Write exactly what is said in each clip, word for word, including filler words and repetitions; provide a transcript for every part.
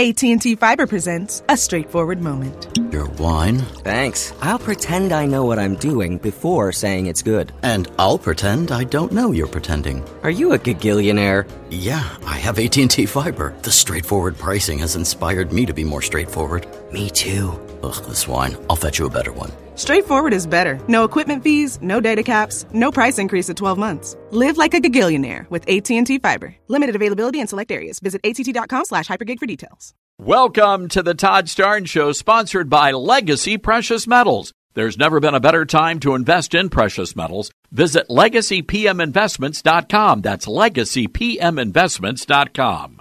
A T and T Fiber presents a straightforward moment. Your wine? Thanks. I'll pretend I know what I'm doing before saying it's good. And I'll pretend I don't know you're pretending. Are you a gagillionaire? Yeah, I have A T and T Fiber. The straightforward pricing has inspired me to be more straightforward. Me too. Ugh, this wine. I'll fetch you a better one. Straightforward is better. No equipment fees, no data caps, no price increase at twelve months. Live like a gagillionaire with A T and T Fiber. Limited availability in select areas. Visit att.com slash hypergig for details. Welcome to the Todd Starnes Show, sponsored by Legacy Precious Metals. There's never been a better time to invest in precious metals. Visit legacy p m investments dot com. That's legacy p m investments dot com.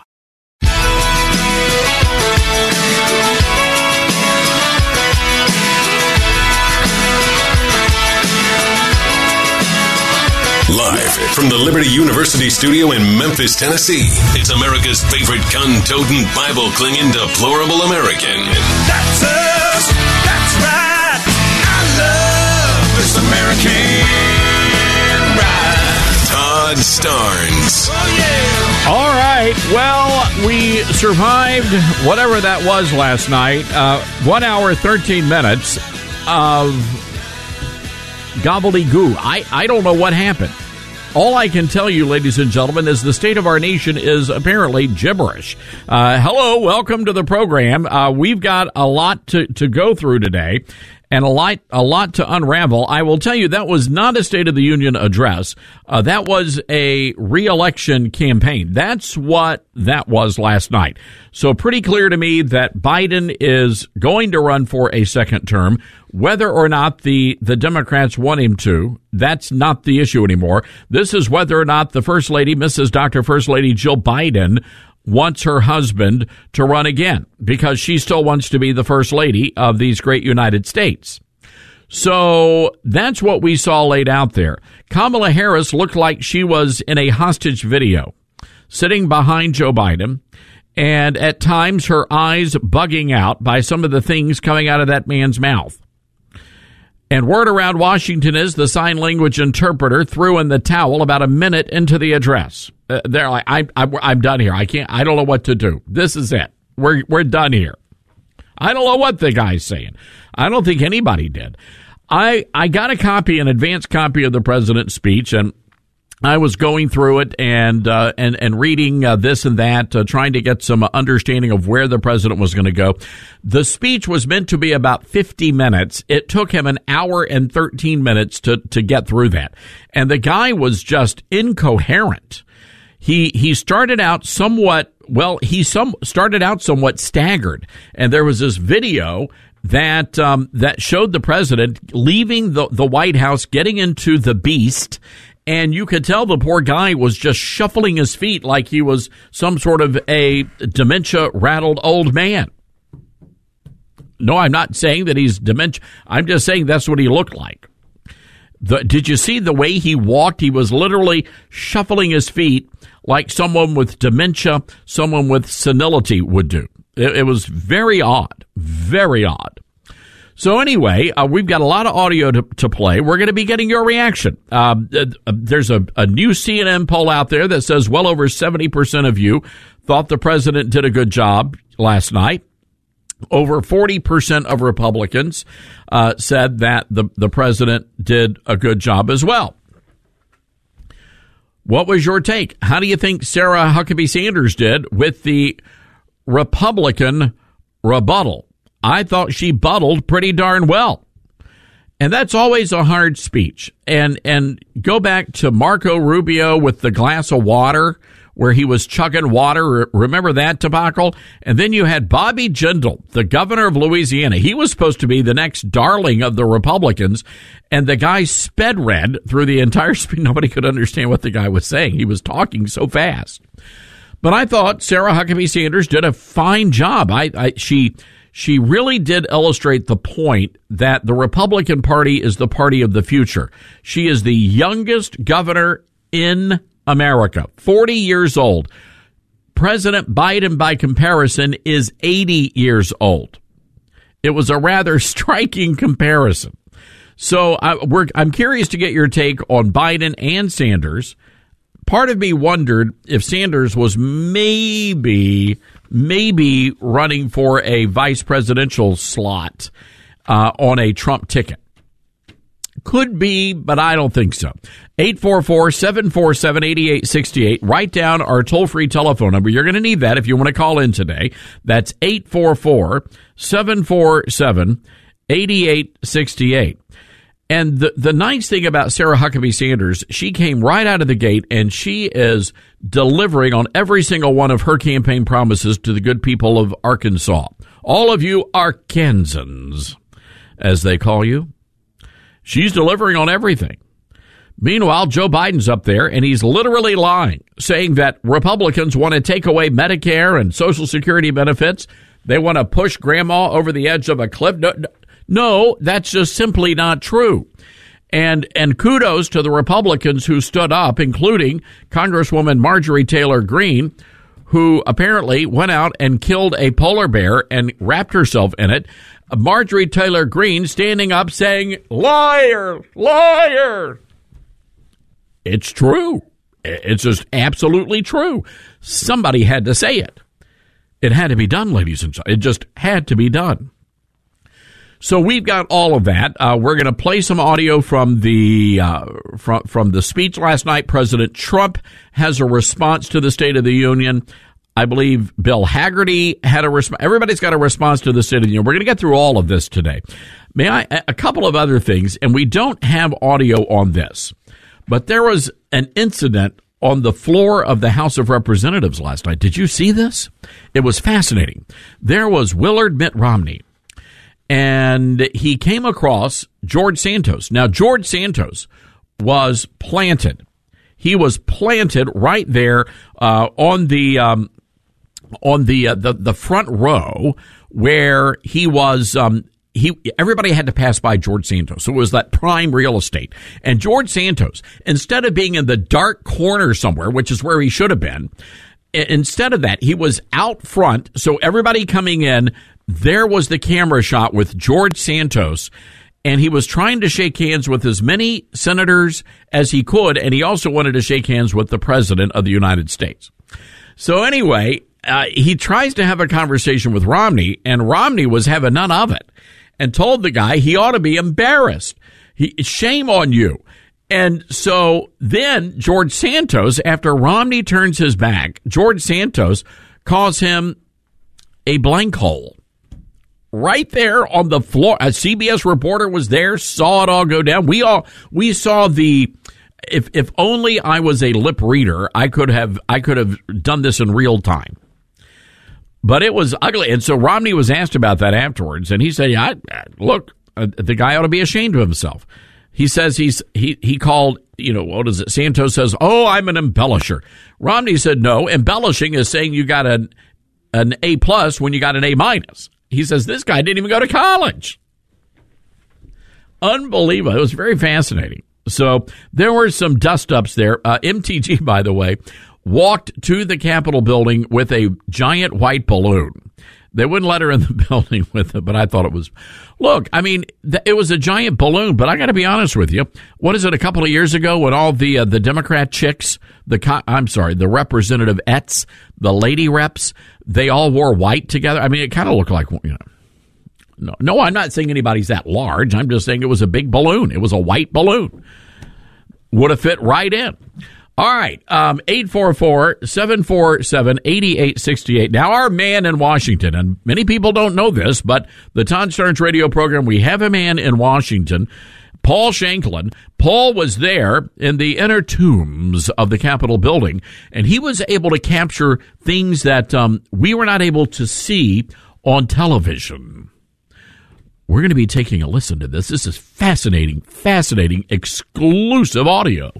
Live from the Liberty University studio in Memphis, Tennessee, it's America's favorite gun-toting, Bible-clinging, deplorable American. That's us. That's right. I love this American ride. Todd Starnes. Oh, yeah. All right. Well, we survived whatever that was last night. Uh, one hour, thirteen minutes of gobbledygoo. I, I don't know what happened. All I can tell you, ladies and gentlemen, is the state of our nation is apparently gibberish. Uh, hello, welcome to the program. Uh, we've got a lot to, to go through today and a lot, a lot to unravel. I will tell you that was not a State of the Union address. Uh, that was a re-election campaign. That's what that was last night. So pretty clear to me that Biden is going to run for a second term. Whether or not the, the Democrats want him to, that's not the issue anymore. This is whether or not the First Lady, Missus Doctor First Lady Jill Biden, wants her husband to run again, because she still wants to be the First Lady of these great United States. So that's what we saw laid out there. Kamala Harris looked like she was in a hostage video, sitting behind Joe Biden, and at times her eyes bugging out by some of the things coming out of that man's mouth. And word around Washington is the sign language interpreter threw in the towel about a minute into the address. Uh, they're like, I, I, I'm done here. I can't. I don't know what to do. This is it. We're we're done here. I don't know what the guy's saying. I don't think anybody did. I I got a copy, an advanced copy of the president's speech, and I was going through it and uh, and and reading uh, this and that, uh, trying to get some understanding of where the president was going to go. The speech was meant to be about fifty minutes. It took him an hour and thirteen minutes to to get through that, and the guy was just incoherent. He he started out somewhat well. He some started out somewhat staggered, and there was this video that um, that showed the president leaving the the White House, getting into the Beast. And you could tell the poor guy was just shuffling his feet like he was some sort of a dementia-rattled old man. No, I'm not saying that he's dementia. I'm just saying that's what he looked like. The, did you see the way he walked? He was literally shuffling his feet like someone with dementia, someone with senility would do. It, it was very odd, very odd. So anyway, uh, we've got a lot of audio to, to play. We're going to be getting your reaction. Uh, uh, there's a, a new C N N poll out there that says well over seventy percent of you thought the president did a good job last night. Over forty percent of Republicans uh, said that the, the president did a good job as well. What was your take? How do you think Sarah Huckabee Sanders did with the Republican rebuttal? I thought she buttled pretty darn well. And that's always a hard speech. And and go back to Marco Rubio with the glass of water where he was chugging water. Remember that debacle? And then you had Bobby Jindal, the governor of Louisiana. He was supposed to be the next darling of the Republicans. And the guy sped read through the entire speech. Nobody could understand what the guy was saying. He was talking so fast. But I thought Sarah Huckabee Sanders did a fine job. I, I she... She really did illustrate the point that the Republican Party is the party of the future. She is the youngest governor in America, forty years old. President Biden, by comparison, is eighty years old. It was a rather striking comparison. So I, we're, I'm curious to get your take on Biden and Sanders. Part of me wondered if Sanders was maybe maybe running for a vice presidential slot uh, on a Trump ticket. Could be, but I don't think so. eight four four, seven four seven, eight eight six eight. Write down our toll-free telephone number. You're going to need that if you want to call in today. That's eight four four, seven four seven, eight eight six eight. And the, the nice thing about Sarah Huckabee Sanders, she came right out of the gate, and she is delivering on every single one of her campaign promises to the good people of Arkansas. All of you Arkansans, as they call you. She's delivering on everything. Meanwhile, Joe Biden's up there, and he's literally lying, saying that Republicans want to take away Medicare and Social Security benefits. They want to push grandma over the edge of a cliff. No, no, that's just simply not true. And and kudos to the Republicans who stood up, including Congresswoman Marjorie Taylor Greene, who apparently went out and killed a polar bear and wrapped herself in it. Marjorie Taylor Greene standing up saying, liar, liar. It's true. It's just absolutely true. Somebody had to say it. It had to be done, ladies and gentlemen. It just had to be done. So we've got all of that. Uh, we're going to play some audio from the uh, from from the speech last night. President Trump has a response to the State of the Union. I believe Bill Haggerty had a response. Everybody's got a response to the State of the Union. We're going to get through all of this today. May I? A couple of other things, and we don't have audio on this, but there was an incident on the floor of the House of Representatives last night. Did you see this? It was fascinating. There was Willard Mitt Romney, and he came across George Santos. Now, George Santos was planted. He was planted right there uh, on the um, on the, uh, the the front row where he was. Um, he everybody had to pass by George Santos, so it was that prime real estate. And George Santos, instead of being in the dark corner somewhere, which is where he should have been, instead of that, he was out front. So everybody coming in, there was the camera shot with George Santos. And he was trying to shake hands with as many senators as he could, and he also wanted to shake hands with the President of the United States. So anyway, uh, he tries to have a conversation with Romney, and Romney was having none of it and told the guy he ought to be embarrassed. He, shame on you. And so then George Santos, after Romney turns his back, George Santos calls him a blank hole. Right there on the floor. A C B S reporter was there, saw it all go down. We all we saw the if if only I was a lip reader, I could have I could have done this in real time. But it was ugly. And so Romney was asked about that afterwards, and he said, yeah, look, uh, the guy ought to be ashamed of himself. He says he's he he called, you know, what is it? Santos says, "Oh, I'm an embellisher." Romney said, "No, embellishing is saying you got an an A plus when you got an A minus." He says, this guy didn't even go to college. Unbelievable. It was very fascinating. So there were some dust-ups there. Uh, M T G, by the way, walked to the Capitol building with a giant white balloon. They wouldn't let her in the building with it, but I thought it was, look, I mean, th- it was a giant balloon, but I got to be honest with you. What is it, a couple of years ago when all the uh, the Democrat chicks, the co- I'm sorry, the representative ettes, the lady reps, they all wore white together? I mean, it kind of looked like, you know, no, no, I'm not saying anybody's that large. I'm just saying it was a big balloon. It was a white balloon. Would have fit right in. All right, um, eight four four, seven four seven, eight eight six eight. Now, our man in Washington, and many people don't know this, but the Todd Starnes radio program, we have a man in Washington, Paul Shanklin. Paul was there in the inner tombs of the Capitol building, and he was able to capture things that um, we were not able to see on television. We're going to be taking a listen to this. This is fascinating, fascinating, exclusive audio.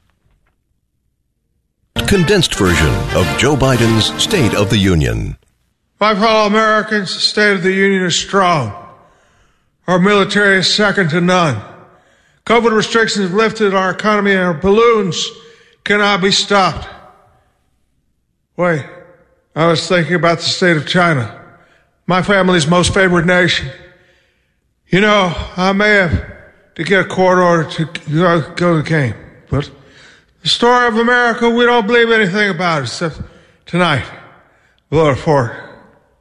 Condensed version of Joe Biden's State of the Union. My fellow Americans, the State of the Union is strong. Our military is second to none. COVID restrictions have lifted our economy, and our balloons cannot be stopped. Wait, I was thinking about the state of China, my family's most favored nation. You know, I may have to get a court order to go to the game, but the story of America, we don't believe anything about it except tonight. voted for it.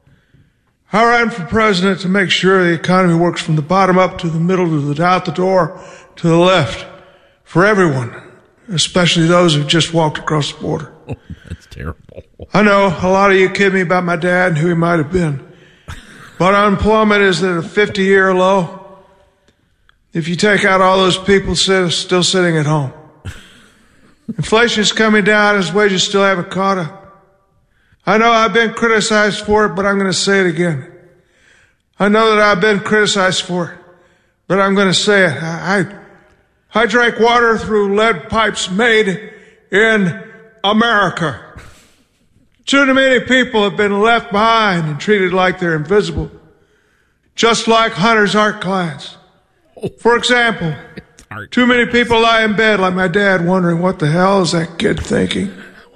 I ran for president to make sure the economy works from the bottom up to the middle to the out the door to the left for everyone, especially those who just walked across the border. Oh, that's terrible. I know a lot of you kid me about my dad and who he might have been, but unemployment is at a fifty-year low. If you take out all those people still sitting at home, inflation is coming down, his wages still haven't caught up. I know I've been criticized for it, but I'm going to say it again. I know that I've been criticized for it, but I'm going to say it. I, I, I drank water through lead pipes made in America. Too many people have been left behind and treated like they're invisible, just like Hunter's art clients. For example, too many people lie in bed like my dad wondering what the hell is that kid thinking.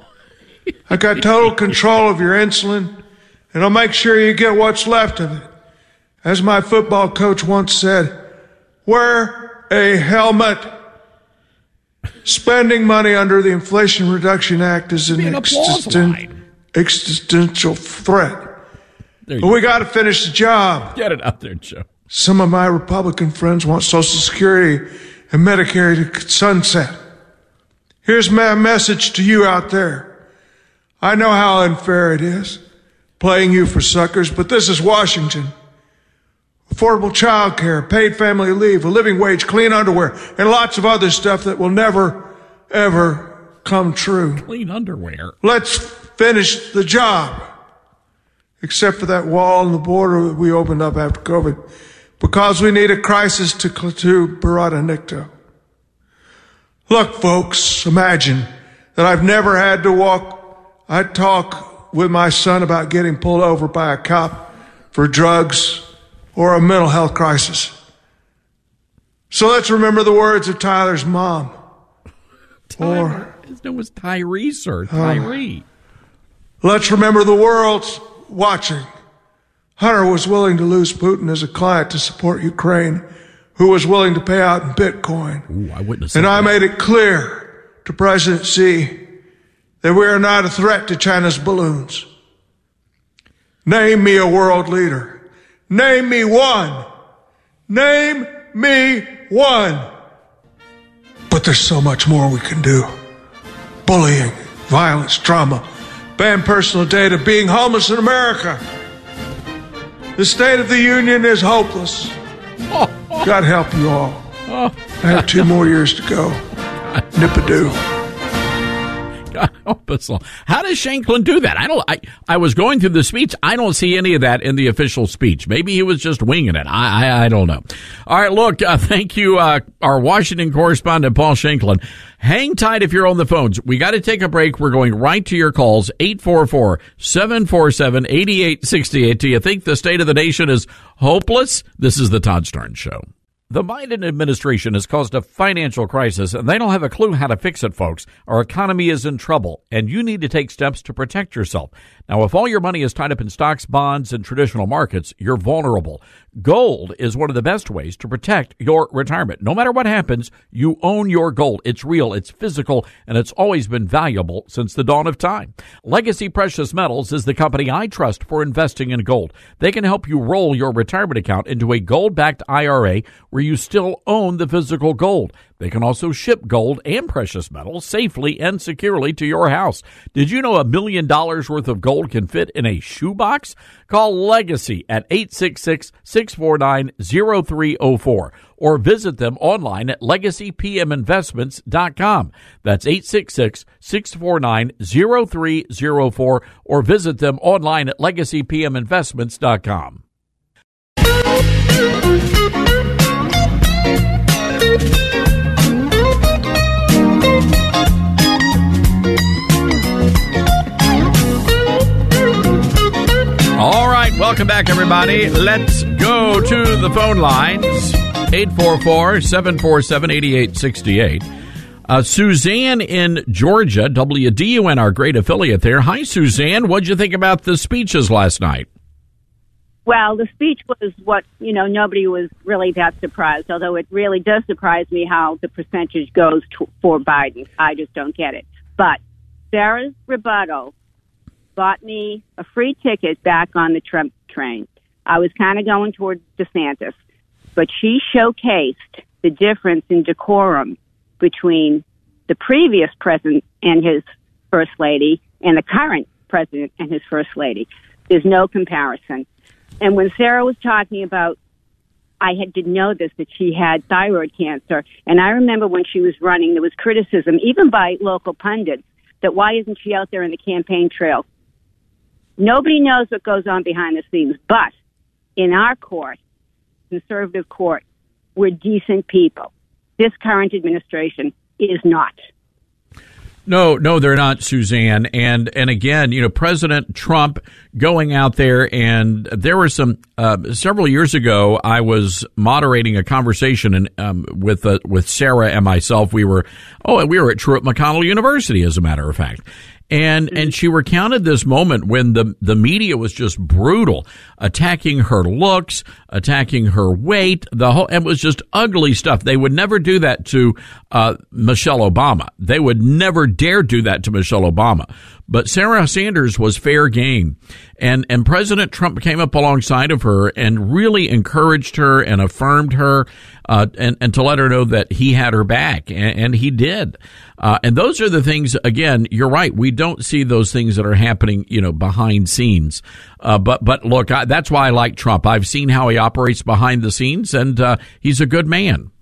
I got total control of your insulin, and I'll make sure you get what's left of it. As my football coach once said, wear a helmet. Spending money under the Inflation Reduction Act is an existen- existential threat. But we got to finish the job. Get it out there, Joe. Some of my Republican friends want Social Security and Medicare to sunset. Here's my message to you out there. I know how unfair it is, playing you for suckers, but this is Washington. Affordable child care, paid family leave, a living wage, clean underwear, and lots of other stuff that will never, ever come true. Clean underwear. Let's finish the job. Except for that wall and the border that we opened up after COVID, because we need a crisis to, to Barada Nikto. Look, folks, imagine that I've never had to walk. I talk with my son about getting pulled over by a cop for drugs or a mental health crisis. So let's remember the words of Tyler's mom. Tyler, or his name was Tyrese or Tyree. Uh, let's remember the world's watching. Hunter was willing to lose Putin as a client to support Ukraine, who was willing to pay out in Bitcoin. Ooh, I wouldn't have said and I that. made it clear to President Xi that we are not a threat to China's balloons. Name me a world leader. Name me one. Name me one. But there's so much more we can do. Bullying, violence, trauma, ban personal data, being homeless in America. The State of the Union is hopeless. God help you all. I have two more years to go. Nip-a-doo. God help us all. How does Shanklin do that? I don't. I, I was going through the speech. I don't see any of that in the official speech. Maybe he was just winging it. I I, I don't know. All right, look. Uh, thank you, uh, our Washington correspondent Paul Shanklin. Hang tight if you're on the phones. We got to take a break. We're going right to your calls. eight four four, seven four seven, eight eight six eight. Do you think the state of the nation is hopeless? This is the Todd Starnes Show. The Biden administration has caused a financial crisis, and they don't have a clue how to fix it, folks. Our economy is in trouble, and you need to take steps to protect yourself. Now, if all your money is tied up in stocks, bonds, and traditional markets, you're vulnerable. Gold is one of the best ways to protect your retirement. No matter what happens, you own your gold. It's real, it's physical, and it's always been valuable since the dawn of time. Legacy Precious Metals is the company I trust for investing in gold. They can help you roll your retirement account into a gold-backed I R A where you still own the physical gold. They can also ship gold and precious metals safely and securely to your house. Did you know a million dollars worth of gold can fit in a shoebox? Call Legacy at eight six six, six four nine, zero three zero four or visit them online at legacy p m investments dot com. That's eight six six, six four nine, zero three zero four or visit them online at legacy p m investments dot com. All right, welcome back, everybody. Let's go to the phone lines. eight four four, seven four seven, eight eight six eight. Uh, Suzanne in Georgia, W D U N, our great affiliate there. Hi, Suzanne. What'd you think about the speeches last night? Well, the speech was what, you know, nobody was really that surprised, although it really does surprise me how the percentage goes to, for Biden. I just don't get it. But Sarah's rebuttal bought me a free ticket back on the Trump train. I was kind of going toward DeSantis, but she showcased the difference in decorum between the previous president and his first lady and the current president and his first lady. There's no comparison. And when Sarah was talking about, I had to know this, that she had thyroid cancer, and I remember when she was running, there was criticism, even by local pundits, that why isn't she out there in the campaign trail? Nobody knows what goes on behind the scenes, but in our court, conservative court, we're decent people. This current administration is not. No, no, they're not, Suzanne. And and again, you know, President Trump going out there, and there were some uh, several years ago. I was moderating a conversation and um, with uh, with Sarah and myself. We were oh, we were at Truett McConnell University, as a matter of fact. And and she recounted this moment when the, the media was just brutal, attacking her looks, attacking her weight. The whole it was just ugly stuff. They would never do that to uh, Michelle Obama. They would never dare do that to Michelle Obama. But Sarah Sanders was fair game. And and President Trump came up alongside of her and really encouraged her and affirmed her uh, and, and to let her know that he had her back. And, and he did. Uh, and those are the things, again, you're right. We don't see those things that are happening, you know, behind scenes. Uh, but, but look, I, that's why I like Trump. I've seen how he operates behind the scenes, and uh, he's a good man.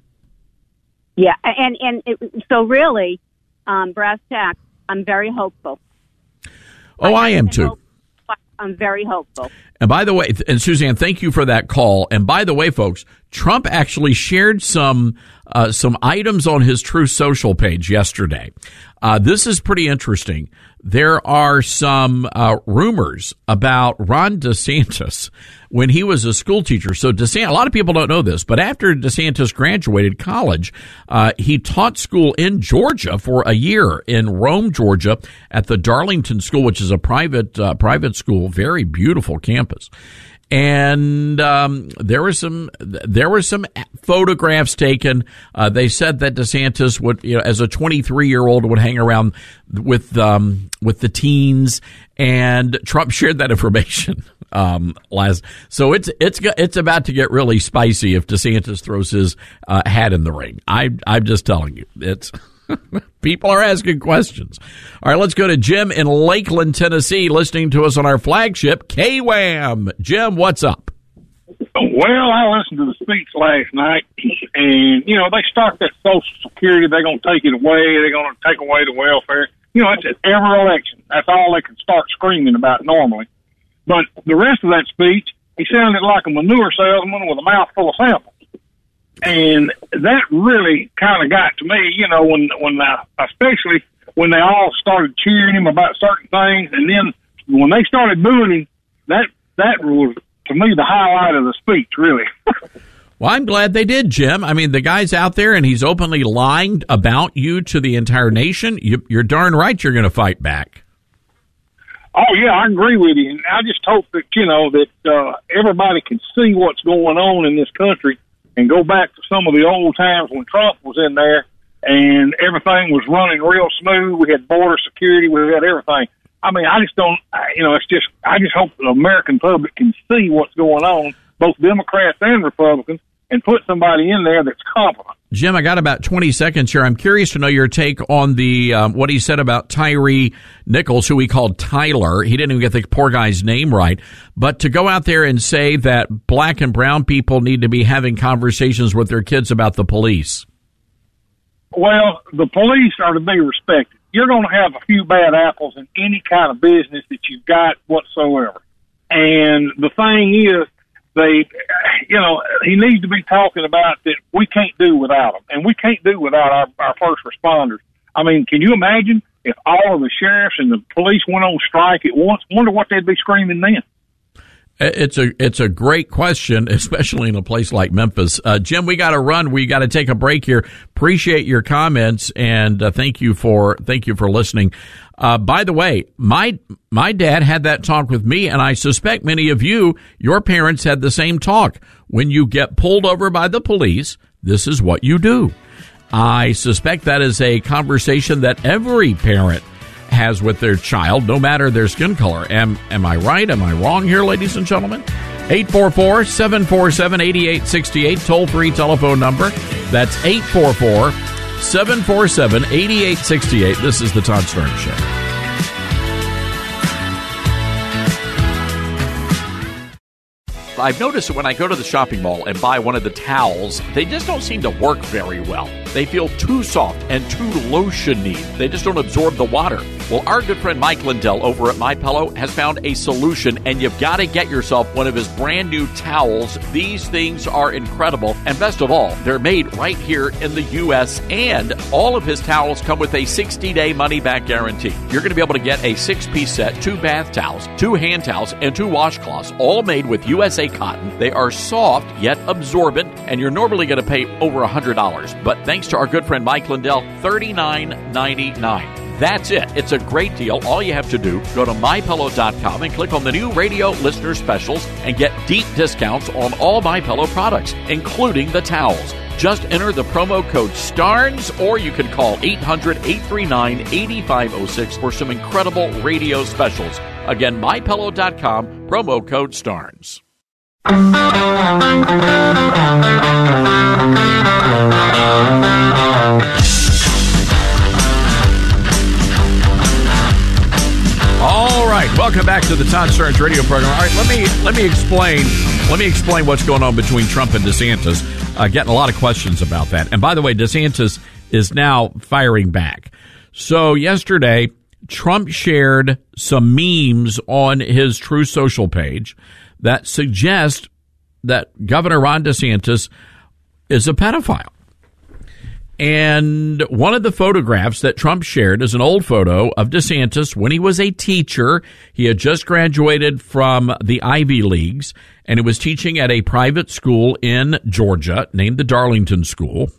Yeah. And, and it, so really, um, brass tacks, I'm very hopeful. Oh, I, I am too. Hope, I'm very hopeful. And by the way, and Suzanne, thank you for that call. And by the way, folks, Trump actually shared some uh, some items on his Truth Social page yesterday. Uh, this is pretty interesting. There are some uh, rumors about Ron DeSantis when he was a school teacher. So DeSantis, a lot of people don't know this, but after DeSantis graduated college, uh, he taught school in Georgia for a year in Rome, Georgia, at the Darlington School, which is a private uh, private school, very beautiful campus. And um, there were some there were some photographs taken. Uh, they said that DeSantis would, you know, as a twenty-three year old, would hang around with um, with the teens, and Trump shared that information um, last. So it's it's it's about to get really spicy if DeSantis throws his uh, hat in the ring. I I'm just telling you, it's. People are asking questions. All right, let's go to Jim in Lakeland, Tennessee, listening to us on our flagship, K W A M. Jim, what's up? Well, I listened to the speech last night, and, you know, they start that Social Security. They're going to take it away. They're going to take away the welfare. You know, it's at every election. That's all they can start screaming about normally. But the rest of that speech, he sounded like a manure salesman with a mouthful of samples. And that really kind of got to me, you know, when, when, uh, especially when they all started cheering him about certain things. And then when they started booing him, that, that was, to me, the highlight of the speech, really. Well, I'm glad they did, Jim. I mean, the guy's out there and he's openly lying about you to the entire nation. You, you're darn right you're going to fight back. Oh, yeah, I agree with you. And I just hope that, you know, that uh, everybody can see what's going on in this country and go back to some of the old times when Trump was in there and everything was running real smooth. We had border security. We had everything. I mean, I just don't, you know, it's just, I just hope the American public can see what's going on, both Democrats and Republicans, and put somebody in there that's competent. Jim, I got about twenty seconds here. I'm curious to know your take on the um, what he said about Tyree Nichols, who he called Tyler. He didn't even get the poor guy's name right. But to go out there and say that black and brown people need to be having conversations with their kids about the police. Well, the police are to be respected. You're going to have a few bad apples in any kind of business that you've got whatsoever. And the thing is, they, you know, he needs to be talking about that we can't do without them, and we can't do without our, our first responders. I mean, can you imagine if all of the sheriffs and the police went on strike at once? Wonder what they'd be screaming then. It's a it's a great question, especially in a place like Memphis. Uh, Jim, we got to run. We got to take a break here. Appreciate your comments, and uh, thank you for thank you for listening. Uh, by the way, my my dad had that talk with me, and I suspect many of you, your parents had the same talk. When you get pulled over by the police, this is what you do. I suspect that is a conversation that every parent has with their child, no matter their skin color. Am, am I right? Am I wrong here, ladies and gentlemen? eight four four, seven four seven, eight eight six eight, toll-free telephone number. That's eight four four, seven four seven, eight eight six eight. This is the Todd Starnes Show. I've noticed that when I go to the shopping mall and buy one of the towels, they just don't seem to work very well. They feel too soft and too lotion-y. They just don't absorb the water. Well, our good friend Mike Lindell over at MyPillow has found a solution, and you've got to get yourself one of his brand new towels. These things are incredible, and best of all, they're made right here in the U S, and all of his towels come with a sixty-day money-back guarantee. You're going to be able to get a six-piece set, two bath towels, two hand towels, and two washcloths, all made with U S A cotton. They are soft yet absorbent, and you're normally going to pay over one hundred dollars. But thanks to our good friend Mike Lindell, thirty-nine ninety-nine. That's it. It's a great deal. All you have to do, go to my pillow dot com and click on the new radio listener specials and get deep discounts on all MyPillow products, including the towels. Just enter the promo code STARNS, or you can call eight hundred, eight three nine, eight five zero six for some incredible radio specials. Again, my pillow dot com, promo code STARNS. All right, welcome back to the Todd Starnes radio program. All right, let me let me explain let me explain what's going on between Trump and DeSantis. Uh, getting a lot of questions about that. And by the way, DeSantis is now firing back. So yesterday, Trump shared some memes on his Truth Social page that suggest that Governor Ron DeSantis is a pedophile. And one of the photographs that Trump shared is an old photo of DeSantis when he was a teacher. He had just graduated from the Ivy Leagues, and he was teaching at a private school in Georgia named the Darlington School.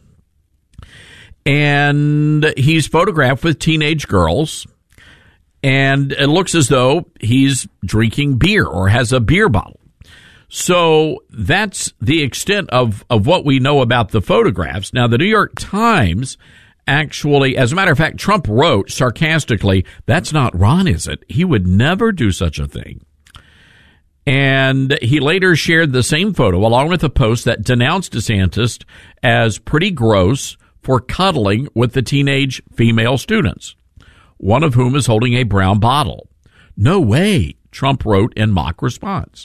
And he's photographed with teenage girls, and it looks as though he's drinking beer or has a beer bottle. So that's the extent of, of what we know about the photographs. Now, the New York Times actually, as a matter of fact, Trump wrote sarcastically, "That's not Ron, is it? He would never do such a thing." And he later shared the same photo along with a post that denounced DeSantis as pretty gross for cuddling with the teenage female students, one of whom is holding a brown bottle. "No way," Trump wrote in mock response.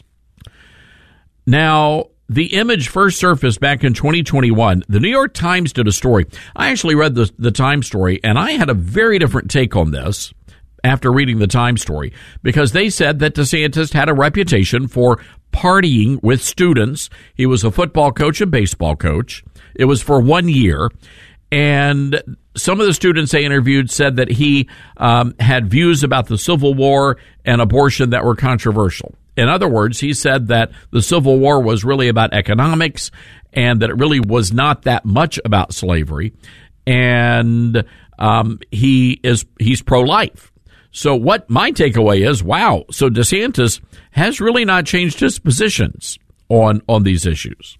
Now, the image first surfaced back in twenty twenty-one. The New York Times did a story. I actually read the, the Times story, and I had a very different take on this after reading the Times story, because they said that DeSantis had a reputation for partying with students. He was a football coach and baseball coach. It was for one year, and some of the students they interviewed said that he um, had views about the Civil War and abortion that were controversial. In other words, he said that the Civil War was really about economics and that it really was not that much about slavery. And um, he is he's pro-life. So what my takeaway is, wow, so DeSantis has really not changed his positions on, on these issues.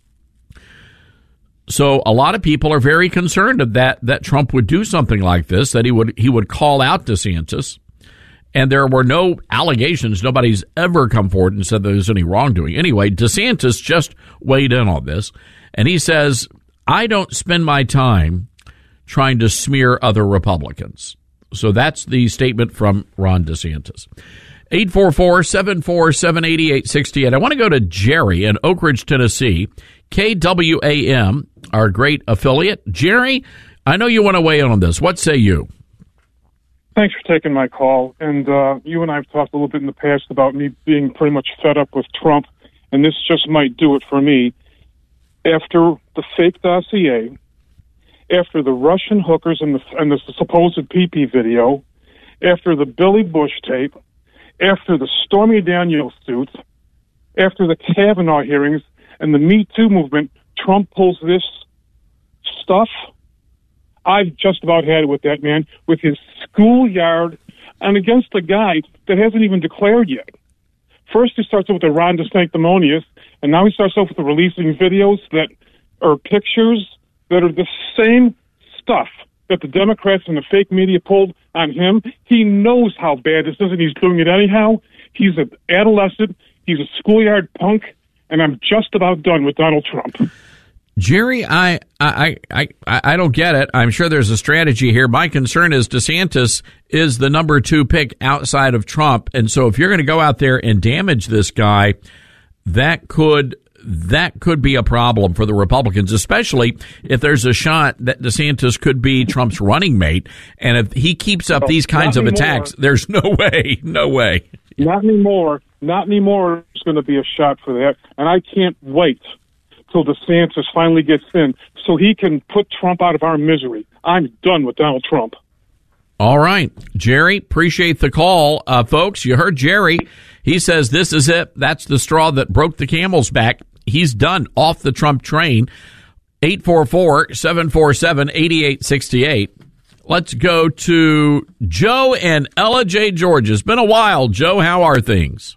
So a lot of people are very concerned that that Trump would do something like this, that he would he would call out DeSantis. And there were no allegations. Nobody's ever come forward and said there was any wrongdoing. Anyway, DeSantis just weighed in on this, and he says, "I don't spend my time trying to smear other Republicans." So that's the statement from Ron DeSantis. eight four four, seven four seven, eight eight six eight. I want to go to Jerry in Oak Ridge, Tennessee. K W A M, our great affiliate. Jerry, I know you want to weigh in on this. What say you? Thanks for taking my call. And uh, you and I have talked a little bit in the past about me being pretty much fed up with Trump, and this just might do it for me. After the fake dossier, after the Russian hookers and the, and the supposed P P video, after the Billy Bush tape, after the Stormy Daniels suits, after the Kavanaugh hearings and the Me Too movement, Trump pulls this stuff. I've just about had it with that man, with his schoolyard, and against a guy that hasn't even declared yet. First he starts off with the Ron DeSanctimonious, and now he starts off with the releasing videos that are pictures that are the same stuff that the Democrats and the fake media pulled on him. He knows how bad this is, and he's doing it anyhow. He's an adolescent. He's a schoolyard punk, and I'm just about done with Donald Trump. Jerry, I, I, I, I, I don't get it. I'm sure there's a strategy here. My concern is DeSantis is the number two pick outside of Trump. And so if you're going to go out there and damage this guy, that could that could be a problem for the Republicans, especially if there's a shot that DeSantis could be Trump's running mate. And if he keeps up these kinds of attacks, there's no way, no way. Not anymore. Not anymore. There's going to be a shot for that. And I can't wait till DeSantis finally gets in so he can put Trump out of our misery. I'm done with Donald Trump. All right, Jerry, appreciate the call. Uh, folks, you heard Jerry. He says this is it. That's the straw that broke the camel's back. He's done off the Trump train. eight four four, seven four seven, eight eight six eight. Let's go to Joe and Ella J. Georgia. It's been a while. Joe, how are things?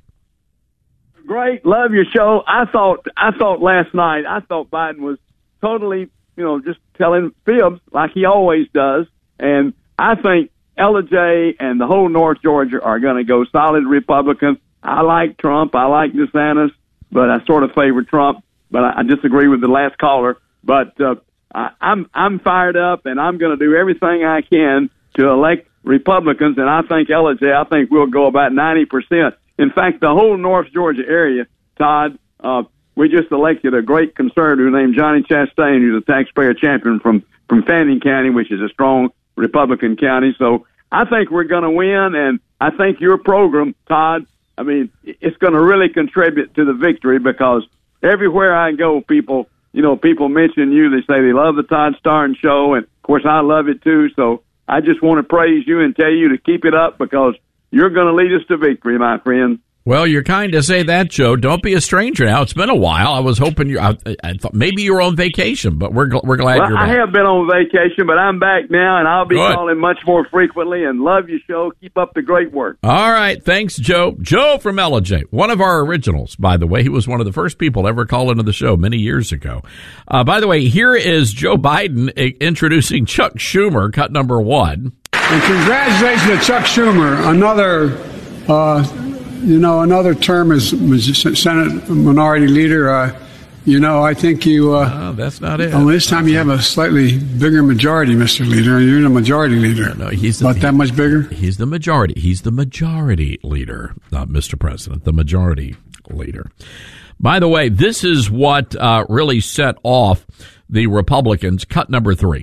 Great. Love your show. I thought I thought last night, I thought Biden was totally, you know, just telling fibs like he always does. And I think Ella J and the whole North Georgia are going to go solid Republican. I like Trump. I like DeSantis, but I sort of favor Trump. But I, I disagree with the last caller. But uh, I, I'm I'm fired up, and I'm going to do everything I can to elect Republicans. And I think Ella J, I think we'll go about ninety percent. In fact, the whole North Georgia area, Todd, uh, we just elected a great conservative named Johnny Chastain, who's a taxpayer champion from, from Fannin County, which is a strong Republican county. So I think we're going to win, and I think your program, Todd, I mean, it's going to really contribute to the victory because everywhere I go, people, you know, people mention you. They say they love the Todd Starnes show, and, of course, I love it, too. So I just want to praise you and tell you to keep it up because you're going to lead us to victory, my friend. Well, you're kind to say that, Joe. Don't be a stranger now. It's been a while. I was hoping you. I, I thought maybe you were on vacation, but we're we're glad well, you're back. I have been on vacation, but I'm back now, and I'll be Good. calling much more frequently. And love your show. Keep up the great work. All right, thanks, Joe. Joe from Ella J, one of our originals, by the way. He was one of the first people to ever call into the show many years ago. Uh, by the way, here is Joe Biden uh, introducing Chuck Schumer, cut number one. And congratulations to Chuck Schumer, another. Uh, You know, another term as Senate Minority Leader. Uh, you know, I think you. Uh, no, that's not it. Well, this time you have a slightly bigger majority, Mister Leader. You're the majority leader. No, no he's the, about that much bigger. He's the majority. He's the majority leader, not Mister President. The majority leader. By the way, this is what uh, really set off the Republicans. Cut number three.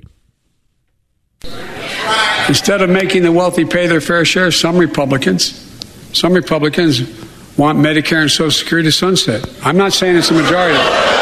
Instead of making the wealthy pay their fair share, some Republicans. Some Republicans want Medicare and Social Security to sunset. I'm not saying it's a majority.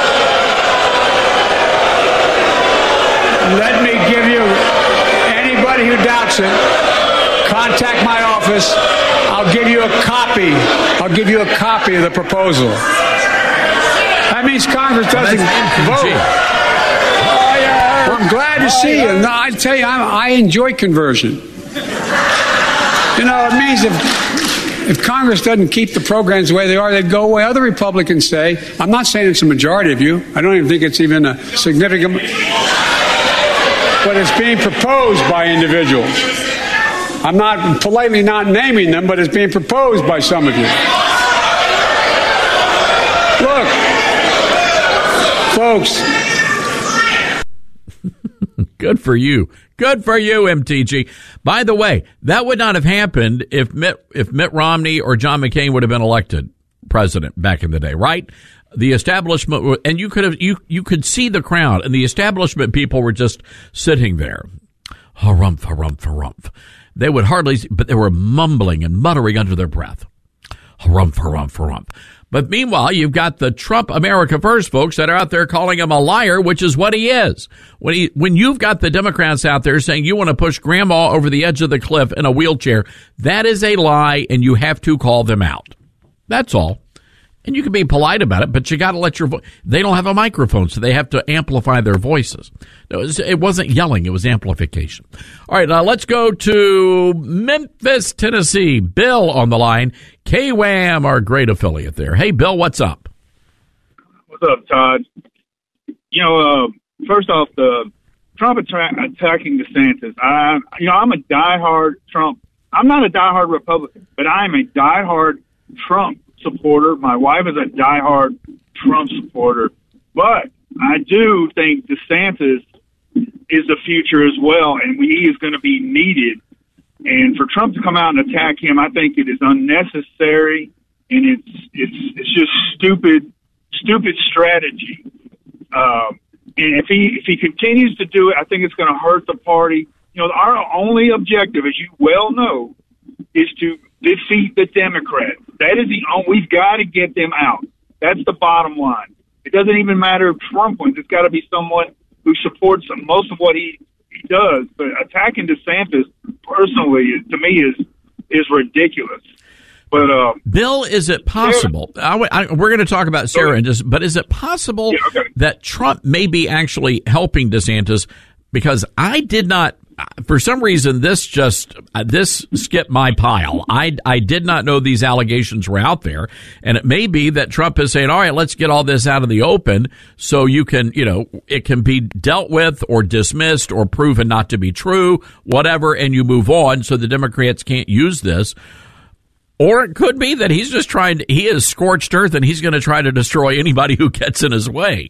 Let me give you, anybody who doubts it, contact my office. I'll give you a copy. I'll give you a copy of the proposal. That means Congress doesn't vote. Oh, yeah. Well, I'm glad to see you. No, I tell you, I'm, I enjoy conversion. You know, it means if... If Congress doesn't keep the programs the way they are, they'd go away. Other Republicans say, I'm not saying it's a majority of you. I don't even think it's even a significant, but it's being proposed by individuals. I'm not politely not naming them, but it's being proposed by some of you. Look, folks. Good for you. Good for you, M T G. By the way, that would not have happened if Mitt, if Mitt Romney or John McCain would have been elected president back in the day, right? The establishment, and you could have, you, you could see the crowd, and the establishment people were just sitting there. Harumph, harumph, harumph. They would hardly, but they were mumbling and muttering under their breath. Harumph, harumph, harumph. But meanwhile, you've got the Trump America First folks that are out there calling him a liar, which is what he is. When he, when you've got the Democrats out there saying you want to push grandma over the edge of the cliff in a wheelchair, that is a lie, and you have to call them out. That's all. And you can be polite about it, but you got to let your voice. They don't have a microphone, so they have to amplify their voices. No, it, was, it wasn't yelling; it was amplification. All right, now let's go to Memphis, Tennessee. Bill on the line. K W A M, our great affiliate there. Hey, Bill, what's up? What's up, Todd? You know, uh, first off, the Trump attra- attacking DeSantis. I, you know, I'm a diehard Trump. I'm not a diehard Republican, but I am a diehard Trump supporter. My wife is a diehard Trump supporter. But I do think DeSantis is the future as well, and he is going to be needed. And for Trump to come out and attack him, I think it is unnecessary, and it's it's it's just stupid, stupid strategy. Um, and if he if he continues to do it, I think it's going to hurt the party. You know, our only objective, as you well know, is to defeat the Democrats. That is the only, we've got to get them out. That's the bottom line. It doesn't even matter if Trump wins. It's got to be someone who supports most of what he, he does. But attacking DeSantis, personally, to me, is is ridiculous. But uh, Bill, is it possible? I, I, we're going to talk about Sarah in just, but is it possible yeah, okay. that Trump may be actually helping DeSantis? Because I did not, for some reason, this just this skipped my pile. I I did not know these allegations were out there, and it may be that Trump is saying, "All right, let's get all this out of the open, so you can, you know, it can be dealt with or dismissed or proven not to be true, whatever, and you move on, so the Democrats can't use this." Or it could be that he's just trying to, he is scorched earth and he's going to try to destroy anybody who gets in his way.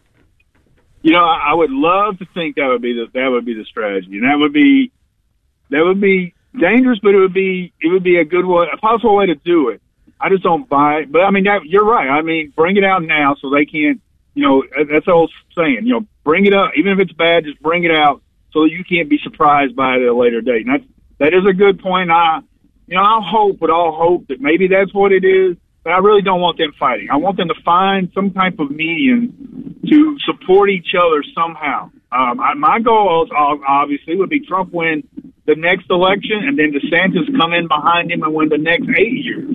You know, I would love to think that would be the, that would be the strategy. And that would be, that would be dangerous, but it would be, it would be a good way, a possible way to do it. I just don't buy it. But I mean, that, you're right. I mean, bring it out now so they can't, you know, that's the old saying, you know, bring it up. Even if it's bad, just bring it out so that you can't be surprised by it at a later date. And that's, that is a good point. I, You know, I'll hope, but I'll hope that maybe that's what it is. But I really don't want them fighting. I want them to find some type of median to support each other somehow. Um, I, my goal, obviously, would be Trump win the next election and then DeSantis come in behind him and win the next eight years.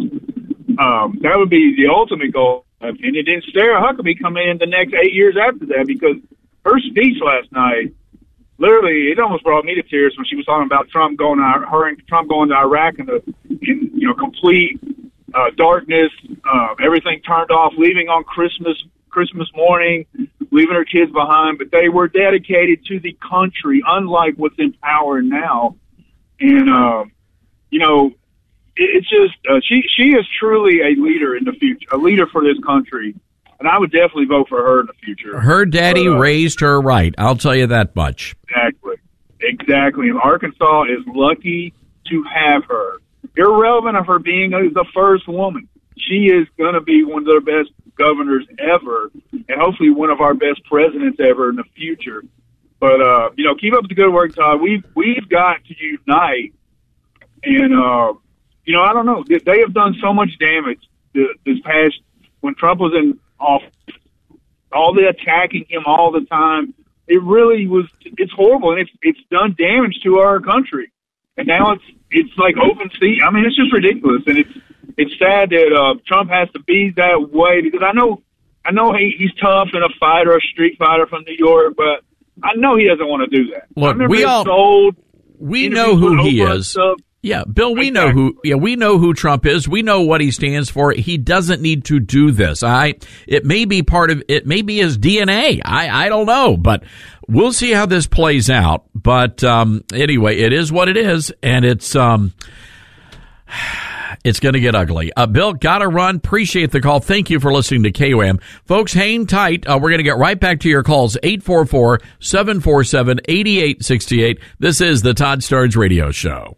Um, that would be the ultimate goal. And then Sarah Huckabee come in the next eight years after that, because her speech last night, literally, it almost brought me to tears when she was talking about Trump going to her and Trump going to Iraq in the in, you know complete uh, darkness, uh, everything turned off, leaving on Christmas Christmas morning, leaving her kids behind. But they were dedicated to the country, unlike what's in power now. And uh, you know, it, it's just uh, she she is truly a leader in the future, a leader for this country. And I would definitely vote for her in the future. Her daddy but, uh, raised her right. I'll tell you that much. Exactly. Exactly. And Arkansas is lucky to have her. Irrelevant of her being a, the first woman, she is going to be one of the best governors ever, and hopefully one of our best presidents ever in the future. But, uh, you know, keep up the good work, Todd. We've, we've got to unite. And, uh, you know, I don't know. They have done so much damage this past, when Trump was in office, all the attacking him all the time. It really was, it's horrible, and it's it's done damage to our country. And now it's it's like open sea. I mean, it's just ridiculous, and it's it's sad that uh, Trump has to be that way, because I know I know he, he's tough and a fighter, a street fighter from New York, but I know he doesn't want to do that. Look, we all sold we know who he is. Stuff. Yeah, Bill, we know who. Yeah, we know who Trump is. We know what he stands for. He doesn't need to do this. I. It may be part of. It may be his D N A. I. I don't know, but we'll see how this plays out. But um, anyway, it is what it is, and it's um, it's going to get ugly. Uh, Bill, gotta run. Appreciate the call. Thank you for listening to K O M, folks. Hang tight. Uh, we're going to get right back to your calls. eight four four, seven four seven, eight eight six eight. This is the Todd Starnes Radio Show.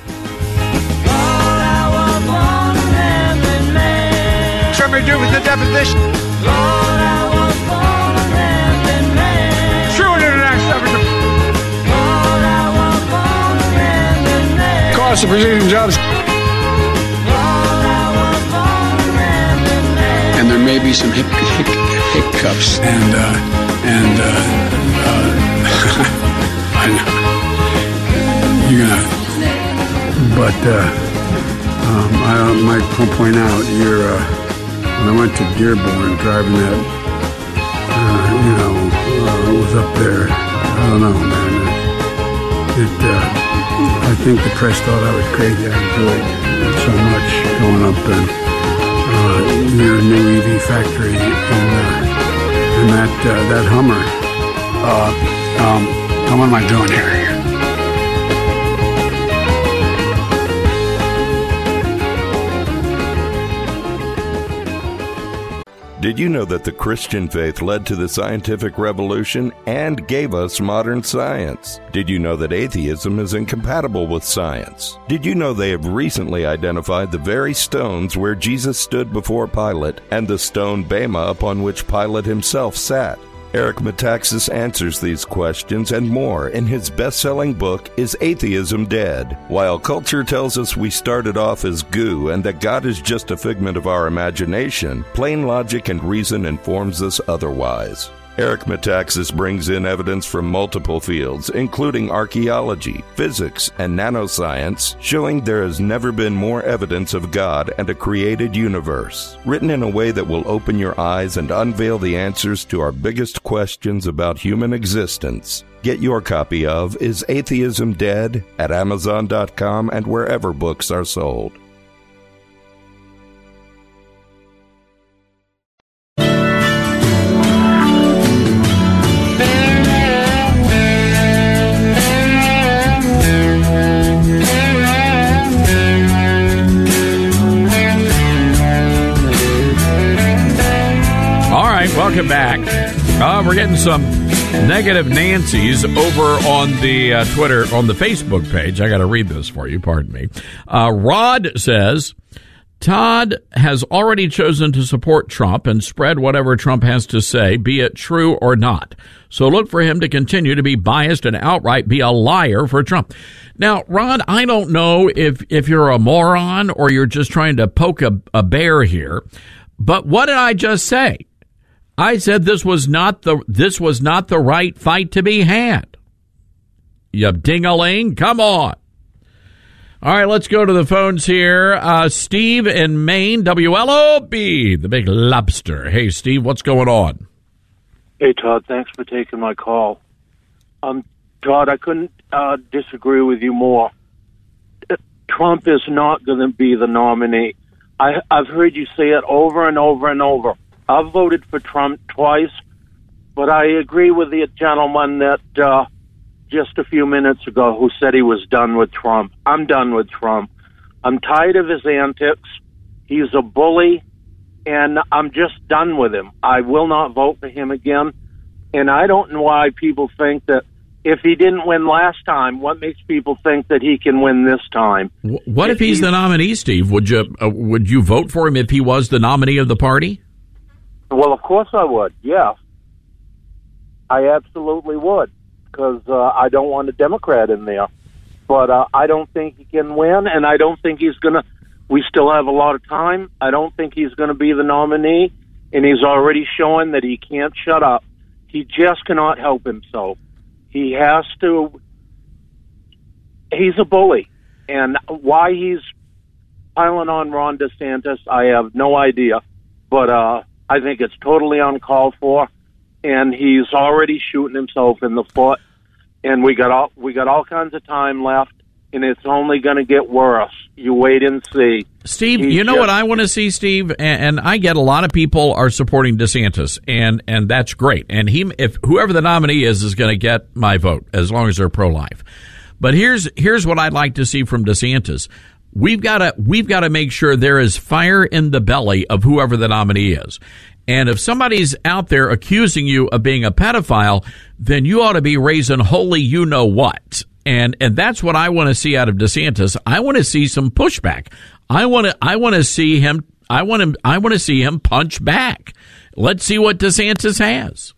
Something to do with the deposition. Lord, I was born a man man. True international definition. Lord, I was born a man man. Cost of precision jobs. Lord, I was born a man man. And there may be some hic- hic- hiccups. And, uh, and, uh, uh, I know. You're gonna, but, uh, um, I might point out, you're, uh, when I went to Dearborn, driving that, uh, you know, uh, was up there. I don't know, man. It, it uh, I think the press thought I was crazy. I enjoyed it so much going up and uh, near a new E V factory, and, uh, and that uh, that Hummer Uh, um, what am I doing here? Did you know that the Christian faith led to the scientific revolution and gave us modern science? Did you know that atheism is incompatible with science? Did you know they have recently identified the very stones where Jesus stood before Pilate and the stone Bema upon which Pilate himself sat? Eric Metaxas answers these questions and more in his best-selling book, Is Atheism Dead? While culture tells us we started off as goo and that God is just a figment of our imagination, plain logic and reason informs us otherwise. Eric Metaxas brings in evidence from multiple fields, including archaeology, physics, and nanoscience, showing there has never been more evidence of God and a created universe. Written in a way that will open your eyes and unveil the answers to our biggest questions about human existence. Get your copy of Is Atheism Dead? At Amazon dot com and wherever books are sold. Welcome back. Uh, we're getting some negative Nancy's over on the uh, Twitter, on the Facebook page. I got to read this for you. Pardon me. Uh, Rod says, Todd has already chosen to support Trump and spread whatever Trump has to say, be it true or not. So look for him to continue to be biased and outright be a liar for Trump. Now, Rod, I don't know if, if you're a moron or you're just trying to poke a, a bear here, but what did I just say? I said this was not the this was not the right fight to be had. You ding-a-ling, come on. All right, let's go to the phones here. Uh, Steve in Maine, W L O B, the big lobster. Hey, Steve, what's going on? Hey, Todd, thanks for taking my call. Um, Todd, I couldn't uh, disagree with you more. Trump is not going to be the nominee. I, I've heard you say it over and over and over. I've voted for Trump twice, but I agree with the gentleman that uh, just a few minutes ago who said he was done with Trump. I'm done with Trump. I'm tired of his antics. He's a bully, and I'm just done with him. I will not vote for him again, and I don't know why people think that if he didn't win last time, what makes people think that he can win this time? What if, if he's, he's the nominee, Steve? Would you uh, would you vote for him if he was the nominee of the party? Well, of course I would, yeah. I absolutely would, because uh, I don't want a Democrat in there. But uh, I don't think he can win, and I don't think he's going to... We still have a lot of time. I don't think he's going to be the nominee, and he's already showing that he can't shut up. He just cannot help himself. He has to... He's a bully, and why he's piling on Ron DeSantis, I have no idea. But... uh I think it's totally uncalled for, and he's already shooting himself in the foot. And we got all we got all kinds of time left, and it's only going to get worse. You wait and see. Steve, he's you know just, what I want to see, Steve, and, and I get a lot of people are supporting DeSantis, and and that's great. And he, if whoever the nominee is, is going to get my vote as long as they're pro-life. But here's here's what I'd like to see from DeSantis. We've got to we've got to make sure there is fire in the belly of whoever the nominee is. And if somebody's out there accusing you of being a pedophile, then you ought to be raising holy you know what. And and that's what I want to see out of DeSantis. I want to see some pushback. I want to I want to see him I want him I want to see him punch back. Let's see what DeSantis has.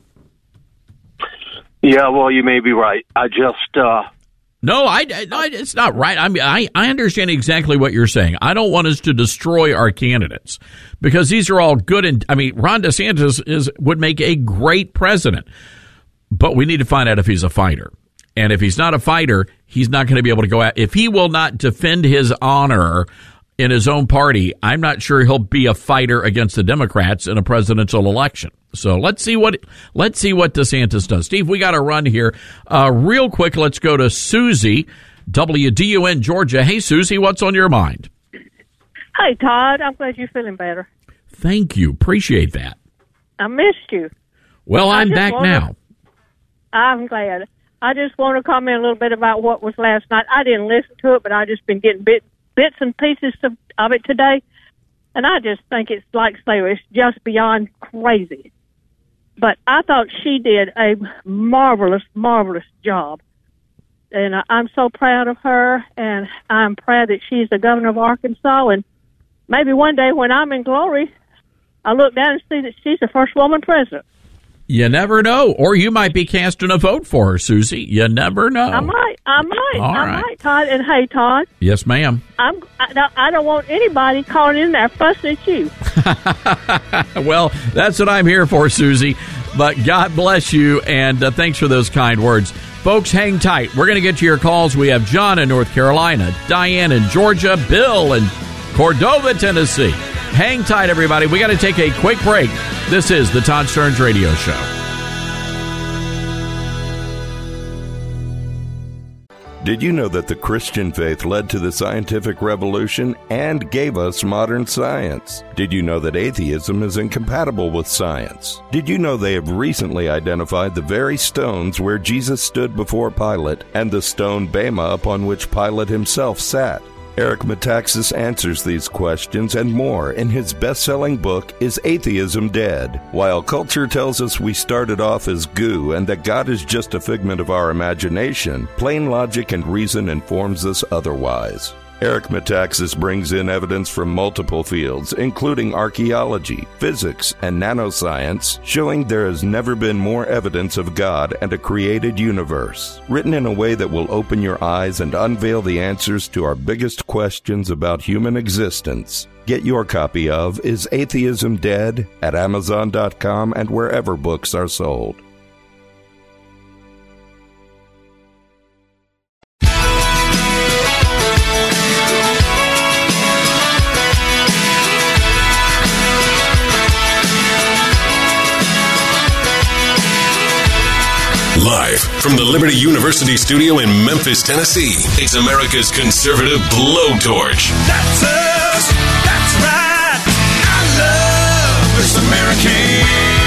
Yeah, well, you may be right. I just uh No, I, I, it's not right. I mean, I, I understand exactly what you're saying. I don't want us to destroy our candidates because these are all good. And I mean, Ron DeSantis is would make a great president, but we need to find out if he's a fighter. And if he's not a fighter, he's not going to be able to go out. If he will not defend his honor in his own party, I'm not sure he'll be a fighter against the Democrats in a presidential election. So let's see what let's see what DeSantis does. Steve, we got to run here. Uh, real quick, let's go to Susie, W D U N, Georgia. Hey, Susie, what's on your mind? Hey, Todd. I'm glad you're feeling better. Thank you. Appreciate that. I missed you. Well, I'm back wanna, now. I'm glad. I just want to comment a little bit about what was last night. I didn't listen to it, but I just been getting bit, bits and pieces of, of it today, and I just think it's like say it's just beyond crazy. But I thought she did a marvelous, marvelous job, and I, I'm so proud of her, and I'm proud that she's the governor of Arkansas. And maybe one day when I'm in glory, I look down and see that she's the first woman president. You never know. Or you might be casting a vote for her, Susie. You never know. I might. I might. All I right. might, Todd. And hey, Todd. Yes, ma'am. I'm, I, don't- I don't want anybody calling in there fussing at you. Well, that's what I'm here for, Susie. But God bless you, and uh, thanks for those kind words. Folks, hang tight. We're going to get to your calls. We have John in North Carolina, Diane in Georgia, Bill in Cordova, Tennessee. Hang tight, everybody. We got to take a quick break. This is the Todd Stearns Radio Show. Did you know that the Christian faith led to the scientific revolution and gave us modern science? Did you know that atheism is incompatible with science? Did you know they have recently identified the very stones where Jesus stood before Pilate and the stone Bema upon which Pilate himself sat? Eric Metaxas answers these questions and more in his best-selling book, Is Atheism Dead? While culture tells us we started off as goo and that God is just a figment of our imagination, plain logic and reason informs us otherwise. Eric Metaxas brings in evidence from multiple fields, including archaeology, physics, and nanoscience, showing there has never been more evidence of God and a created universe, written in a way that will open your eyes and unveil the answers to our biggest questions about human existence. Get your copy of Is Atheism Dead? At Amazon dot com and wherever books are sold. Live from the Liberty University studio in Memphis, Tennessee, it's America's conservative blowtorch. That's us. That's right. I love this American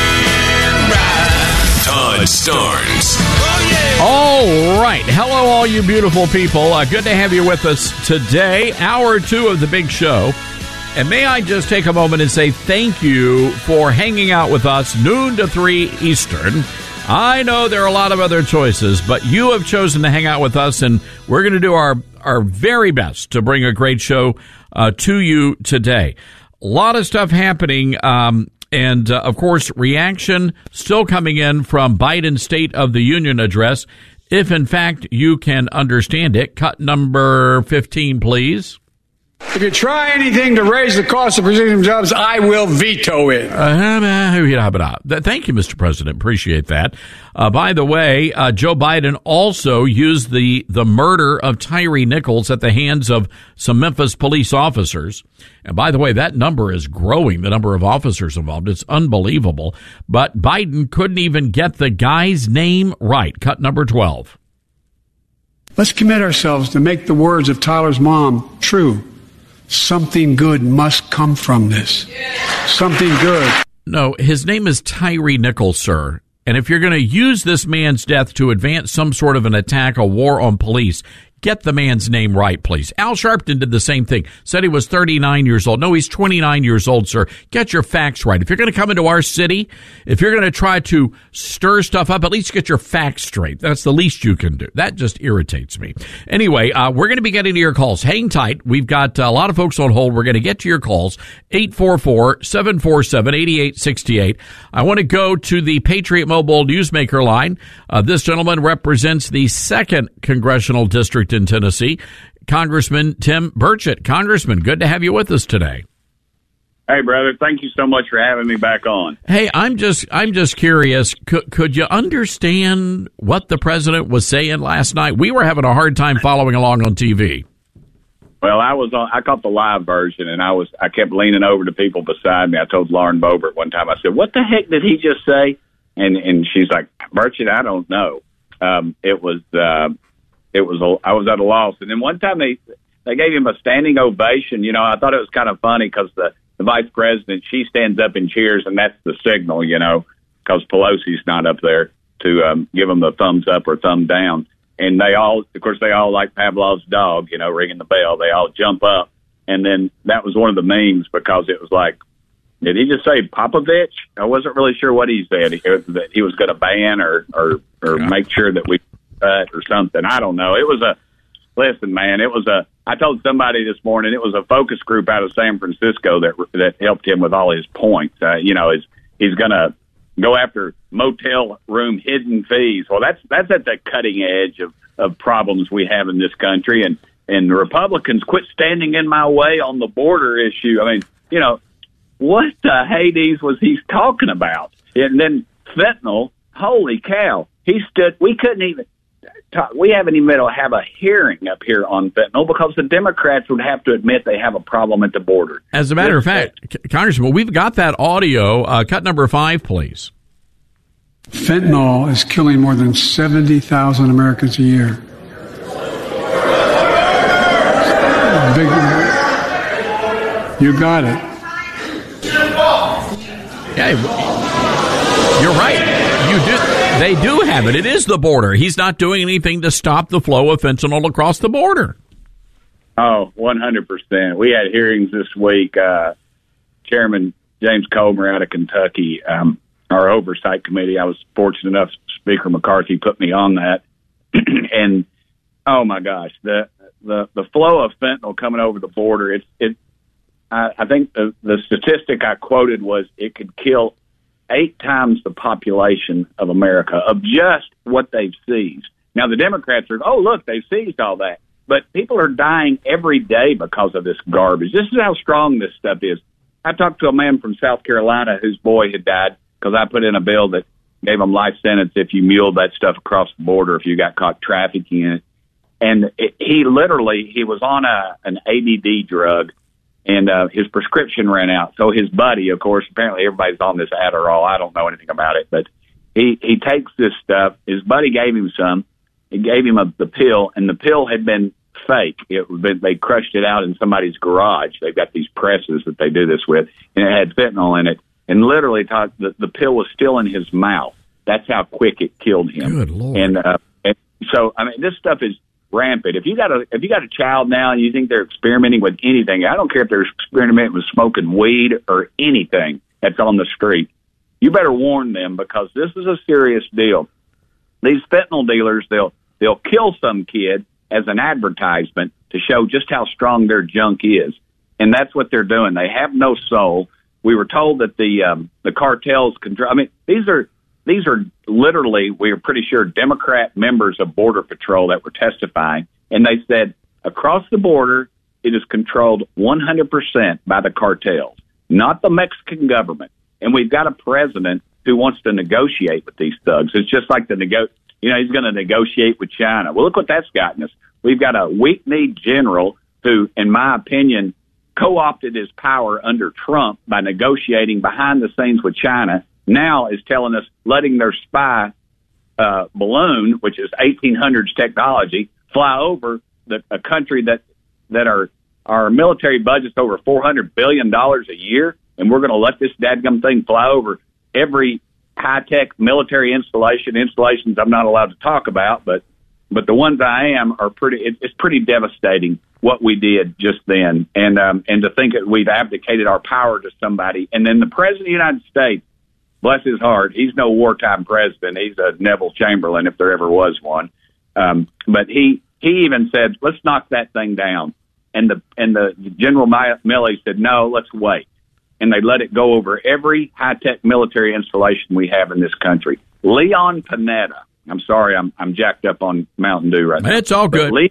ride. Todd Stearns. Oh, yeah. All right. Hello, all you beautiful people. Uh, good to have you with us today. Hour two of the big show. And may I just take a moment and say thank you for hanging out with us noon to three Eastern. I know there are a lot of other choices, but you have chosen to hang out with us, and we're going to do our, our very best to bring a great show uh, to you today. A lot of stuff happening, um, and, uh, of course, reaction still coming in from Biden's State of the Union address. If, in fact, you can understand it, cut number fifteen, please. If you try anything to raise the cost of producing jobs, I will veto it. Uh, thank you, Mister President. Appreciate that. Uh, by the way, uh, Joe Biden also used the, the murder of Tyre Nichols at the hands of some Memphis police officers. And by the way, that number is growing, the number of officers involved. It's unbelievable. But Biden couldn't even get the guy's name right. Cut number twelve. Let's commit ourselves to make the words of Tyler's mom true. Something good must come from this. Something good. No, his name is Tyre Nichols, sir. And if you're going to use this man's death to advance some sort of an attack, a war on police, get the man's name right, please. Al Sharpton did the same thing. Said he was thirty-nine years old. No, he's twenty-nine years old, sir. Get your facts right. If you're going to come into our city, if you're going to try to stir stuff up, at least get your facts straight. That's the least you can do. That just irritates me. Anyway, uh, we're going to be getting to your calls. Hang tight. We've got uh, a lot of folks on hold. We're going to get to your calls. eight four four, seven four seven, eight eight six eight. I want to go to the Patriot Mobile Newsmaker line. Uh, this gentleman represents the second congressional district in Tennessee, Congressman Tim Burchett. Congressman, good to have you with us today. Hey, brother, thank you so much for having me back on. Hey, I'm just I'm just curious, could, could you understand what the president was saying last night? We were having a hard time following along on T V. Well, I was on, I caught the live version, and I was I kept leaning over to people beside me. I told Lauren Boebert one time, I said, what the heck did he just say? And and she's like, Burchett, I don't know. Um, it was... Uh, It was a, I was at a loss. And then one time they, they gave him a standing ovation. You know, I thought it was kind of funny because the, the vice president, she stands up and cheers, and that's the signal, you know, because Pelosi's not up there. to um, give them the thumbs up or thumb down. And they all, of course, they all like Pavlov's dog, you know, ringing the bell. They all jump up. And then that was one of the memes because it was like, did he just say Popovich? I wasn't really sure what he said. He, that he was going to ban or, or, or yeah. make sure that we cut or something. I don't know. It was a, listen, man, it was a, I told somebody this morning, it was a focus group out of San Francisco that that helped him with all his points. Uh, you know, he's, he's going to go after motel room hidden fees. Well, that's that's at the cutting edge of, of problems we have in this country. And, and the Republicans quit standing in my way on the border issue. I mean, you know, what the Hades was he talking about? And then fentanyl, holy cow. He stood, we couldn't even talk, we haven't even been able to have a hearing up here on fentanyl because the Democrats would have to admit they have a problem at the border. As a matter of fact, Congressman, we've got that audio. Uh, cut number five, please. Fentanyl is killing more than seventy thousand Americans a year. Big, you got it. Yeah, you're right. You do. They do have it. It is the border. He's not doing anything to stop the flow of fentanyl across the border. Oh, one hundred percent. We had hearings this week. Uh, Chairman James Comer out of Kentucky, um, our oversight committee, I was fortunate enough, Speaker McCarthy put me on that. And, oh, my gosh, the, the, the flow of fentanyl coming over the border, it's, it, I, I think the, the statistic I quoted was it could kill eight times the population of America of just what they've seized. Now, the Democrats are, oh, look, they've seized all that. But people are dying every day because of this garbage. This is how strong this stuff is. I talked to a man from South Carolina whose boy had died because I put in a bill that gave him life sentence if you muled that stuff across the border, if you got caught trafficking it. And it, he literally, he was on a an A D D drug, and uh, his prescription ran out. So his buddy, of course, apparently everybody's on this Adderall. I don't know anything about it, but he, he takes this stuff. His buddy gave him some. He gave him a, the pill, and the pill had been fake. It been, they crushed it out in somebody's garage. They've got these presses that they do this with, and it had fentanyl in it. And literally, the, the pill was still in his mouth. That's how quick it killed him. Good Lord. And, uh, and so, I mean, this stuff is rampant. If you got a if you got a child now and you think they're experimenting with anything, I don't care if they're experimenting with smoking weed or anything that's on the street, you better warn them because this is a serious deal. These fentanyl dealers, they'll they'll kill some kid as an advertisement to show just how strong their junk is, and that's what they're doing. They have no soul. We were told that the um, the cartels control. I mean, these are these are literally, we are pretty sure, Democrat members of Border Patrol that were testifying, and they said across the border it is controlled one hundred percent by the cartels, not the Mexican government. And we've got a president who wants to negotiate with these thugs. It's just like the nego, you know, he's going to negotiate with China. Well, look what that's gotten us. We've got a weak-kneed general who, in my opinion, co-opted his power under Trump by negotiating behind the scenes with China, now is telling us letting their spy uh, balloon, which is eighteen hundreds technology, fly over the, a country that that our our military budget's over four hundred billion dollars a year, and we're going to let this dadgum thing fly over every high-tech military installation, installations I'm not allowed to talk about, but but the ones I am are pretty, it, it's pretty devastating what we did just then. And, um, and to think that we've abdicated our power to somebody. And then the president of the United States, bless his heart, he's no wartime president. He's a Neville Chamberlain if there ever was one. Um, but he, he even said, let's knock that thing down. And the, and the General Milley said, no, let's wait. And they let it go over every high-tech military installation we have in this country. Leon Panetta. I'm sorry, I'm I'm jacked up on Mountain Dew right now. It's all good. Le-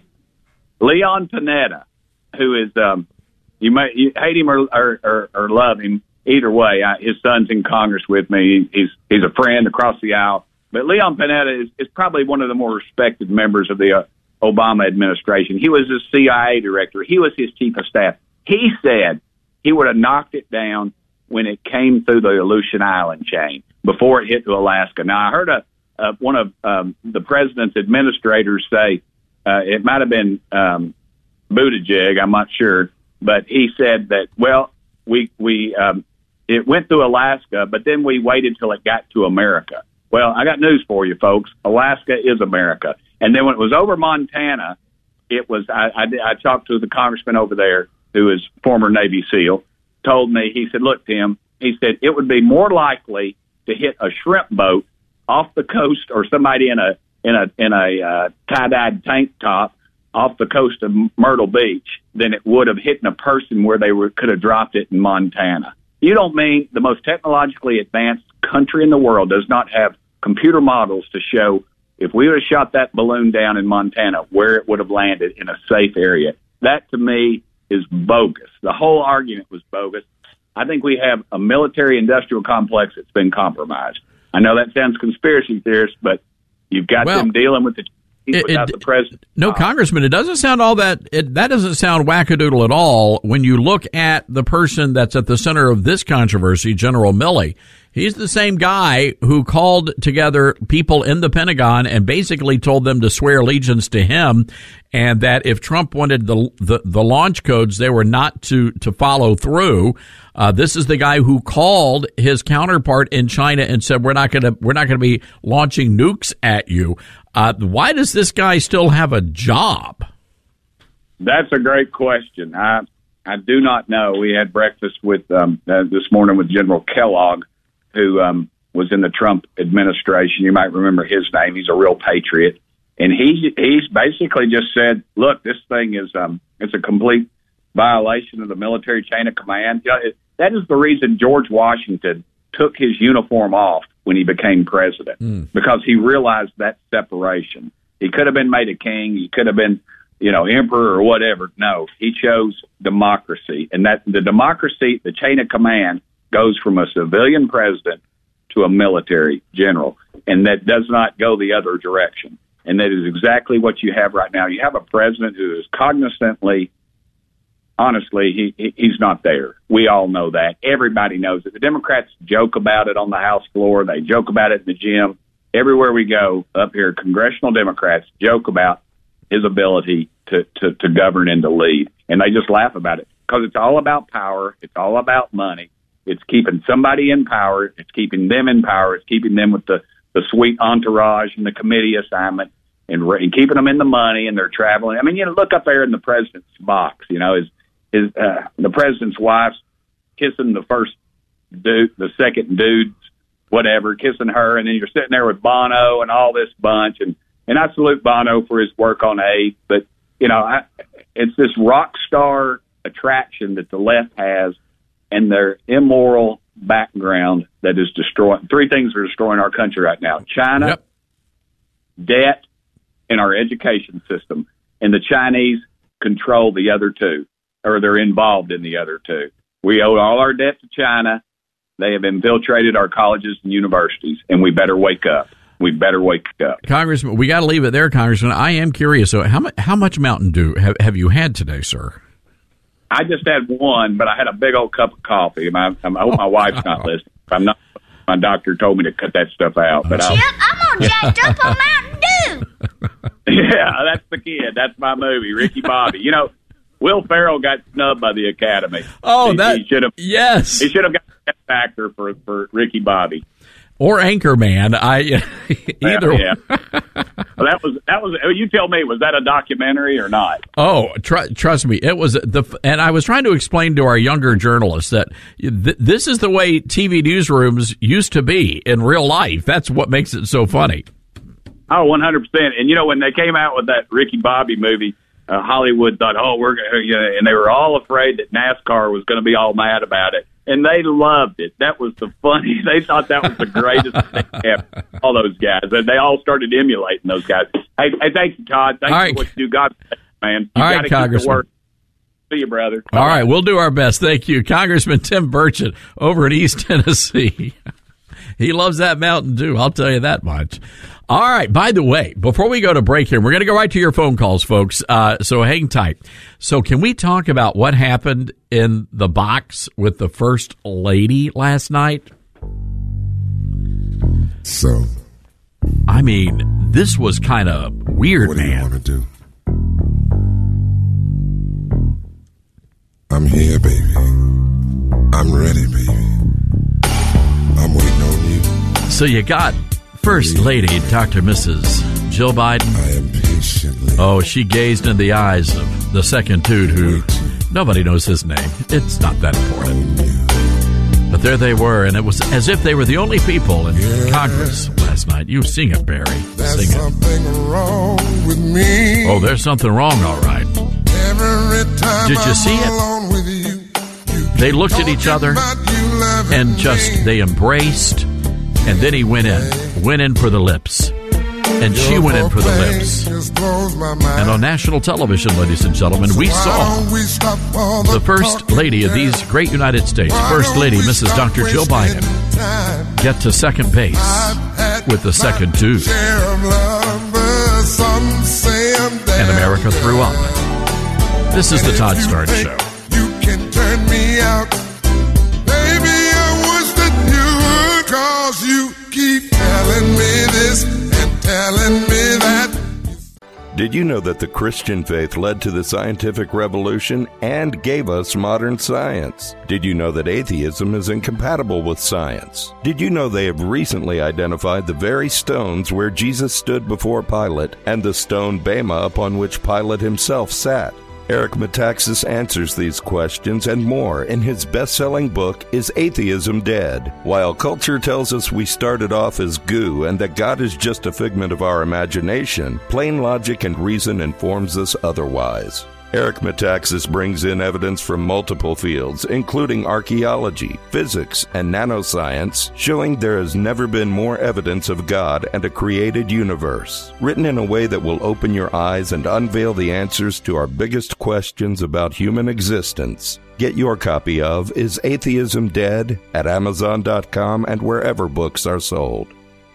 Leon Panetta, who is, um, you may you hate him or, or, or, or love him, either way. I, his son's in Congress with me. He's he's a friend across the aisle. But Leon Panetta is, is probably one of the more respected members of the uh, Obama administration. He was his C I A director. He was his chief of staff. He said he would have knocked it down when it came through the Aleutian Island chain before it hit to Alaska. Now, I heard a, uh, one of um, the president's administrators say, uh, it might have been um, Buttigieg, I'm not sure, but he said that, well, we, we um, it went through Alaska, but then we waited till it got to America. Well, I got news for you, folks. Alaska is America. And then when it was over Montana, it was I, I, I talked to the congressman over there who is former Navy SEAL, told me, he said, look, Tim, he said, it would be more likely to hit a shrimp boat off the coast or somebody in a in a in a uh, tie-dyed tank top off the coast of Myrtle Beach than it would have hit a person where they were, could have dropped it in Montana. You don't mean the most technologically advanced country in the world does not have computer models to show if we would have shot that balloon down in Montana, where it would have landed in a safe area. That, to me, is bogus. The whole argument was bogus. I think we have a military-industrial complex that's been compromised. I know that sounds conspiracy theorist, but you've got well, them dealing with the it, without it, the president. No, Congressman, it doesn't sound all that. It, that doesn't sound wackadoodle at all. When you look at the person that's at the center of this controversy, General Milley, he's the same guy who called together people in the Pentagon and basically told them to swear allegiance to him, and that if Trump wanted the the, the launch codes, they were not to to follow through. Uh, this is the guy who called his counterpart in China and said, "We're not going to we're not going to be launching nukes at you." Uh, why does this guy still have a job? That's a great question. I I do not know. We had breakfast with um, uh, this morning with General Kellogg, who um, was in the Trump administration. You might remember his name. He's a real patriot, and he he's basically just said, "Look, this thing is um, it's a complete violation of the military chain of command." You know, it, that is the reason George Washington took his uniform off when he became president, mm. because he realized that separation. He could have been made a king. He could have been, you know, emperor or whatever. No, he chose democracy, and that the democracy, the chain of command, goes from a civilian president to a military general, and that does not go the other direction. And that is exactly what you have right now. You have a president who is cognizantly, honestly, he, he he's not there. We all know that. Everybody knows it. The Democrats joke about it on the House floor. They joke about it in the gym. Everywhere we go up here, congressional Democrats joke about his ability to, to, to govern and to lead. And they just laugh about it because it's all about power. It's all about money. It's keeping somebody in power. It's keeping them in power. It's keeping them with the, the sweet entourage and the committee assignment and, and keeping them in the money, and they're traveling. I mean, you know, look up there in the president's box, you know, his, his, uh, the president's wife's kissing the first dude, the second dude's whatever, kissing her. And then you're sitting there with Bono and all this bunch. And, and I salute Bono for his work on AIDS, but you know, I, it's this rock star attraction that the left has, and their immoral background that is destroying. Three things are destroying our country right now: China, yep. debt, and our education system. And the Chinese control the other two, or they're involved in the other two. We owe all our debt to China. They have infiltrated our colleges and universities, and we better wake up. We better wake up. Congressman, we got to leave it there, Congressman. I am curious. So how much, how much Mountain Dew have, have you had today, sir? I just had one, but I had a big old cup of coffee. My, I hope my wife's not listening. I'm not. My doctor told me to cut that stuff out. But Chip, I'm all jacked up on Mountain Dew. Yeah, that's the kid. That's my movie, Ricky Bobby. You know, Will Ferrell got snubbed by the Academy. Oh, he, that he should have. Yes, he should have got that factor for for Ricky Bobby. Or Anchorman. I either. Yeah. Well, that was that was. You tell me, was that a documentary or not? Oh, tr- trust me, it was the. And I was trying to explain to our younger journalists that th- this is the way T V newsrooms used to be in real life. That's what makes it so funny. Oh, one hundred percent. And you know, when they came out with that Ricky Bobby movie, uh, Hollywood thought, oh, we're going to, you know, and they were all afraid that NASCAR was going to be all mad about it. And they loved it. That was the funny. They thought that was the greatest thing ever. All those guys. And they all started emulating those guys. Hey, hey thank you, Todd. Thanks right. for what you do. God bless you, man. You all got right, to keep Congressman. the work. See you, brother. All right. We'll do our best. Thank you. Congressman Tim Burchett over in East Tennessee. He loves that Mountain Dew. I'll tell you that much. All right. By the way, before we go to break here, we're going to go right to your phone calls, folks. Uh, so hang tight. So can we talk about what happened in the box with the First Lady last night? So, I mean, this was kind of weird, what do man. you want to do? I'm here, baby. I'm ready, baby. I'm waiting on you. So you got First Lady, Doctor Missus Jill Biden. I am patiently. Oh, she gazed in the eyes of the second dude who nobody knows his name. It's not that important. But there they were, and it was as if they were the only people in yeah. Congress last night. You sing it, Barry. There's sing something it. wrong with me. Oh, there's something wrong, all right. Every time Did you I'm see alone it? With you, you they looked at each other and just, me. they embraced, and then he went in, went in for the lips. And she went in for the lips. And on national television, ladies and gentlemen, we saw the First Lady of these great United States, First Lady, Missus Doctor Jill Biden, get to second base with the second dude. And America threw up. This is the Todd Starnes Show. You can turn me out. Baby, I wish that you would, 'cause you keep telling me this. Telling me that. Did you know that the Christian faith led to the scientific revolution and gave us modern science? Did you know that atheism is incompatible with science? Did you know they have recently identified the very stones where Jesus stood before Pilate and the stone Bema upon which Pilate himself sat? Eric Metaxas answers these questions and more in his best-selling book, Is Atheism Dead? While culture tells us we started off as goo and that God is just a figment of our imagination, plain logic and reason informs us otherwise. Eric Metaxas brings in evidence from multiple fields, including archaeology, physics, and nanoscience, showing there has never been more evidence of God and a created universe, written in a way that will open your eyes and unveil the answers to our biggest questions about human existence. Get your copy of Is Atheism Dead? At Amazon dot com and wherever books are sold.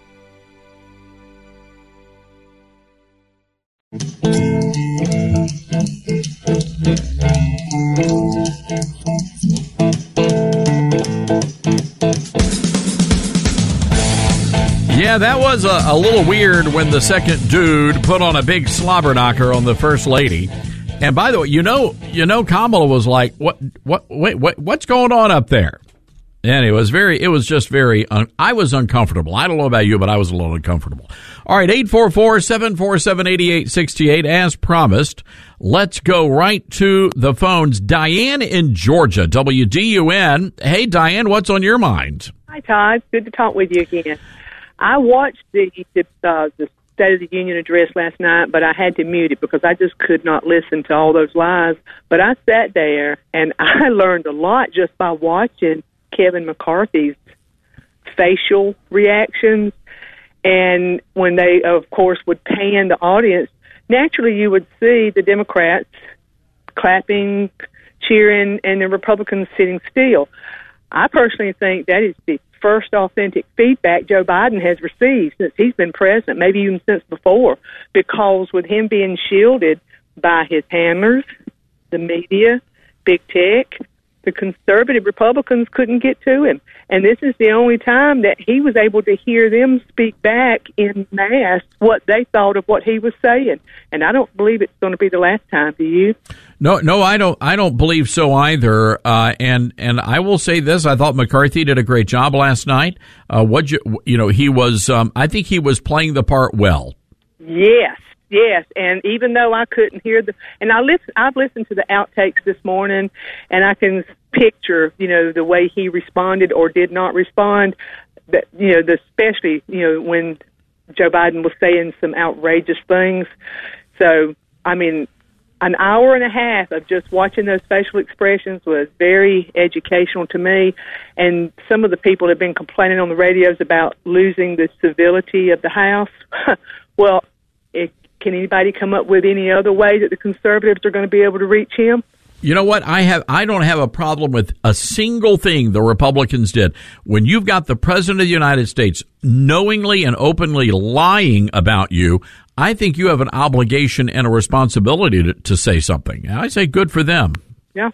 Yeah, that was a, a little weird when the second dude put on a big slobber knocker on the First Lady. And by the way, you know, you know, Kamala was like, "What, what, wait, what, what's going on up there?" And it was very, it was just very, un, I was uncomfortable. I don't know about you, but I was a little uncomfortable. All right, eight four four, seven four seven, eight eight six eight, as promised. Let's go right to the phones. Diane in Georgia, W D U N. Hey, Diane, what's on your mind? Hi, Todd. Good to talk with you again. I watched the, the, uh, the State of the Union address last night, but I had to mute it because I just could not listen to all those lies. But I sat there, and I learned a lot just by watching Kevin McCarthy's facial reactions. And when they, of course, would pan the audience, naturally you would see the Democrats clapping, cheering, and the Republicans sitting still. I personally think that is the first authentic feedback Joe Biden has received since he's been president, maybe even since before, because with him being shielded by his handlers, the media, big tech, the conservative Republicans couldn't get to him. And this is the only time that he was able to hear them speak back in mass what they thought of what he was saying. And I don't believe it's going to be the last time. Do you? No, no, I don't. I don't believe so either. Uh, and and I will say this: I thought McCarthy did a great job last night. Uh, what you you know, he was. Um, I think he was playing the part well. Yes. Yes, and even though I couldn't hear the, and I listen, I've listened to the outtakes this morning, and I can picture, you know, the way he responded or did not respond. That, you know, the, especially, you know, when Joe Biden was saying some outrageous things. So, I mean, an hour and a half of just watching those facial expressions was very educational to me. And some of the people have been complaining on the radios about losing the civility of the House. Well, it, can anybody come up with any other way that the conservatives are going to be able to reach him? You know what? I have. I don't have a problem with a single thing the Republicans did. When you've got the president of the United States knowingly and openly lying about you, I think you have an obligation and a responsibility to, to say something. And I say good for them. Yeah.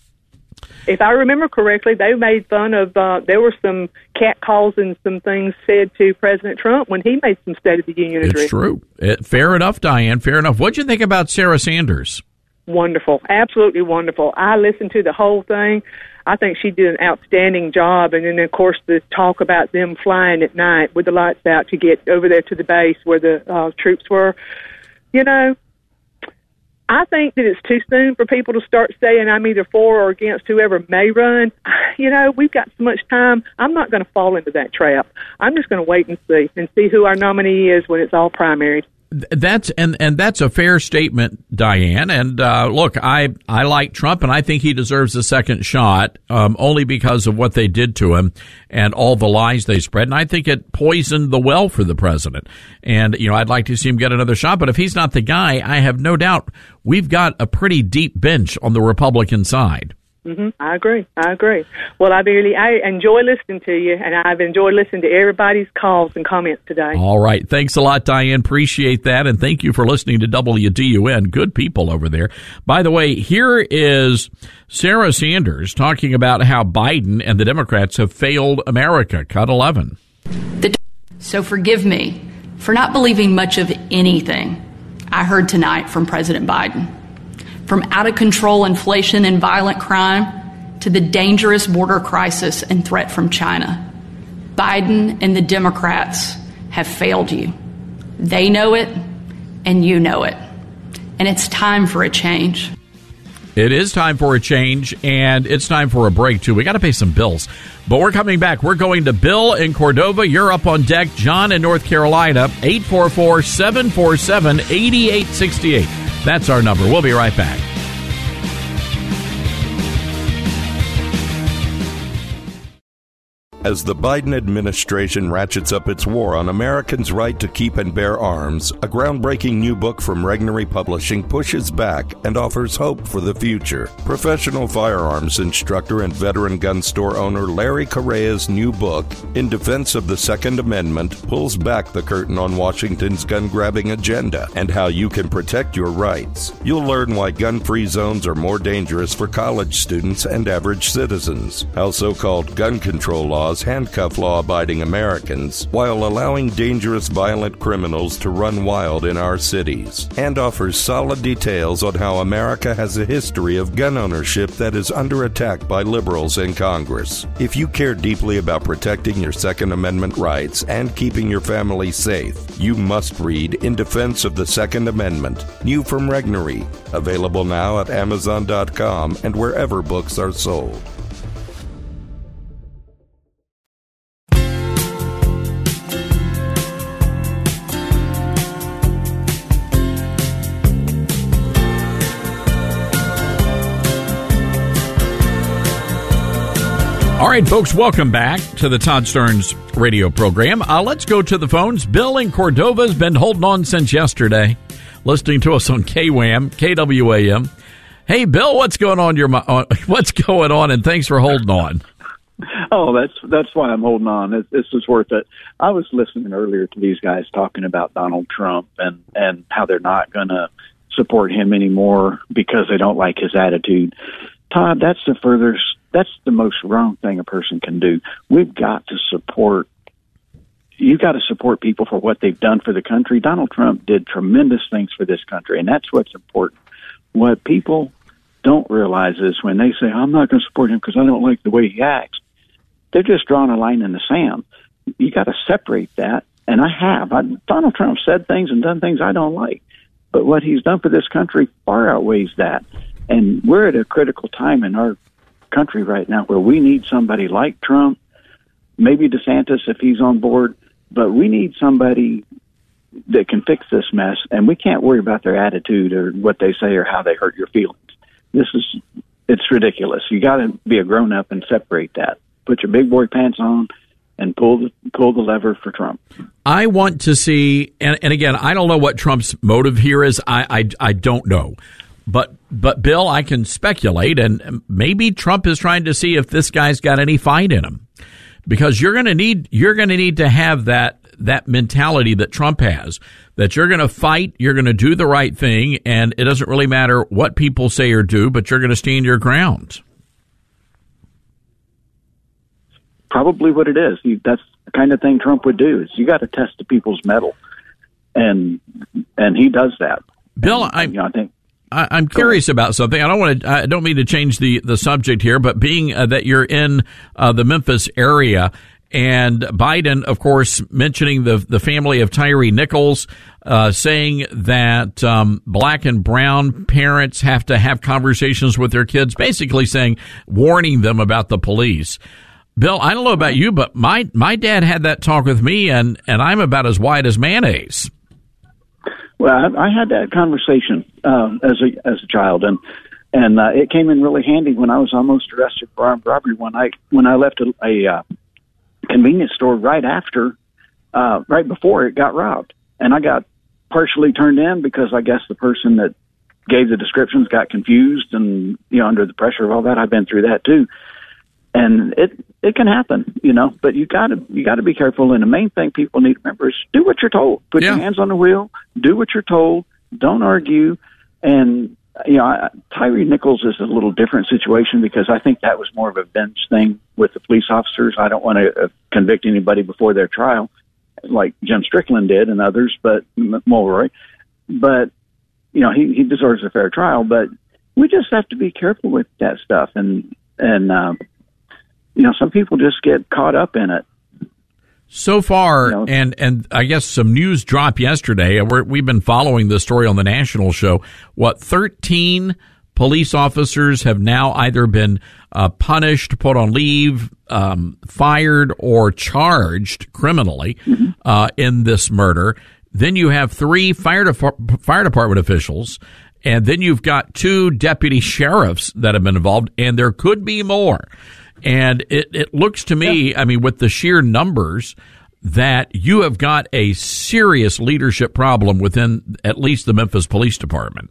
If I remember correctly, they made fun of, uh, there were some cat calls and some things said to President Trump when he made some State of the Union address. It's true. It, fair enough, Diane, fair enough. What'd you think about Sarah Sanders? Wonderful. Absolutely wonderful. I listened to the whole thing. I think she did an outstanding job. And then, of course, the talk about them flying at night with the lights out to get over there to the base where the uh, troops were. You know, I think that it's too soon for people to start saying I'm either for or against whoever may run. You know, we've got so much time. I'm not going to fall into that trap. I'm just going to wait and see and see who our nominee is when it's all primaried. That's and, and that's a fair statement, Diane. And uh, look, I, I like Trump, and I think he deserves a second shot, um, only because of what they did to him and all the lies they spread. And I think it poisoned the well for the president. And you know, I'd like to see him get another shot. But if he's not the guy, I have no doubt we've got a pretty deep bench on the Republican side. Mm-hmm. I agree. I agree. Well, I really I enjoy listening to you, and I've enjoyed listening to everybody's calls and comments today. All right. Thanks a lot, Diane. Appreciate that, and thank you for listening to W D U N. Good people over there. By the way, here is Sarah Sanders talking about how Biden and the Democrats have failed America. Cut eleven. The, so forgive me for not believing much of anything I heard tonight from President Biden. From out-of-control inflation and violent crime to the dangerous border crisis and threat from China, Biden and the Democrats have failed you. They know it, and you know it. And it's time for a change. It is time for a change, and it's time for a break, too. We got to pay some bills. But we're coming back. We're going to Bill in Cordova. You're up on deck. John in North Carolina, eight four four, seven four seven, eight eight six eight. That's our number. We'll be right back. As the Biden administration ratchets up its war on Americans' right to keep and bear arms, a groundbreaking new book from Regnery Publishing pushes back and offers hope for the future. Professional firearms instructor and veteran gun store owner Larry Correa's new book, In Defense of the Second Amendment, pulls back the curtain on Washington's gun-grabbing agenda and how you can protect your rights. You'll learn why gun-free zones are more dangerous for college students and average citizens, how so-called gun control laws handcuff law-abiding Americans while allowing dangerous violent criminals to run wild in our cities, and offers solid details on how America has a history of gun ownership that is under attack by liberals in Congress. If you care deeply about protecting your Second Amendment rights and keeping your family safe, you must read In Defense of the Second Amendment, new from Regnery, available now at Amazon dot com and wherever books are sold. All right, folks, welcome back to the Todd Starnes radio program. Uh, let's go to the phones. Bill in Cordova has been holding on since yesterday, listening to us on K W A M, K W A M. Hey, Bill, what's going on? Your uh, what's going on? And thanks for holding on. Oh, that's that's why I'm holding on. This, this is worth it. I was listening earlier to these guys talking about Donald Trump and, and how they're not going to support him anymore because they don't like his attitude. Todd, that's the furthest. That's the most wrong thing a person can do. We've got to support, you got to support people for what they've done for the country. Donald Trump did tremendous things for this country, and that's what's important. What people don't realize is when they say, I'm not going to support him because I don't like the way he acts, they're just drawing a line in the sand. You got to separate that, and I have. I, Donald Trump said things and done things I don't like, but what he's done for this country far outweighs that. And we're at a critical time in our country right now where we need somebody like Trump, maybe DeSantis if he's on board, but we need somebody that can fix this mess, and we can't worry about their attitude or what they say or how they hurt your feelings. This is, it's ridiculous. You got to be a grown-up and separate that. Put your big boy pants on and pull the, pull the lever for Trump. I want to see, and, and again, I don't know what Trump's motive here is. I, I, I don't know. But, but Bill, I can speculate, and maybe Trump is trying to see if this guy's got any fight in him, because you're going to need, you're going to need to have that, that mentality that Trump has, that you're going to fight, you're going to do the right thing, and it doesn't really matter what people say or do, but you're going to stand your ground. Probably what it is. You, that's the kind of thing Trump would do. Is you got to test the people's mettle, and and he does that. Bill, and, I, you know, I think. I, I'm curious about something. I don't want to. I don't mean to change the, the subject here, but being uh, that you're in uh, the Memphis area, and Biden, of course, mentioning the the family of Tyre Nichols, uh, saying that um, black and brown parents have to have conversations with their kids, basically saying, warning them about the police. Bill, I don't know about you, but my my dad had that talk with me, and, and I'm about as white as mayonnaise. Well, I, I had that conversation uh, as a as a child, and and uh, it came in really handy when I was almost arrested for armed robbery one night when I left a, a uh, convenience store right after, uh, right before it got robbed, and I got partially turned in because I guess the person that gave the descriptions got confused, and you know, under the pressure of all that, I've been through that too. And it it can happen, you know, but you gotta you gotta be careful. And the main thing people need to remember is do what you're told. Put yeah. your hands on the wheel. Do what you're told. Don't argue. And you know, I, Tyre Nichols is a little different situation because I think that was more of a bench thing with the police officers. I don't want to uh, convict anybody before their trial, like Jim Strickland did and others, but Mulroy. But you know, he he deserves a fair trial. But we just have to be careful with that stuff. And and um, you know, some people just get caught up in it. So far, you know, and, and I guess some news dropped yesterday. We're, we've been following this story on the national show. What, thirteen police officers have now either been uh, punished, put on leave, um, fired, or charged criminally mm-hmm. uh, in this murder. Then you have three fire, de- fire department officials, and then you've got two deputy sheriffs that have been involved, and there could be more. And it, it looks to me, yeah. I mean, with the sheer numbers, that you have got a serious leadership problem within at least the Memphis Police Department.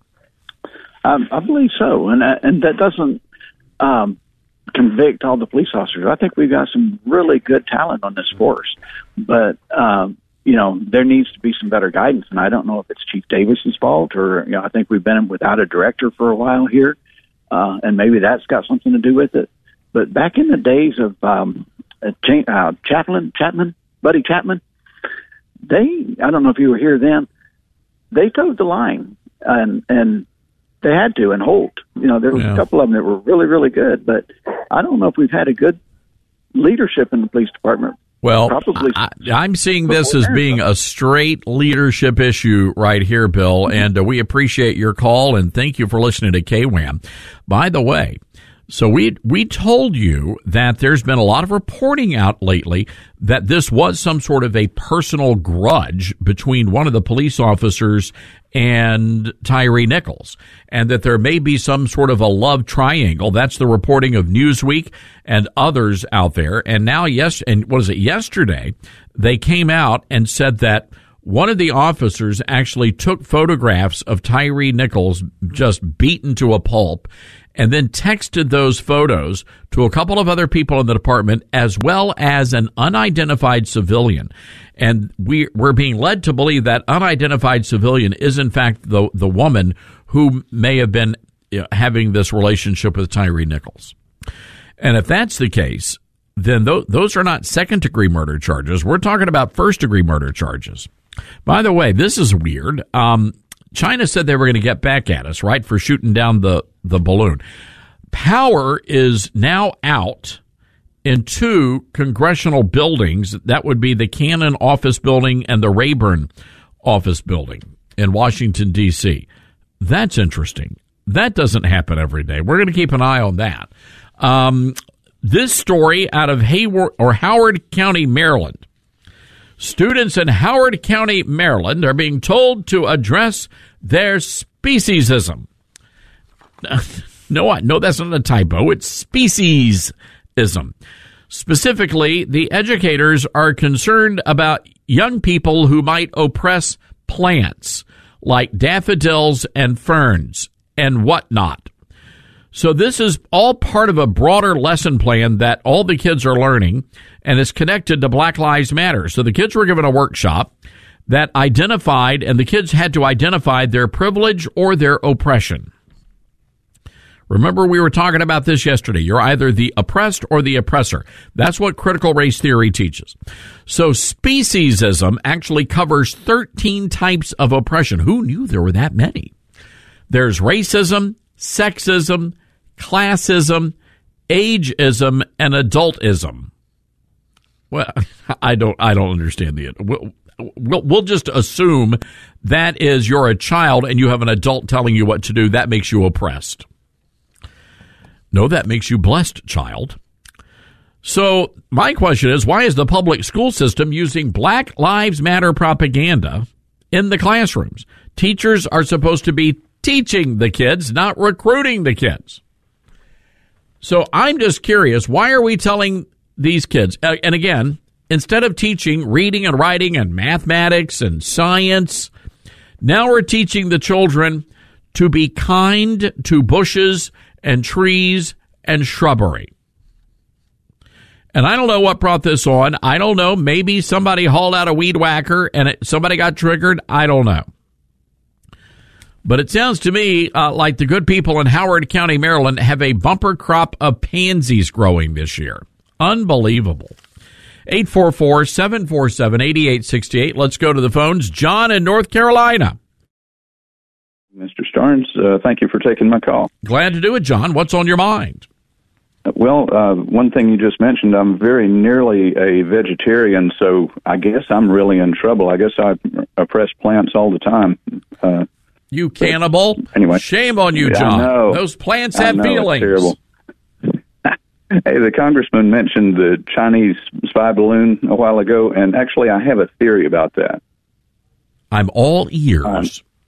Um, I believe so. And, uh, and that doesn't um, convict all the police officers. I think we've got some really good talent on this force. But, um, you know, there needs to be some better guidance. And I don't know if it's Chief Davis's fault or, you know, I think we've been without a director for a while here. Uh, and maybe that's got something to do with it. But back in the days of um, uh, Chaplin, Chapman, Buddy Chapman, they, I don't know if you were here then, they towed the line, and and they had to, and Holt. You know, there was yeah. a couple of them that were really, really good, but I don't know if we've had a good leadership in the police department. Well, Probably I, I'm seeing this as being a straight leadership issue right here, Bill, and uh, we appreciate your call, and thank you for listening to K WHAM. By the way, so we we told you that there's been a lot of reporting out lately that this was some sort of a personal grudge between one of the police officers and Tyre Nichols, and that there may be some sort of a love triangle. That's the reporting of Newsweek and others out there. And now, yes, and what is it, yesterday, they came out and said that one of the officers actually took photographs of Tyre Nichols just beaten to a pulp and then texted those photos to a couple of other people in the department as well as an unidentified civilian. And we, we're being led to believe that unidentified civilian is, in fact, the the woman who may have been, you know, having this relationship with Tyre Nichols. And if that's the case, then th- those are not second-degree murder charges. We're talking about first-degree murder charges. By the way, this is weird. Um, China said they were going to get back at us, right, for shooting down the, the balloon. Power is now out in two congressional buildings. That would be the Cannon office building and the Rayburn office building in Washington, D C. That's interesting. That doesn't happen every day. We're going to keep an eye on that. Um, this story out of Hayward or Howard County, Maryland. Students in Howard County, Maryland are being told to address their speciesism. No, no, that's not a typo. It's speciesism. Specifically, the educators are concerned about young people who might oppress plants like daffodils and ferns and whatnot. So this is all part of a broader lesson plan that all the kids are learning, and it's connected to Black Lives Matter. So the kids were given a workshop that identified, and the kids had to identify their privilege or their oppression. Remember, we were talking about this yesterday. You're either the oppressed or the oppressor. That's what critical race theory teaches. So speciesism actually covers thirteen types of oppression. Who knew there were that many? There's racism, sexism, classism, ageism, and adultism. Well, I don't, I don't understand the. We'll, we'll, we'll just assume that is you're a child and you have an adult telling you what to do. That makes you oppressed. No, that makes you blessed, child. So my question is, why is the public school system using Black Lives Matter propaganda in the classrooms? Teachers are supposed to be teaching the kids, not recruiting the kids. So I'm just curious, why are we telling these kids, uh, and again, instead of teaching reading and writing and mathematics and science, now we're teaching the children to be kind to bushes and trees and shrubbery. And I don't know what brought this on. I don't know. Maybe somebody hauled out a weed whacker and it, somebody got triggered. I don't know. But it sounds to me uh, like the good people in Howard County, Maryland, have a bumper crop of pansies growing this year. Unbelievable. eight four four, seven four seven, eight eight six eight. Let's go to the phones. John in North Carolina. Mister Starnes, uh, thank you for taking my call. Glad to do it, John. What's on your mind? Well, uh, one thing you just mentioned, I'm very nearly a vegetarian, so I guess I'm really in trouble. I guess I oppress plants all the time. Uh, you cannibal. Anyway. Shame on you, John. I know. Those plants I have know, feelings. It's terrible. Hey, the congressman mentioned the Chinese spy balloon a while ago, and actually I have a theory about that. I'm all ears. Um,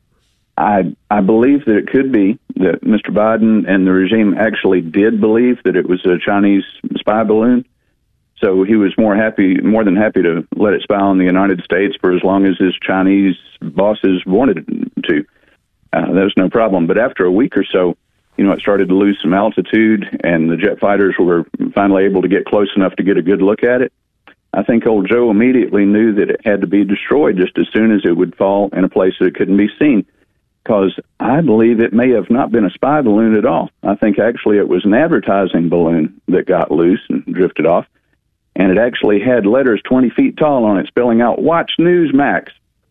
I I believe that it could be that Mister Biden and the regime actually did believe that it was a Chinese spy balloon. So he was more happy, more than happy to let it spy on the United States for as long as his Chinese bosses wanted to. Uh, there was no problem. But after a week or so, you know, it started to lose some altitude, and the jet fighters were finally able to get close enough to get a good look at it. I think old Joe immediately knew that it had to be destroyed just as soon as it would fall in a place that it couldn't be seen, because I believe it may have not been a spy balloon at all. I think actually it was an advertising balloon that got loose and drifted off, and it actually had letters twenty feet tall on it spelling out Watch Newsmax.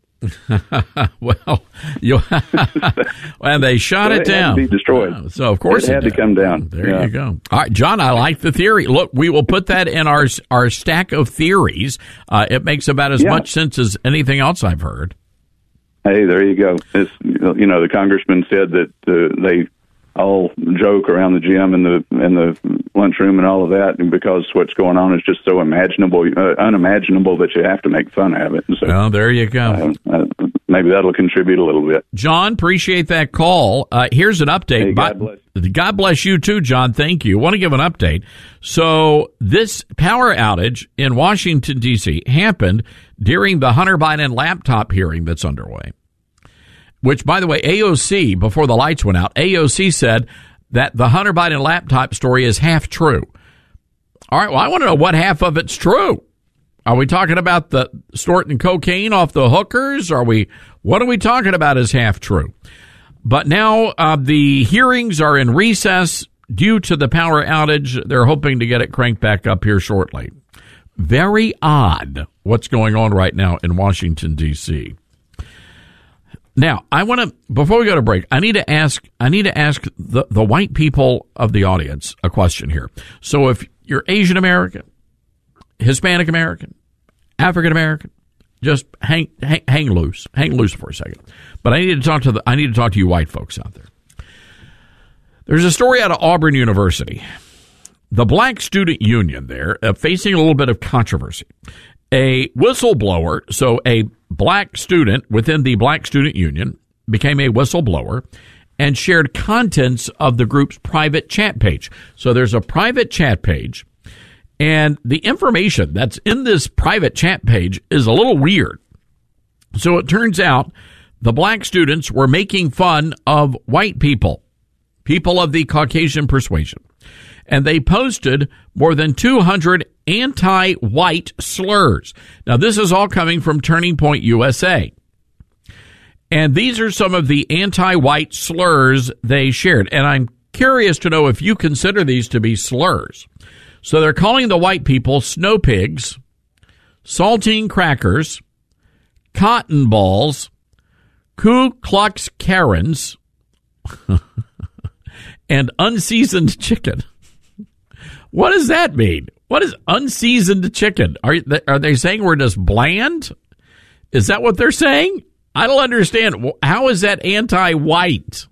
well, you and they shot so it, it down. Had to be destroyed. Wow. So of course it, it had did. to come down. There yeah. you go. All right, John, I like the theory. Look, we will put that in our our stack of theories. Uh, it makes about as yeah. much sense as anything else I've heard. Hey, there you go. It's, you know, the congressman said that uh, they all joke around the gym and the and the lunchroom and all of that, and because what's going on is just so imaginable, uh, unimaginable that you have to make fun of it. And so, well, there you go. Uh, uh, maybe that'll contribute a little bit. John, appreciate that call. Uh, here's an update. Hey, God bless. God bless you too, John. Thank you. I want to give an update. So this power outage in Washington, D C happened during the Hunter Biden laptop hearing that's underway. Which, by the way, A O C, before the lights went out, A O C said that the Hunter Biden laptop story is half true. All right, well, I want to know what half of it's true. Are we talking about the snorting cocaine off the hookers? Are we? What are we talking about as half true? But now uh, the hearings are in recess due to the power outage. They're hoping to get it cranked back up here shortly. Very odd what's going on right now in Washington, D C Now, I want to, before we go to break, I need to ask, I need to ask the, the white people of the audience a question here. So if you're Asian American, Hispanic American, African American, just hang, hang, hang loose, hang loose for a second. But I need to talk to the, I need to talk to you white folks out there. There's a story out of Auburn University. The Black Student Union there, uh, facing a little bit of controversy. A whistleblower, so a black student within the Black Student Union became a whistleblower and shared contents of the group's private chat page. So there's a private chat page, and the information that's in this private chat page is a little weird. So it turns out the black students were making fun of white people, people of the Caucasian persuasion. And they posted more than two hundred anti-white slurs. Now, this is all coming from Turning Point U S A. And these are some of the anti-white slurs they shared. And I'm curious to know if you consider these to be slurs. So they're calling the white people snow pigs, saltine crackers, cotton balls, Ku Klux Karens, and unseasoned chicken. What does that mean? What is unseasoned chicken? Are they, are they saying we're just bland? Is that what they're saying? I don't understand. How is that anti-white?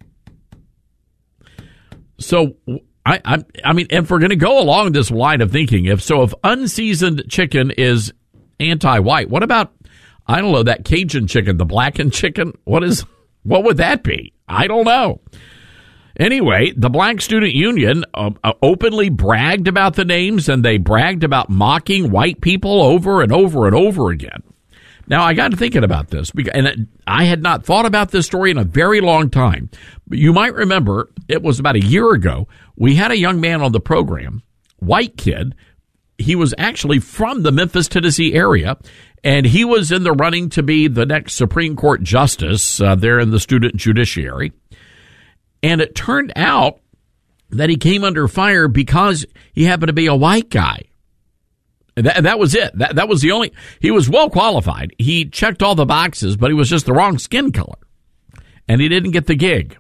So, I, I, I mean, if we're going to go along this line of thinking, if so, if unseasoned chicken is anti-white, what about, I don't know, that Cajun chicken, the blackened chicken? What is, what would that be? I don't know. Anyway, the Black Student Union uh, uh, openly bragged about the names, and they bragged about mocking white people over and over and over again. Now, I got to thinking about this, and I had not thought about this story in a very long time. But you might remember, it was about a year ago, we had a young man on the program, white kid. He was actually from the Memphis, Tennessee area, and he was in the running to be the next Supreme Court justice uh, there in the student judiciary. And it turned out that he came under fire because he happened to be a white guy. And that, that was it. That, that was the only, he was well qualified. He checked all the boxes, but he was just the wrong skin color. And he didn't get the gig.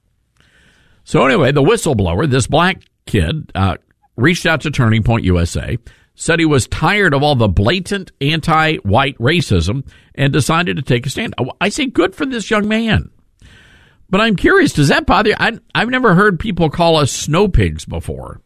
So anyway, the whistleblower, this black kid, uh, reached out to Turning Point U S A, said he was tired of all the blatant anti-white racism and decided to take a stand. I say good for this young man. But I'm curious, does that bother you? I, I've never heard people call us snow pigs before.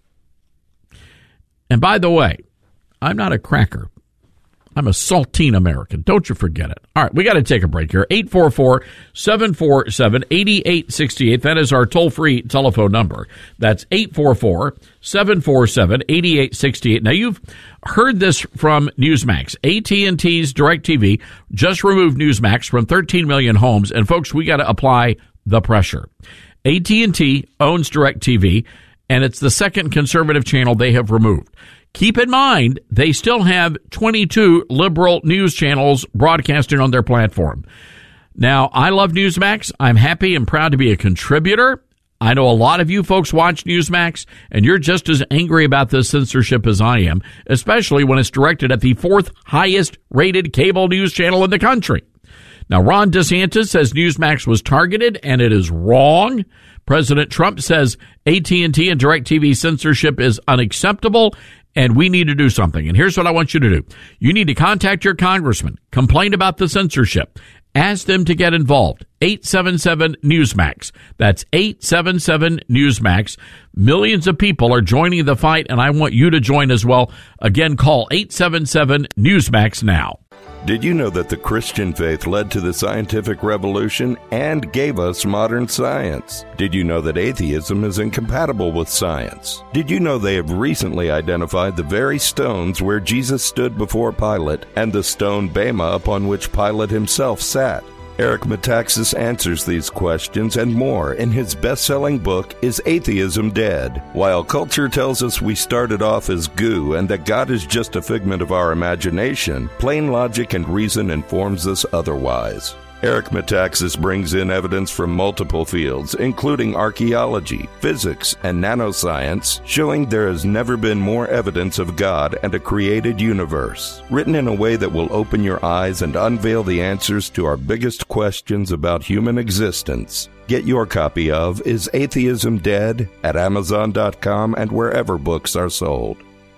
And by the way, I'm not a cracker. I'm a saltine American. Don't you forget it. All right, we got to take a break here. eight four four, seven four seven, eight eight six eight. That is our toll-free telephone number. That's eight four four, seven four seven, eight eight six eight. Now, you've heard this from Newsmax. A T and T's DirecTV just removed Newsmax from thirteen million homes. And, folks, we got to apply the pressure. A T and T owns DirecTV, and it's the second conservative channel they have removed. Keep in mind, they still have twenty-two liberal news channels broadcasting on their platform. Now, I love Newsmax. I'm happy and proud to be a contributor. I know a lot of you folks watch Newsmax, and you're just as angry about this censorship as I am, especially when it's directed at the fourth highest rated cable news channel in the country. Now, Ron DeSantis says Newsmax was targeted, and it is wrong. President Trump says A T and T and DirecTV censorship is unacceptable, and we need to do something. And here's what I want you to do. You need to contact your congressman, complain about the censorship, ask them to get involved. eight seven seven Newsmax. That's eight seven seven Newsmax. Millions of people are joining the fight, and I want you to join as well. Again, call eight seven seven Newsmax now. Did you know that the Christian faith led to the scientific revolution and gave us modern science? Did you know that atheism is incompatible with science? Did you know they have recently identified the very stones where Jesus stood before Pilate and the stone Bema upon which Pilate himself sat? Eric Metaxas answers these questions and more in his best-selling book, Is Atheism Dead? While culture tells us we started off as goo and that God is just a figment of our imagination, plain logic and reason informs us otherwise. Eric Metaxas brings in evidence from multiple fields, including archaeology, physics, and nanoscience, showing there has never been more evidence of God and a created universe, written in a way that will open your eyes and unveil the answers to our biggest questions about human existence. Get your copy of Is Atheism Dead? At Amazon dot com and wherever books are sold.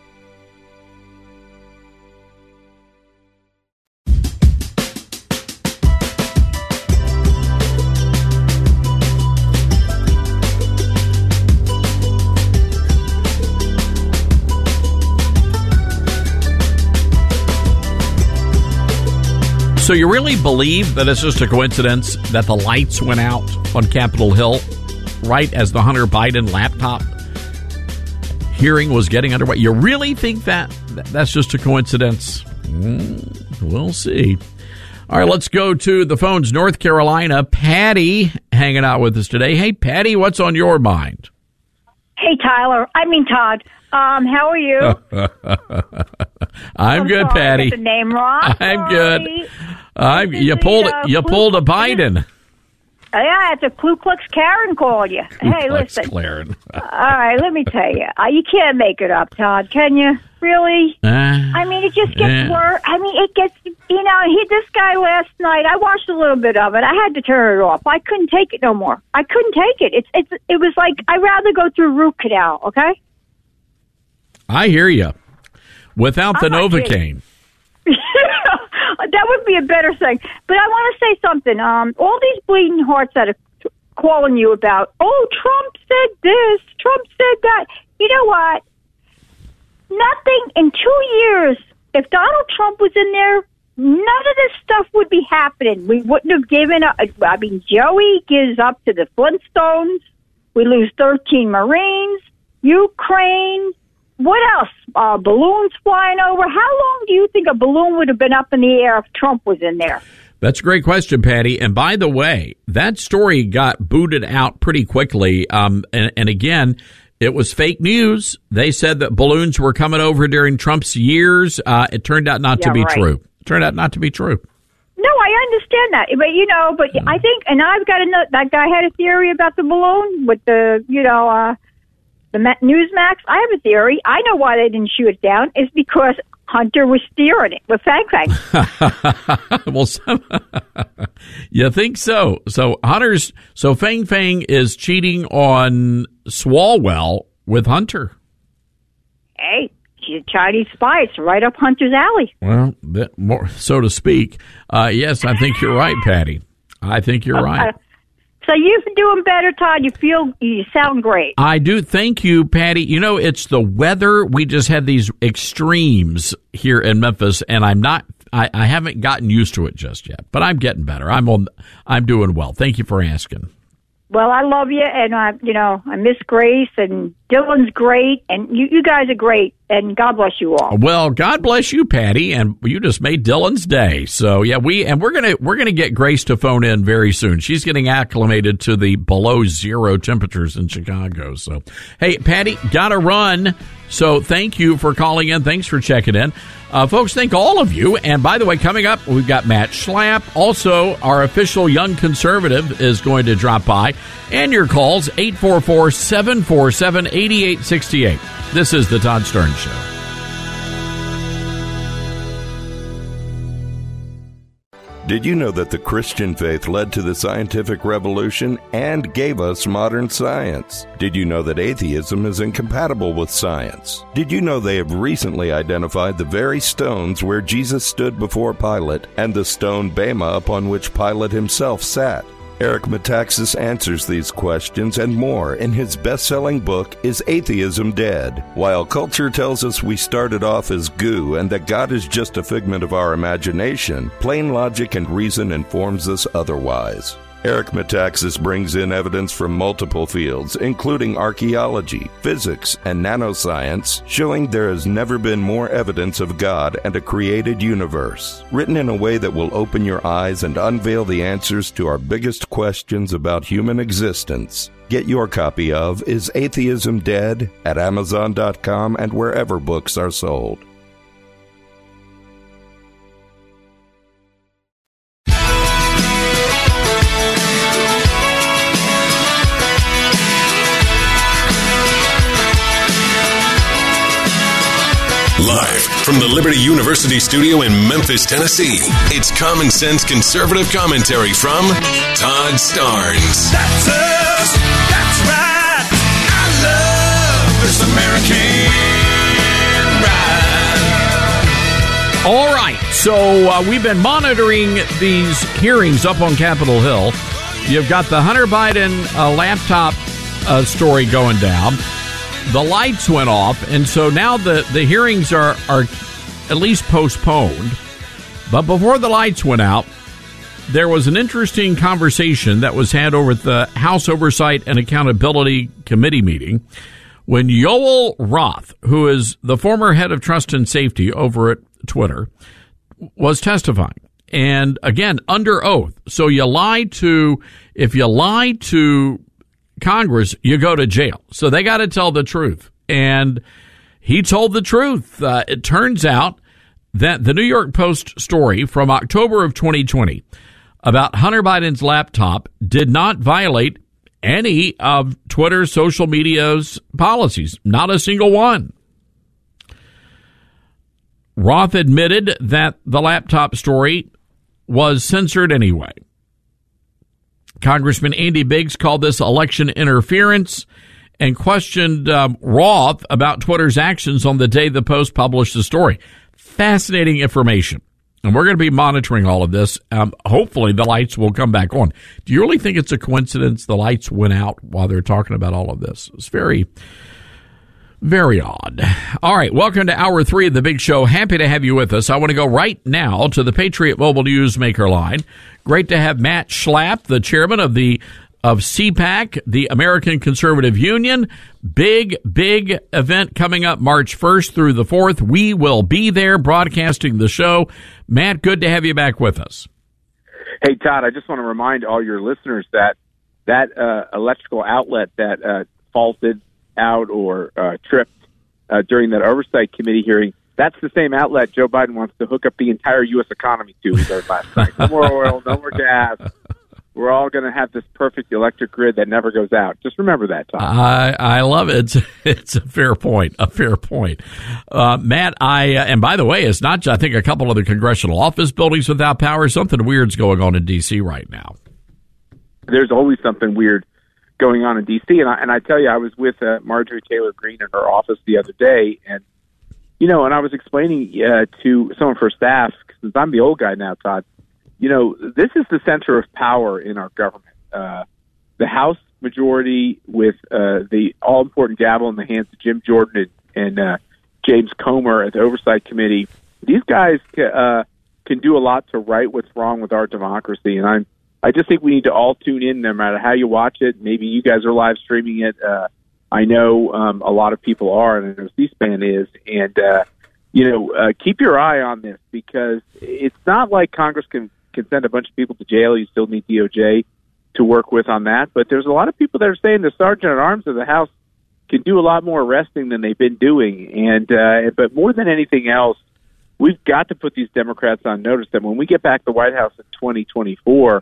So you really believe that it's just a coincidence that the lights went out on Capitol Hill right as the Hunter Biden laptop hearing was getting underway? You really think that that's just a coincidence? Mm, we'll see. All right, let's go to the phones. North Carolina, Patty hanging out with us today. Hey, Patty, what's on your mind? Hey, Tyler. I mean, Todd. Um, how are you? I'm, I'm good, sorry, Patty. I got the name wrong. I'm good. I'm, you pulled uh, you pulled a Biden. Yeah, it's a Ku Klux Karen called you. Ku Hey, Klux listen. Karen. All right, let me tell you. Uh, you can't make it up, Todd, can you? Really? Uh, I mean, it just gets yeah. worse. I mean, it gets, you know, he, this guy last night, I watched a little bit of it. I had to turn it off. I couldn't take it no more. I couldn't take it. It's, it's, it was like, I'd rather go through root canal, okay? I hear you. Without the I'm not Novocaine. That would be a better thing. But I want to say something. Um, all these bleeding hearts that are t- calling you about, oh, Trump said this, Trump said that. You know what? Nothing in two years, if Donald Trump was in there, none of this stuff would be happening. We wouldn't have given up. I mean, Joey gives up to the Flintstones. We lose thirteen Marines. Ukraine. What else? Uh, balloons flying over. How long do you think a balloon would have been up in the air if Trump was in there? That's a great question, Patty. And by the way, that story got booted out pretty quickly. Um, and, and again, it was fake news. They said that balloons were coming over during Trump's years. Uh, it turned out not Yeah, to be right. true. It turned out not to be true. No, I understand that, but you know, but I think, and I've got to know that guy had a theory about the balloon with the, you know, uh, the Newsmax. I have a theory. I know why they didn't shoot it down. It's because Hunter was steering it with Fang Fang. Well, some, you think so? So Hunter's so Fang Fang is cheating on Swalwell with Hunter. Hey, she's a Chinese spy. It's right up Hunter's alley. Well, that, more so to speak. Uh, yes, I think you're right, Patty. I think you're right. Uh, so you're doing better, Todd. You feel, you sound great. I do. Thank you, Patty. You know, it's the weather. We just had these extremes here in Memphis, and I'm not, I, I haven't gotten used to it just yet, but I'm getting better. I'm on, I'm doing well. Thank you for asking. Well, I love you, and I, you know, I miss Grace, and Dylan's great, and you, you guys are great, and God bless you all. Well, God bless you, Patty, and you just made Dylan's day. So yeah, we and we're gonna we're gonna get Grace to phone in very soon. She's getting acclimated to the below zero temperatures in Chicago. So, hey, Patty, gotta run. So thank you for calling in. Thanks for checking in. Uh, folks, thank all of you. And by the way, coming up, we've got Matt Schlapp. Also, our official Young Conservative is going to drop by. And your calls, eight four four, seven four seven, eight eight six eight. This is The Todd Stern Show. Did you know that the Christian faith led to the scientific revolution and gave us modern science? Did you know that atheism is incompatible with science? Did you know they have recently identified the very stones where Jesus stood before Pilate and the stone Bema upon which Pilate himself sat? Eric Metaxas answers these questions and more in his best-selling book, Is Atheism Dead? While culture tells us we started off as goo and that God is just a figment of our imagination, plain logic and reason informs us otherwise. Eric Metaxas brings in evidence from multiple fields, including archaeology, physics, and nanoscience, showing there has never been more evidence of God and a created universe, written in a way that will open your eyes and unveil the answers to our biggest questions about human existence. Get your copy of Is Atheism Dead? At Amazon dot com and wherever books are sold. Live from the Liberty University studio in Memphis, Tennessee, it's Common Sense Conservative Commentary from Todd Starnes. That's us. That's right. I love this American ride. All right, so uh, we've been monitoring these hearings up on Capitol Hill. You've got the Hunter Biden uh, laptop uh, story going down. The lights went off, and so now the, the hearings are, are at least postponed. But before the lights went out, there was an interesting conversation that was had over at the House Oversight and Accountability Committee meeting when Yoel Roth, who is the former head of trust and safety over at Twitter, was testifying. And again, under oath. So you lie to, if you lie to Congress, you go to jail. So they got to tell the truth. And he told the truth. Uh, it turns out that the New York Post story from October of twenty twenty about Hunter Biden's laptop did not violate any of Twitter's social media's policies, not a single one. Roth admitted that the laptop story was censored anyway. Congressman Andy Biggs called this election interference and questioned um, Roth about Twitter's actions on the day the Post published the story. Fascinating information. And we're going to be monitoring all of this. Um, hopefully the lights will come back on. Do you really think it's a coincidence the lights went out while they're talking about all of this? It's very, very odd. All right, welcome to Hour three of the Big Show. Happy to have you with us. I want to go right now to the Patriot Mobile Newsmaker line. Great to have Matt Schlapp, the chairman of the of C PAC, the American Conservative Union. Big, big event coming up March first through the fourth. We will be there broadcasting the show. Matt, good to have you back with us. Hey, Todd, I just want to remind all your listeners that that uh, electrical outlet that uh, faulted out or uh, tripped uh, during that oversight committee hearing, that's the same outlet Joe Biden wants to hook up the entire U S economy to, he said last night. No more oil, no more gas. We're all going to have this perfect electric grid that never goes out. Just remember that, Tom. I I love it. It's, it's a fair point. A fair point, uh, Matt. I uh, and by the way, it's not just, I think a couple of the congressional office buildings without power. Something weird's going on in D C right now. There's always something weird going on in D C, and I and I tell you, I was with uh, Marjorie Taylor Greene in her office the other day, and you know, and I was explaining uh, to some of her staff, since I'm the old guy now, Todd. You know, this is the center of power in our government. Uh, the House majority with uh, the all-important gavel in the hands of Jim Jordan and, and uh, James Comer at the Oversight Committee. These guys uh, can do a lot to right what's wrong with our democracy, and I'm, I just think we need to all tune in no matter how you watch it. Maybe you guys are live streaming it. Uh, I know um, a lot of people are, and I know C-SPAN is, and, uh, you know, uh, keep your eye on this because it's not like Congress can can send a bunch of people to jail. You still need D O J to work with on that. But there's a lot of people that are saying the sergeant at arms of the House can do a lot more arresting than they've been doing. And uh, but more than anything else, we've got to put these Democrats on notice that when we get back to the White House in twenty twenty-four,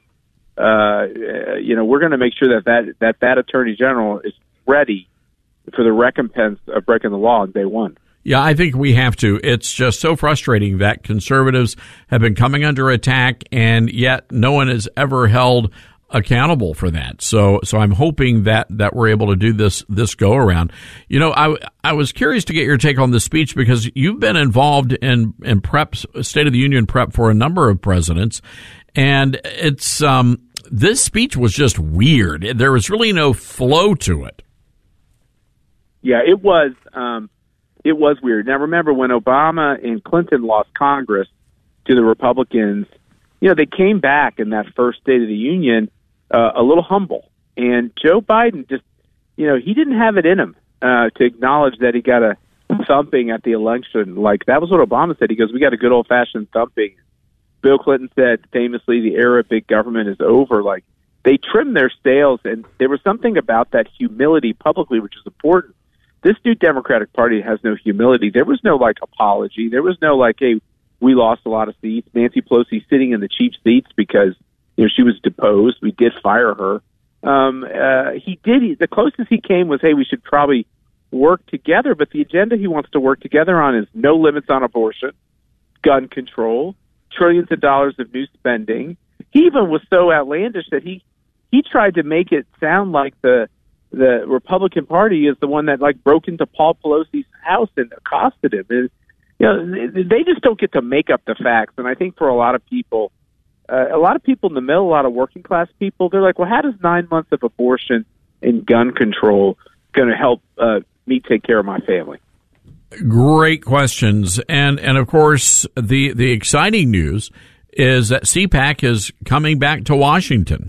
uh, you know, we're going to make sure that that, that that Attorney General is ready for the recompense of breaking the law on day one. Yeah, I think we have to. It's just so frustrating that conservatives have been coming under attack, and yet no one is ever held accountable for that. So, so I'm hoping that, that we're able to do this this go around. You know, I I was curious to get your take on this speech because you've been involved in in prep, State of the Union prep for a number of presidents, and it's um this speech was just weird. There was really no flow to it. Yeah, it was. Um, It was weird. Now, remember, when Obama and Clinton lost Congress to the Republicans, you know, they came back in that first State of the Union uh, a little humble. And Joe Biden just, you know, he didn't have it in him uh, to acknowledge that he got a thumping at the election. Like, that was what Obama said. He goes, we got a good old-fashioned thumping. Bill Clinton said famously, the era of big government is over. Like, they trimmed their sails, and there was something about that humility publicly, which is important. This new Democratic Party has no humility. There was no, like, apology. There was no, like, hey, we lost a lot of seats. Nancy Pelosi sitting in the cheap seats because, you know, she was deposed. We did fire her. Um, uh, he did. The closest he came was, hey, we should probably work together. But the agenda he wants to work together on is no limits on abortion, gun control, trillions of dollars of new spending. He even was so outlandish that he, he tried to make it sound like the the Republican Party is the one that, like, broke into Paul Pelosi's house and accosted him. And, you know, they just don't get to make up the facts. And I think for a lot of people, uh, a lot of people in the middle, a lot of working class people, they're like, well, how does nine months of abortion and gun control going to help uh, me take care of my family? Great questions. And, and of course, the, the exciting news is that C PAC is coming back to Washington.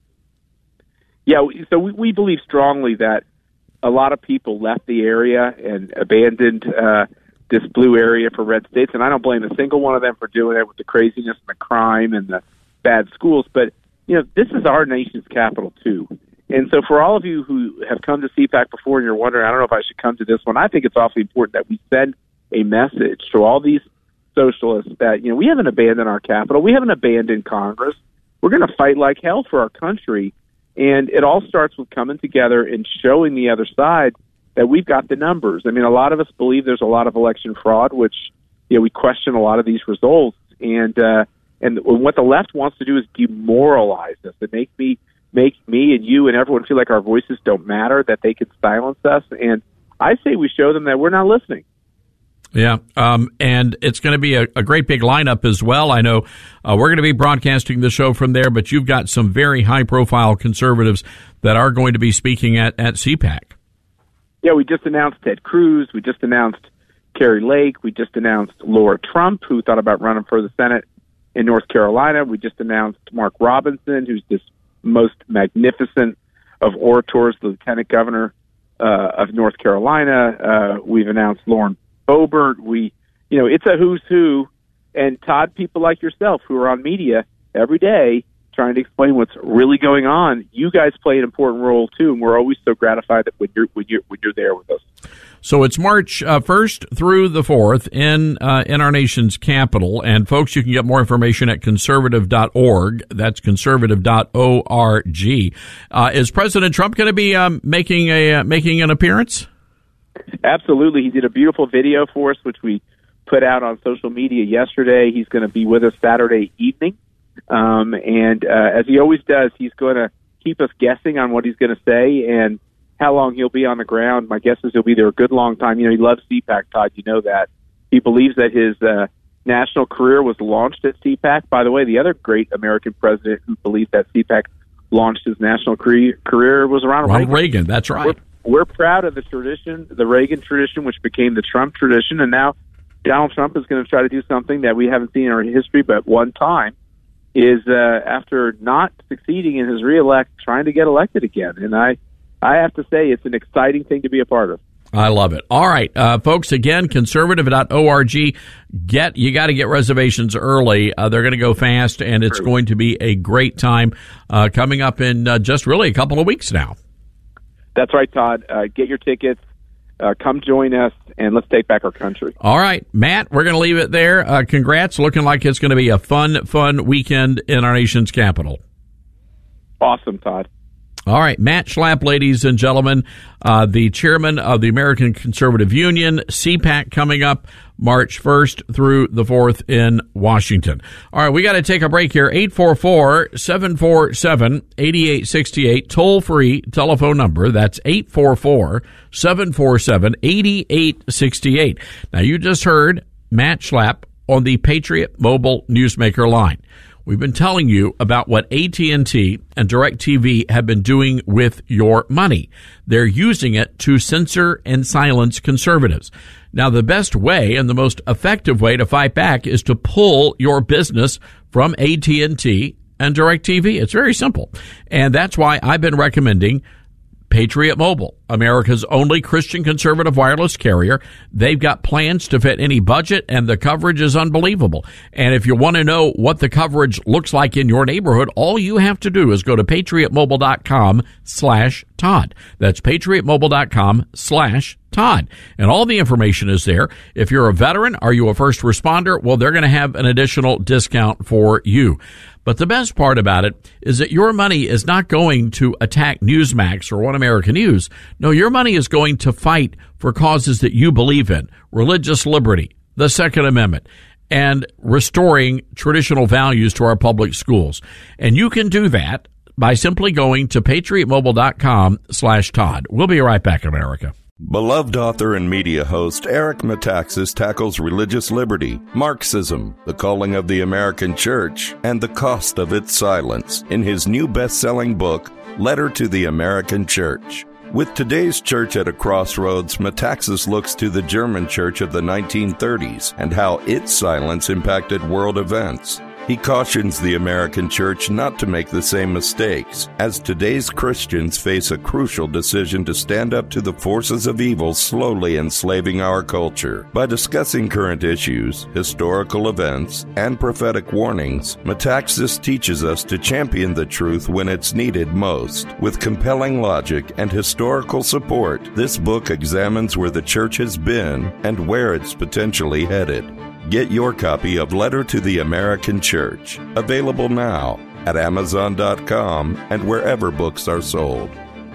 Yeah, so we, we believe strongly that a lot of people left the area and abandoned uh, this blue area for red states, and I don't blame a single one of them for doing it with the craziness and the crime and the bad schools. But, you know, this is our nation's capital, too. And so for all of you who have come to C PAC before and you're wondering, I don't know if I should come to this one, I think it's awfully important that we send a message to all these socialists that, you know, we haven't abandoned our capital. We haven't abandoned Congress. we're going to fight like hell for our country. And it all starts with coming together and showing the other side that we've got the numbers. I mean, a lot of us believe there's a lot of election fraud, which, you know, we question a lot of these results. And uh, and what the left wants to do is demoralize us and make me, make me and you and everyone feel like our voices don't matter, that they can silence us. And I say we show them that we're not listening. Yeah, um, and it's going to be a, a great big lineup as well. I know uh, we're going to be broadcasting the show from there, but you've got some very high-profile conservatives that are going to be speaking at, at C PAC. Yeah, we just announced Ted Cruz. We just announced Kari Lake. We just announced Laura Trump, who thought about running for the Senate in North Carolina. We just announced Mark Robinson, who's this most magnificent of orators, the lieutenant governor uh, of North Carolina. Uh, we've announced Lauren Boebert. We, you know, it's a who's who. And Todd, people like yourself who are on media every day trying to explain what's really going on, you guys play an important role too, and we're always so gratified that when you're when you're when you're there with us. So it's March uh, first through the fourth in uh, in our nation's capital, and folks, you can get more information at conservative dot org. That's conservative dot org. Uh, is President Trump going to be um, making a uh, making an appearance? Absolutely. He did a beautiful video for us, which we put out on social media yesterday. He's going to be with us Saturday evening. Um, and uh, as he always does, he's going to keep us guessing on what he's going to say and how long he'll be on the ground. My guess is he'll be there a good long time. You know, he loves C PAC, Todd. You know that. He believes that his uh, national career was launched at C PAC. By the way, the other great American president who believed that C PAC launched his national career, career was Ronald, Ronald Reagan. Reagan. That's right. We're, we're proud of the tradition, the Reagan tradition, which became the Trump tradition. And now Donald Trump is going to try to do something that we haven't seen in our history but one time, is uh, after not succeeding in his reelect, trying to get elected again. And I, I have to say, it's an exciting thing to be a part of. I love it. All right, uh, folks, again, conservative dot org. Get, you got to get reservations early. Uh, they're going to go fast, and it's going to be a great time uh, coming up in uh, just really a couple of weeks now. That's right, Todd. Uh, get your tickets. Uh, come join us, and let's take back our country. All right, Matt, we're going to leave it there. Uh, congrats. Looking like it's going to be a fun, fun weekend in our nation's capital. Awesome, Todd. All right, Matt Schlapp, ladies and gentlemen, uh, the chairman of the American Conservative Union, C PAC, coming up March first through the fourth in Washington. All right, we got to take a break here. eight four four, seven four seven, eight eight six eight, toll-free telephone number. That's eight four four, seven four seven, eight eight six eight. Now, you just heard Matt Schlapp on the Patriot Mobile Newsmaker line. We've been telling you about what A T and T and DirecTV have been doing with your money. They're using it to censor and silence conservatives. Now, the best way and the most effective way to fight back is to pull your business from A T and T and DirecTV. It's very simple. And that's why I've been recommending Patriot Mobile, America's only Christian conservative wireless carrier. They've got plans to fit any budget, and the coverage is unbelievable. And if you want to know what the coverage looks like in your neighborhood, all you have to do is go to patriotmobile.com slash Todd. That's patriotmobile.com slash Todd. And all the information is there. If you're a veteran, are you a first responder? Well, they're going to have an additional discount for you. But the best part about it is that your money is not going to attack Newsmax or One American News. No, your money is going to fight for causes that you believe in. Religious liberty, the Second Amendment, and restoring traditional values to our public schools. And you can do that by simply going to patriotmobile.com slash Todd. We'll be right back, America. Beloved author and media host Eric Metaxas tackles religious liberty, Marxism, the calling of the American church, and the cost of its silence in his new best-selling book, Letter to the American Church. With today's church at a crossroads, Metaxas looks to the German church of the nineteen thirties and how its silence impacted world events. He cautions the American church not to make the same mistakes, as today's Christians face a crucial decision to stand up to the forces of evil slowly enslaving our culture. By discussing current issues, historical events, and prophetic warnings, Metaxas teaches us to champion the truth when it's needed most. With compelling logic and historical support, this book examines where the church has been and where it's potentially headed. Get your copy of Letter to the American Church, available now at amazon dot com and wherever books are sold.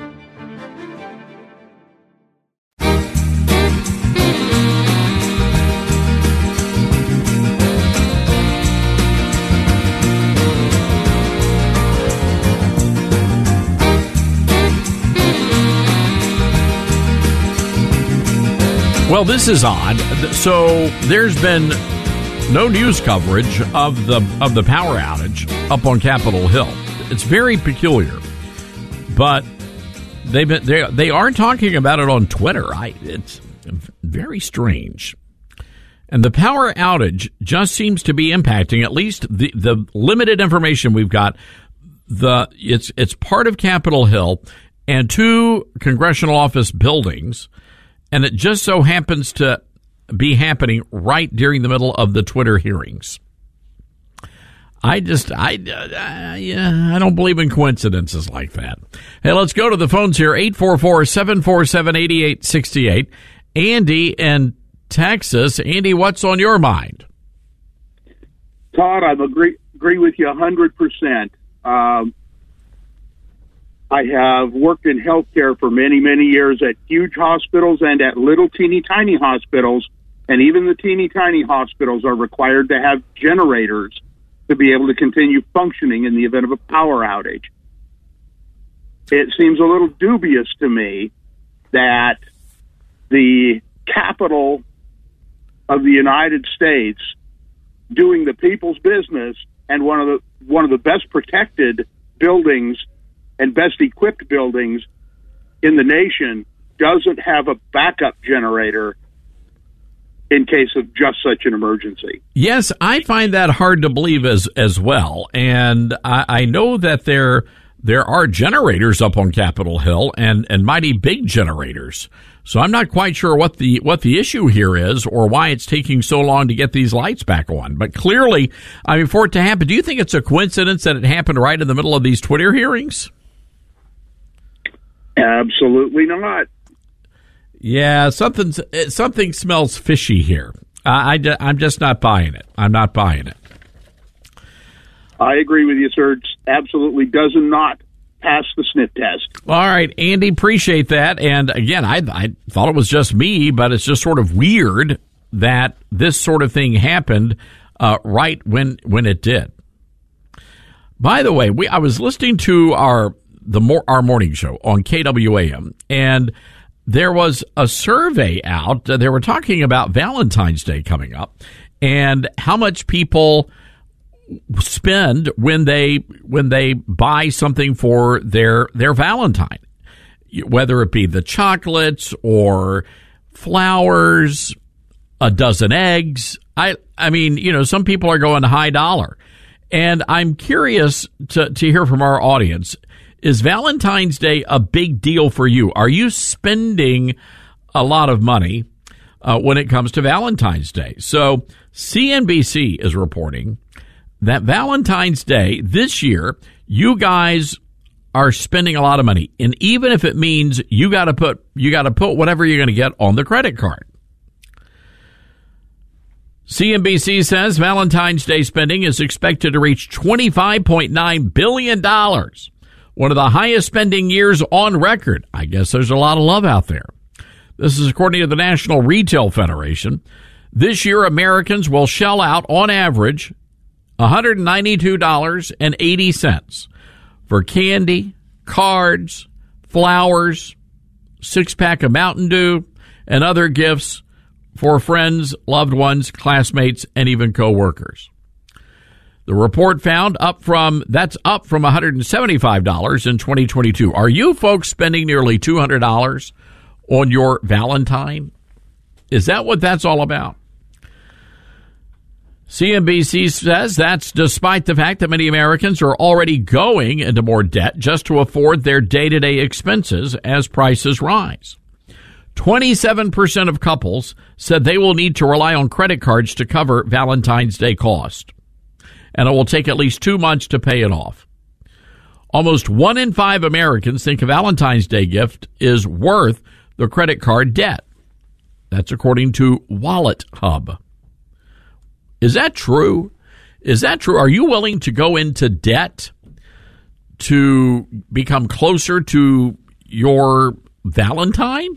Well, this is odd. So there's been no news coverage of the of the power outage up on Capitol Hill. It's very peculiar, but they've been, they they are talking about it on Twitter. I it's very strange. And the power outage just seems to be impacting, at least the the limited information we've got. The it's it's part of Capitol Hill and two congressional office buildings. And it just so happens to be happening right during the middle of the Twitter hearings. I just, I, uh, yeah, I don't believe in coincidences like that. Hey, let's go to the phones here. eight four four, seven four seven, eight eight six eight. Andy in Texas. Andy, what's on your mind? Todd, I agree, agree with you one hundred percent. Um, I have worked in healthcare for many, many years at huge hospitals and at little teeny tiny hospitals. And even the teeny tiny hospitals are required to have generators to be able to continue functioning in the event of a power outage. It seems a little dubious to me that the capital of the United States, doing the people's business, and one of the one of the best protected buildings and best equipped buildings in the nation, doesn't have a backup generator in case of just such an emergency. Yes, I find that hard to believe as as well. And I, I know that there there are generators up on Capitol Hill, and, and mighty big generators. So I'm not quite sure what the what the issue here is or why it's taking so long to get these lights back on. But clearly, I mean, for it to happen, do you think it's a coincidence that it happened right in the middle of these Twitter hearings? Absolutely not. Yeah, something something smells fishy here. I, I, I'm just not buying it. I'm not buying it. I agree with you, sir. It absolutely does not pass the sniff test. All right, Andy, appreciate that. And again, I, I thought it was just me, but it's just sort of weird that this sort of thing happened uh, right when when it did. By the way, we I was listening to our the more our morning show on K W A M, and there was a survey out. They were talking about Valentine's Day coming up and how much people spend when they when they buy something for their their Valentine, whether it be the chocolates or flowers, a dozen eggs. I I mean, you know, some people are going high dollar, and I'm curious to to hear from our audience. Is Valentine's Day a big deal for you? Are you spending a lot of money uh, when it comes to Valentine's Day? So C N B C is reporting that Valentine's Day this year, you guys are spending a lot of money, and even if it means you got to put you got to put whatever you're going to get on the credit card. C N B C says Valentine's Day spending is expected to reach twenty-five point nine billion dollars. One of the highest spending years on record. I guess there's a lot of love out there. This is according to the National Retail Federation. This year, Americans will shell out, on average, one hundred ninety-two dollars and eighty cents for candy, cards, flowers, six-pack of Mountain Dew, and other gifts for friends, loved ones, classmates, and even coworkers. The report found up from that's up from one hundred seventy-five dollars in twenty twenty-two. Are you folks spending nearly two hundred dollars on your Valentine? Is that what that's all about? C N B C says that's despite the fact that many Americans are already going into more debt just to afford their day-to-day expenses as prices rise. twenty-seven percent of couples said they will need to rely on credit cards to cover Valentine's Day cost, and it will take at least two months to pay it off. Almost one in five Americans think a Valentine's Day gift is worth the credit card debt. That's according to Wallet Hub. Is that true? Is that true? Are you willing to go into debt to become closer to your Valentine?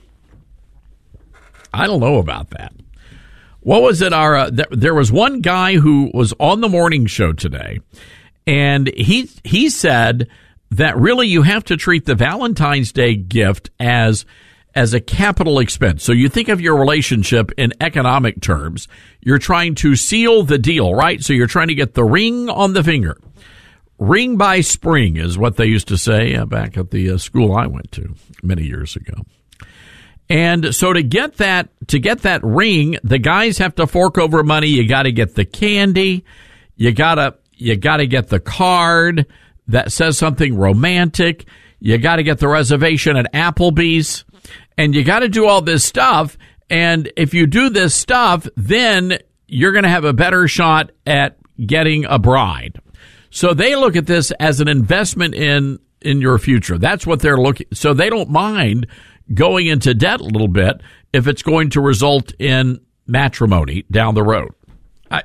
I don't know about that. What was it? Our uh, th- there was one guy who was on the morning show today, and he he said that really you have to treat the Valentine's Day gift as as a capital expense. So you think of your relationship in economic terms. You're trying to seal the deal, right? So you're trying to get the ring on the finger. Ring by spring is what they used to say uh, back at the uh, school I went to many years ago. And so to get that to get that ring, the guys have to fork over money. You got to get the candy. You gotta you got to get the card that says something romantic. You got to get the reservation at Applebee's. And you got to do all this stuff. And if you do this stuff, then you're going to have a better shot at getting a bride. So they look at this as an investment in, in your future. That's what they're looking. So they don't mind going into debt a little bit if it's going to result in matrimony down the road. I,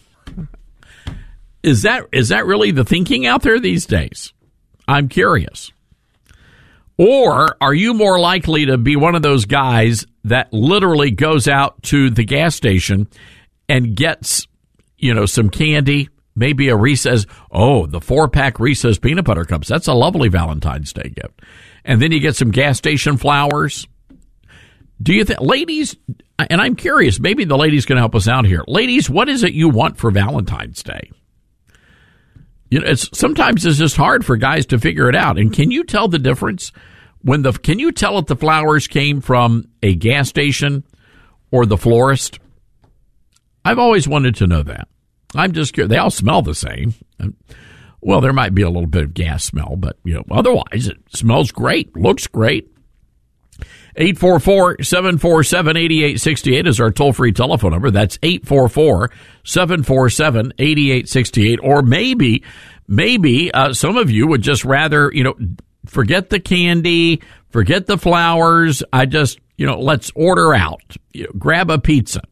is that, is that really the thinking out there these days? I'm curious. Or are you more likely to be one of those guys that literally goes out to the gas station and gets, you know, some candy, maybe a Reese's, oh, the four-pack Reese's peanut butter cups. That's a lovely Valentine's Day gift. And then you get some gas station flowers. Do you think, ladies, and I'm curious, maybe the ladies can help us out here. Ladies, what is it you want for Valentine's Day? You know, it's sometimes it's just hard for guys to figure it out. And can you tell the difference when the? Can you tell if the flowers came from a gas station or the florist? I've always wanted to know that. I'm just curious. They all smell the same. Well, there might be a little bit of gas smell, but you know, otherwise it smells great, looks great. eight four four, seven four seven, eight eight six eight is our toll-free telephone number. That's eight four four, seven four seven, eight eight six eight. Or maybe, maybe uh, some of you would just rather, you know, forget the candy, forget the flowers. I just, you know, let's order out. You know, grab a pizza.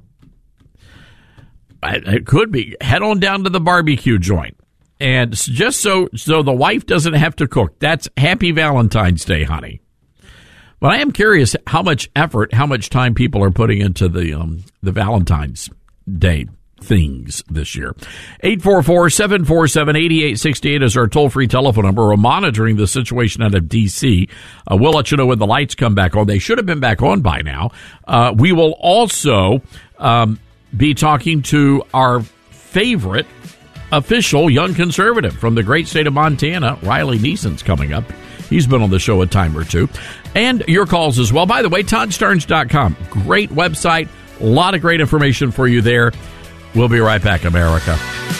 It could be. Head on down to the barbecue joint. And just so so the wife doesn't have to cook. That's Happy Valentine's Day, honey. But I am curious how much effort, how much time people are putting into the um, the Valentine's Day things this year. eight four four, seven four seven, eight eight six eight is our toll-free telephone number. We're monitoring the situation out of D C. Uh, we'll let you know when the lights come back on. They should have been back on by now. Uh, we will also um, be talking to our favorite official young conservative from the great state of Montana. Riley Neeson's coming up. He's been on the show a time or two. And your calls as well. By the way, Todd Starnes dot com. Great website. A lot of great information for you there. We'll be right back, America.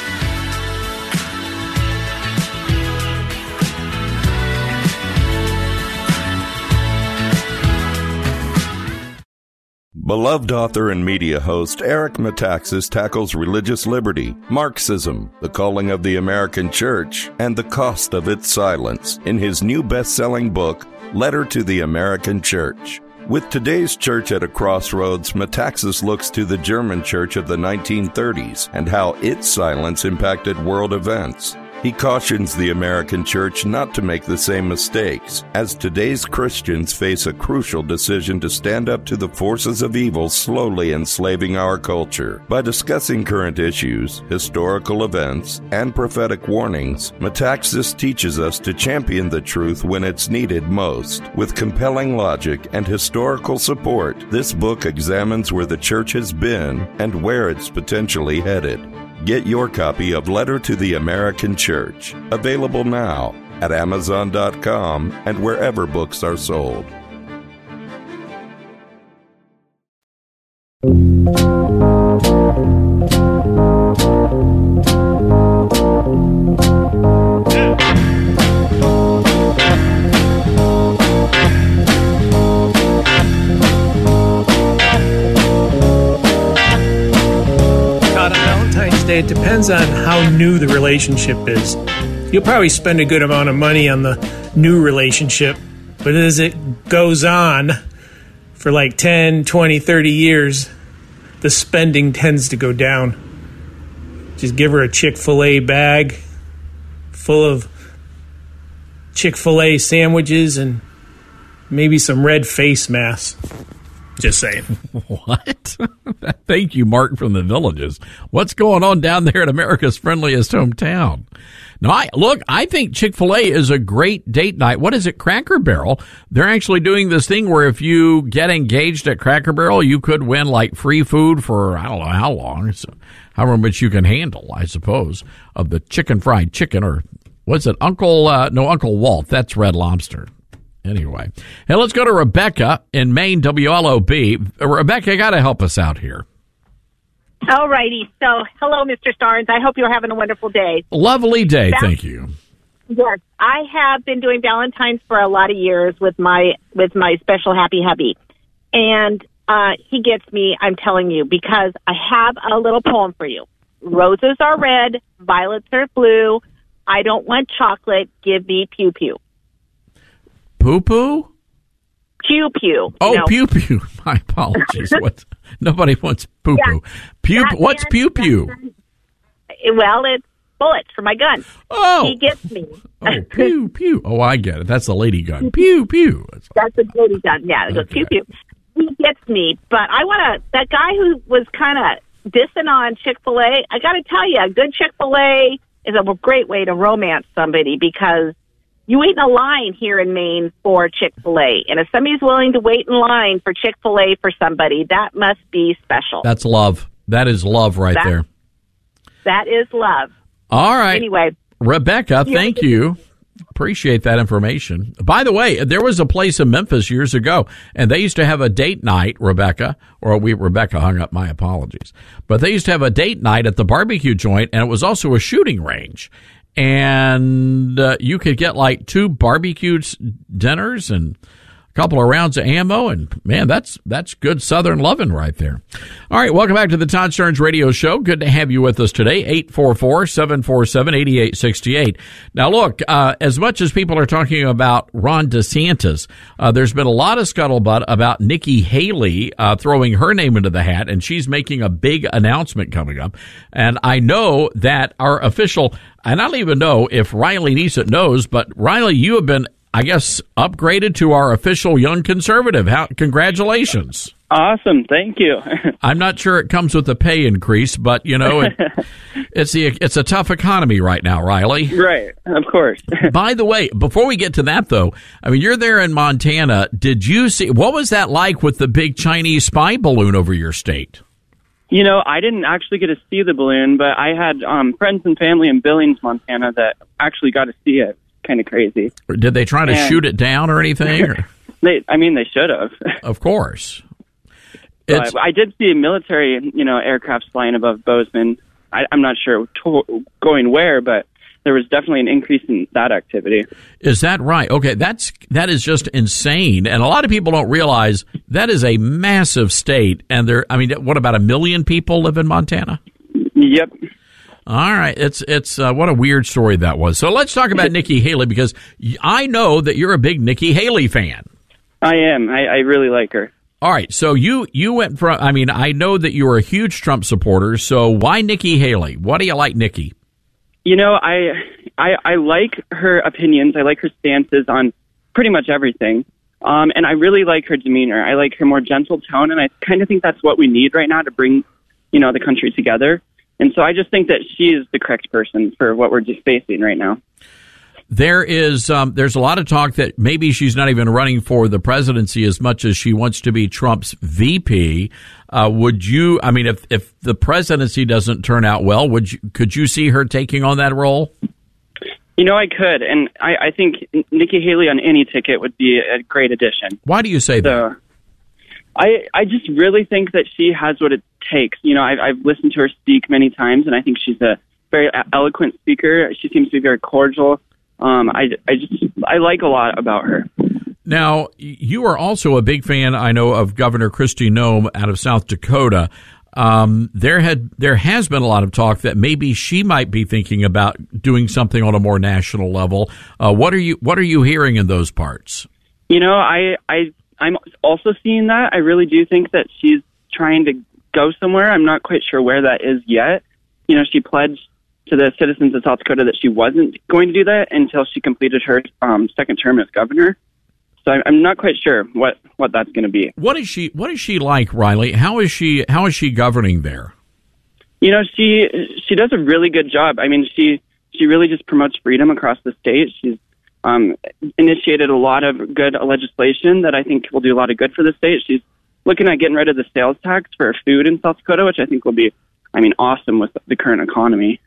Beloved author and media host Eric Metaxas tackles religious liberty, Marxism, the calling of the American church, and the cost of its silence in his new best-selling book, Letter to the American Church. With today's church at a crossroads, Metaxas looks to the German church of the nineteen thirties and how its silence impacted world events. He cautions the American church not to make the same mistakes, as today's Christians face a crucial decision to stand up to the forces of evil slowly enslaving our culture. By discussing current issues, historical events, and prophetic warnings, Metaxas teaches us to champion the truth when it's needed most. With compelling logic and historical support, this book examines where the church has been and where it's potentially headed. Get your copy of Letter to the American Church, available now at Amazon dot com and wherever books are sold. It depends on how new the relationship is. You'll probably spend a good amount of money on the new relationship, but as it goes on for like ten, twenty, thirty years, the spending tends to go down. Just give her a Chick-fil-A bag full of Chick-fil-A sandwiches and maybe some red face masks. Just saying. What? Thank you, Mark from the Villages. What's going on down there in America's friendliest hometown? Now, I, look, I think Chick-fil-A is a great date night. What is it, Cracker Barrel? They're actually doing this thing where if you get engaged at Cracker Barrel, you could win like free food for, I don't know how long, so however much you can handle, I suppose, of the chicken fried chicken, or what's it, Uncle, uh, no, Uncle Walt, that's Red Lobster. Anyway, hey, let's go to Rebecca in Maine, W L O B. Rebecca, you got to help us out here. All righty. So, hello, Mister Starnes. I hope you're having a wonderful day. Lovely day, Val- thank you. Yes, I have been doing Valentine's for a lot of years with my with my special happy hubby, and uh, he gets me. I'm telling you, because I have a little poem for you. Roses are red, violets are blue. I don't want chocolate. Give me pew pew. Poo poo? Pew pew. Oh, no. pew pew. My apologies. What? Nobody wants poo poo. Yeah. Pew. That What's man- pew pew? Well, it's bullets for my gun. Oh. He gets me. Oh, pew pew. Oh, I get it. That's a lady gun. Pew pew. That's a lady gun. Yeah, it goes Okay. pew pew. He gets me, but I want to. That guy who was kind of dissing on Chick-fil-A. I got to tell you, a good Chick-fil-A is a great way to romance somebody, because you wait in a line here in Maine for Chick-fil-A. And if somebody's willing to wait in line for Chick-fil-A for somebody, that must be special. That's love. That is love right That- there. That is love. All right. Anyway. Rebecca, Yeah. thank you. Appreciate that information. By the way, there was a place in Memphis years ago, and they used to have a date night, Rebecca, or we, Rebecca hung up, my apologies. But they used to have a date night at the barbecue joint, and it was also a shooting range. And uh, you could get like two barbecue s- dinners and a couple of rounds of ammo, and man, that's that's good Southern loving right there. All right, welcome back to the Todd Stearns Radio Show. Good to have you with us today. eight four four, seven four seven, eight eight six eight. Now, look, uh, as much as people are talking about Ron DeSantis, uh, there's been a lot of scuttlebutt about Nikki Haley uh, throwing her name into the hat, and she's making a big announcement coming up. And I know that our official, and I don't even know if Riley Neesett knows, but Riley, you have been, I guess, upgraded to our official young conservative. How, congratulations. Awesome. Thank you. I'm not sure it comes with a pay increase, but, you know, it, it's the it's a tough economy right now, Riley. Right. Of course. By the way, before we get to that, though, I mean, you're there in Montana. Did you see, what was that like with the big Chinese spy balloon over your state? You know, I didn't actually get to see the balloon, but I had um, friends and family in Billings, Montana that actually got to see it. Kind of crazy. Or did they try to And- shoot it down or anything? Or? They, I mean, they should have. Of course. It's- But I did see military, you know, aircrafts flying above Bozeman. I, I'm not sure to, going where, but there was definitely an increase in that activity. Is that right? Okay, that's that is just insane, and a lot of people don't realize that is a massive state. And there, I mean, what about a million people live in Montana? Yep. All right, it's it's uh, what a weird story that was. So let's talk about Nikki Haley, because I know that you're a big Nikki Haley fan. I am. I, I really like her. All right, so you you went from, I mean, I know that you were a huge Trump supporter. So why Nikki Haley? What do you like, Nikki? You know, I, I I like her opinions. I like her stances on pretty much everything. Um, and I really like her demeanor. I like her more gentle tone, and I kind of think that's what we need right now to bring, you know, the country together. And so I just think that she is the correct person for what we're just facing right now. There is um, there's a lot of talk that maybe she's not even running for the presidency as much as she wants to be Trump's V P. Uh, would you? I mean, if if the presidency doesn't turn out well, would you, could you see her taking on that role? You know, I could, and I, I think Nikki Haley on any ticket would be a great addition. Why do you say that? So, I I just really think that she has what it takes. You know, I've, I've listened to her speak many times, and I think she's a very eloquent speaker. She seems to be very cordial. Um, I, I just I like a lot about her. Now, you are also a big fan, I know, of Governor Kristi Noem out of South Dakota. Um, there had there has been a lot of talk that maybe she might be thinking about doing something on a more national level. Uh, what are you What are you hearing in those parts? You know, I I I'm also seeing that. I really do think that she's trying to go somewhere. I'm not quite sure where that is yet. You know, she pledged to the citizens of South Dakota that she wasn't going to do that until she completed her um, second term as governor. So I'm not quite sure what, what that's going to be. What is she? What is she like, Riley? How is she? How is she governing there? You know, she she does a really good job. I mean, she she really just promotes freedom across the state. She's um, initiated a lot of good legislation that I think will do a lot of good for the state. She's looking at getting rid of the sales tax for food in South Dakota, which I think will be, I mean, awesome with the current economy.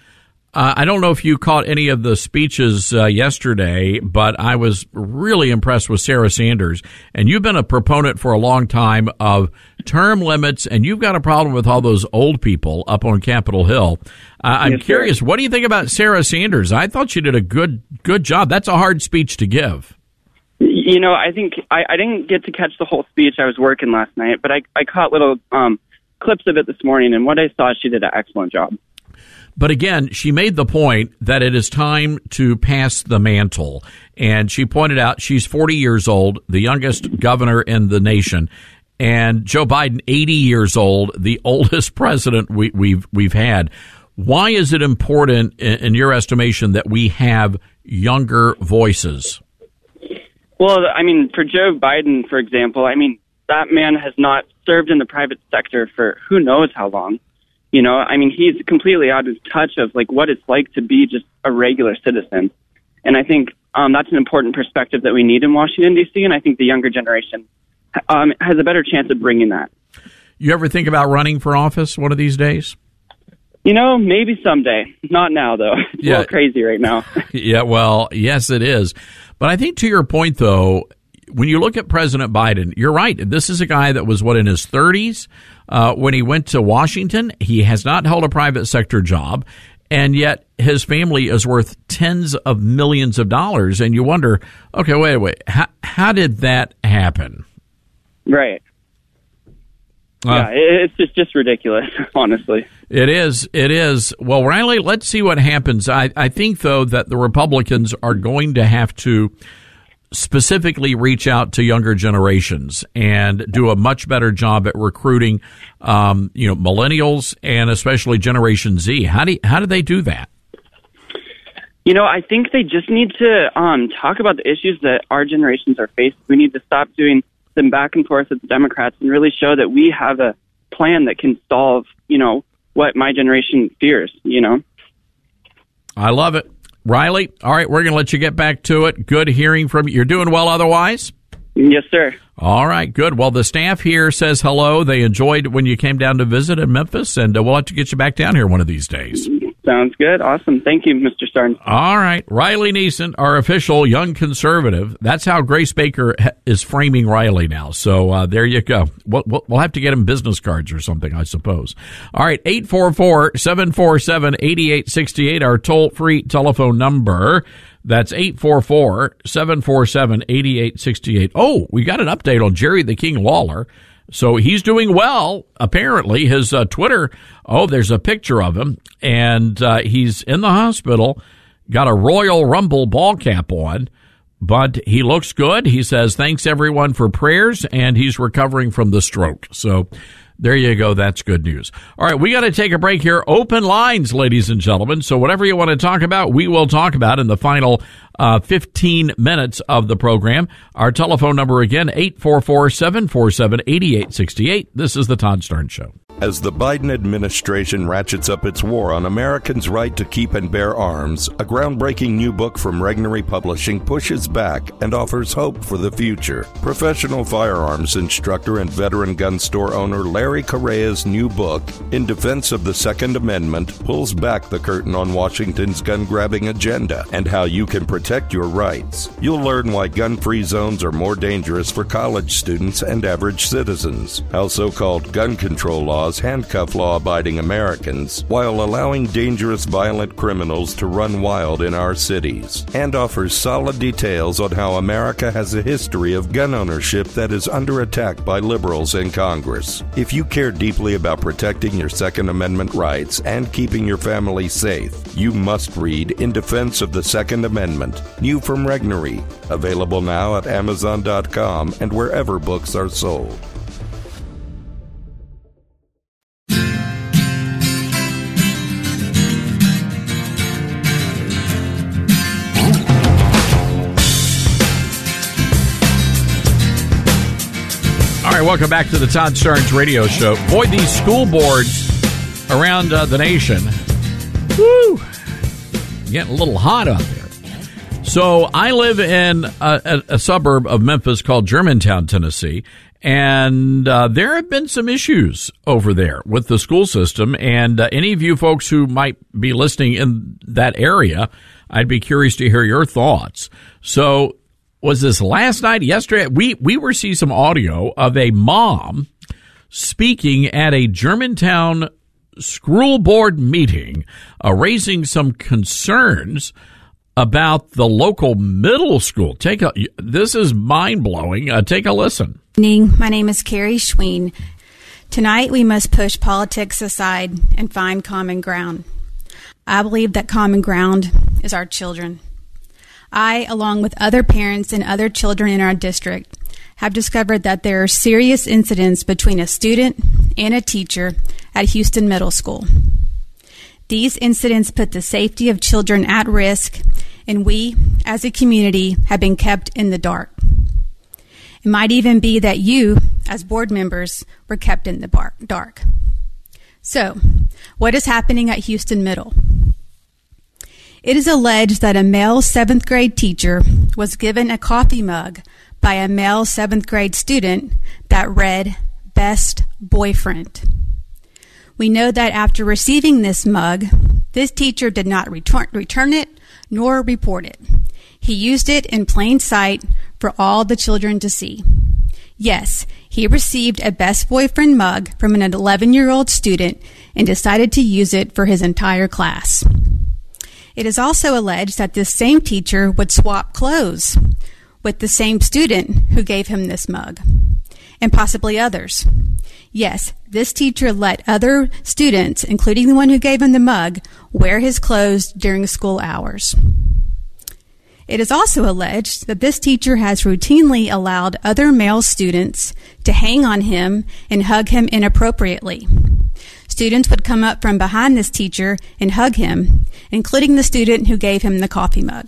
Uh, I don't know if you caught any of the speeches uh, yesterday, but I was really impressed with Sarah Sanders. And you've been a proponent for a long time of term limits, and you've got a problem with all those old people up on Capitol Hill. Uh, I'm Yes, curious, sir. what do you think about Sarah Sanders? I thought she did a good good job. That's a hard speech to give. You know, I think I, I didn't get to catch the whole speech. I was working last night, but I, I caught little um, clips of it this morning, and what I saw, she did an excellent job. But again, she made the point that it is time to pass the mantle. And she pointed out she's forty years old, the youngest governor in the nation, and Joe Biden, eighty years old, the oldest president we, we've we've had. Why is it important, in, in your estimation, that we have younger voices? Well, I mean, for Joe Biden, for example, I mean, that man has not served in the private sector for who knows how long. You know, I mean, he's completely out of touch of like what it's like to be just a regular citizen. And I think um, that's an important perspective that we need in Washington, D C, and I think the younger generation um, has a better chance of bringing that. You ever think about running for office one of these days? You know, maybe someday. Not now, though. It's Yeah. a little crazy right now. Yeah, well, yes, it is. But I think to your point, though, when you look at President Biden, you're right. This is a guy that was, what, in his thirties uh, when he went to Washington. He has not held a private sector job, and yet his family is worth tens of millions of dollars. And you wonder, okay, wait, wait, how, how did that happen? Right. Uh, yeah, it- it's just, just ridiculous, honestly. It is. It is. Well, Riley, let's see what happens. I, I think, though, that the Republicans are going to have to specifically reach out to younger generations and do a much better job at recruiting, um, you know, millennials and especially Generation Z. How do you, how do they do that? You know, I think they just need to um, talk about the issues that our generations are facing. We need to stop doing them back and forth with the Democrats and really show that we have a plan that can solve, you know, what my generation fears, you know. I love it. Riley, all right, we're going to let you get back to it. Good hearing from you. You're doing well otherwise? Yes, sir. All right, good. Well, the staff here says hello. They enjoyed when you came down to visit in Memphis, and uh, we'll have to get you back down here one of these days. Sounds good. Awesome. Thank you, Mister Starnes. All right. Riley Neeson, our official young conservative. That's how Grace Baker ha- is framing Riley now. So uh, there you go. We'll, we'll have to get him business cards or something, I suppose. All right. eight four four, seven four seven, eight eight six eight, our toll-free telephone number. That's eight four four, seven four seven, eight eight six eight. Oh, we got an update on Jerry the King Lawler. So he's doing well, apparently. His uh, Twitter, oh, there's a picture of him, and uh, he's in the hospital, got a Royal Rumble ball cap on, but he looks good. He says, thanks, everyone, for prayers, and he's recovering from the stroke. So there you go. That's good news. All right, we got to take a break here. Open lines, ladies and gentlemen. So whatever you want to talk about, we will talk about in the final uh, fifteen minutes of the program. Our telephone number again, eight four four, seven four seven, eight eight six eight. This is the Todd Starnes Show. As the Biden administration ratchets up its war on Americans' right to keep and bear arms, a groundbreaking new book from Regnery Publishing pushes back and offers hope for the future. Professional firearms instructor and veteran gun store owner Larry Correa's new book, In Defense of the Second Amendment, pulls back the curtain on Washington's gun-grabbing agenda and how you can protect your rights. You'll learn why gun-free zones are more dangerous for college students and average citizens, how so-called gun control laws handcuff law-abiding Americans while allowing dangerous violent criminals to run wild in our cities, and offers solid details on how America has a history of gun ownership that is under attack by liberals in Congress. If you care deeply about protecting your Second Amendment rights and keeping your family safe, you must read In Defense of the Second Amendment, new from Regnery, available now at amazon dot com and wherever books are sold. right, welcome back to the Todd Starnes Radio Show. Boy, these school boards around uh, the nation, woo, getting a little hot out there. So I live in a, a, a suburb of Memphis called Germantown, Tennessee, and uh, there have been some issues over there with the school system. And uh, any of you folks who might be listening in that area, I'd be curious to hear your thoughts. So was this last night, yesterday? We, we were seeing some audio of a mom speaking at a Germantown school board meeting, uh, raising some concerns about the local middle school. Take a, this is mind-blowing. Uh, take a listen. My name is Carrie Schween. Tonight we must push politics aside and find common ground. I believe that common ground is our children. I, along with other parents and other children in our district, have discovered that there are serious incidents between a student and a teacher at Houston Middle School. These incidents put the safety of children at risk, and we, as a community, have been kept in the dark. It might even be that you, as board members, were kept in the dark. So, what is happening at Houston Middle? It is alleged that a male seventh grade teacher was given a coffee mug by a male seventh grade student that read, "Best Boyfriend." We know that after receiving this mug, this teacher did not return, return it nor report it. He used it in plain sight for all the children to see. Yes, he received a Best Boyfriend mug from an eleven-year-old student and decided to use it for his entire class. It is also alleged that this same teacher would swap clothes with the same student who gave him this mug, and possibly others. Yes, this teacher let other students, including the one who gave him the mug, wear his clothes during school hours. It is also alleged that this teacher has routinely allowed other male students to hang on him and hug him inappropriately. Students would come up from behind this teacher and hug him, including the student who gave him the coffee mug.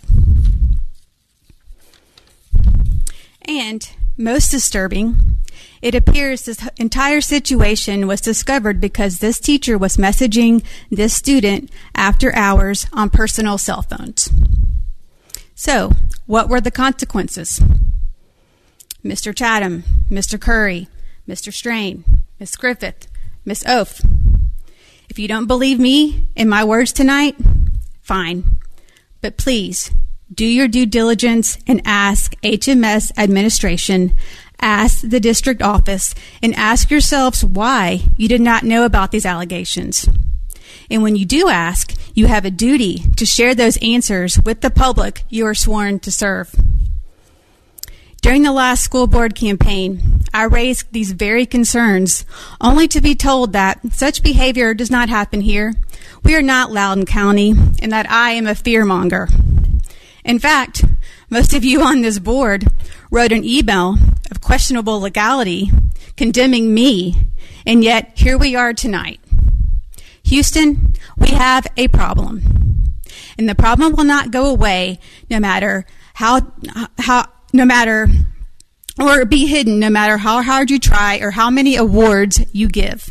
And, most disturbing, it appears this entire situation was discovered because this teacher was messaging this student after hours on personal cell phones. So, what were the consequences? Mister Chatham, Mister Curry, Mister Strain, Miss Griffith, Miss Oaf. If you don't believe me and my words tonight, fine. But please, do your due diligence and ask H M S administration, ask the district office, and ask yourselves why you did not know about these allegations. And when you do ask, you have a duty to share those answers with the public you are sworn to serve. During the last school board campaign, I raised these very concerns, only to be told that such behavior does not happen here. We are not Loudoun County, and that I am a fearmonger. In fact, most of you on this board wrote an email of questionable legality condemning me, and yet here we are tonight. Houston, we have a problem, and the problem will not go away no matter how, how, no matter, or be hidden no matter how hard you try or how many awards you give.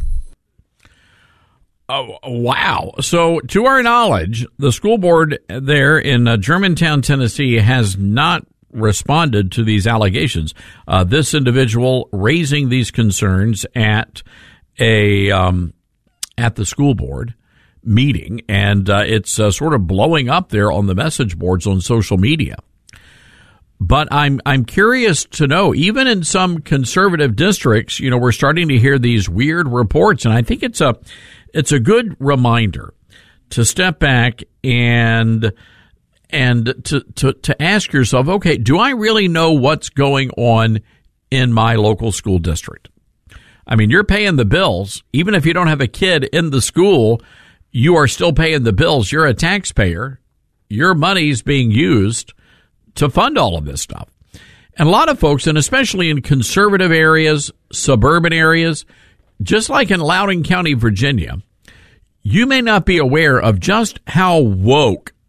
Oh, wow. So, to our knowledge, the school board there in uh, Germantown, Tennessee, has not responded to these allegations. Uh, this individual raising these concerns at a um, at the school board meeting, and uh, it's uh, sort of blowing up there on the message boards on social media. But I'm I'm curious to know, even in some conservative districts, you know, we're starting to hear these weird reports, and I think it's a it's a good reminder to step back and and to to to ask yourself, okay, do I really know what's going on in my local school district? I mean, you're paying the bills. Even if you don't have a kid in the school, you are still paying the bills. You're a taxpayer. Your money's being used to fund all of this stuff. And a lot of folks, and especially in conservative areas, suburban areas, just like in Loudoun County, Virginia, you may not be aware of just how woke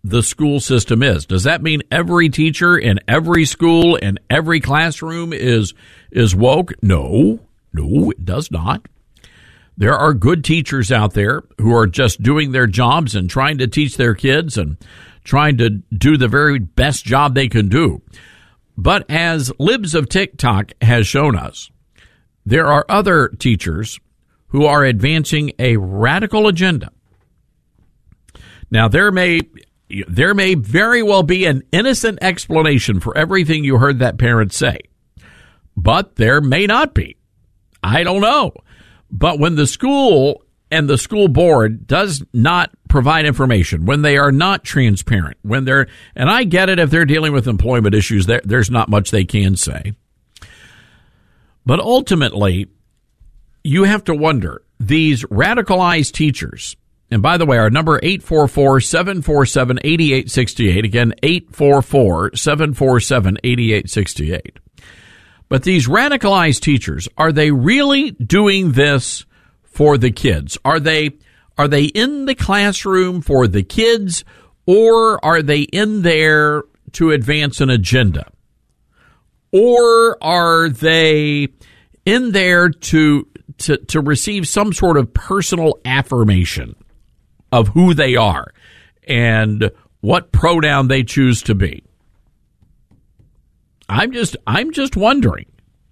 the school system is. Does that mean every teacher in every school in every classroom is is woke? No, no, it does not. There are good teachers out there who are just doing their jobs and trying to teach their kids and trying to do the very best job they can do. But as Libs of TikTok has shown us, there are other teachers who are advancing a radical agenda. Now, there may there may very well be an innocent explanation for everything you heard that parent say, but there may not be. I don't know. But when the school and the school board does not provide information, when they are not transparent, when they're, and I get it if they're dealing with employment issues, there, there's not much they can say. But ultimately, you have to wonder, these radicalized teachers, and by the way, our number eight four four, seven four seven, eight eight six eight, again, eight four four, seven four seven, eight eight six eight. But these radicalized teachers, are they really doing this for the kids? Are they are they in the classroom for the kids, or are they in there to advance an agenda? Or are they in there to to to receive some sort of personal affirmation of who they are and what pronoun they choose to be? I'm just I'm just wondering.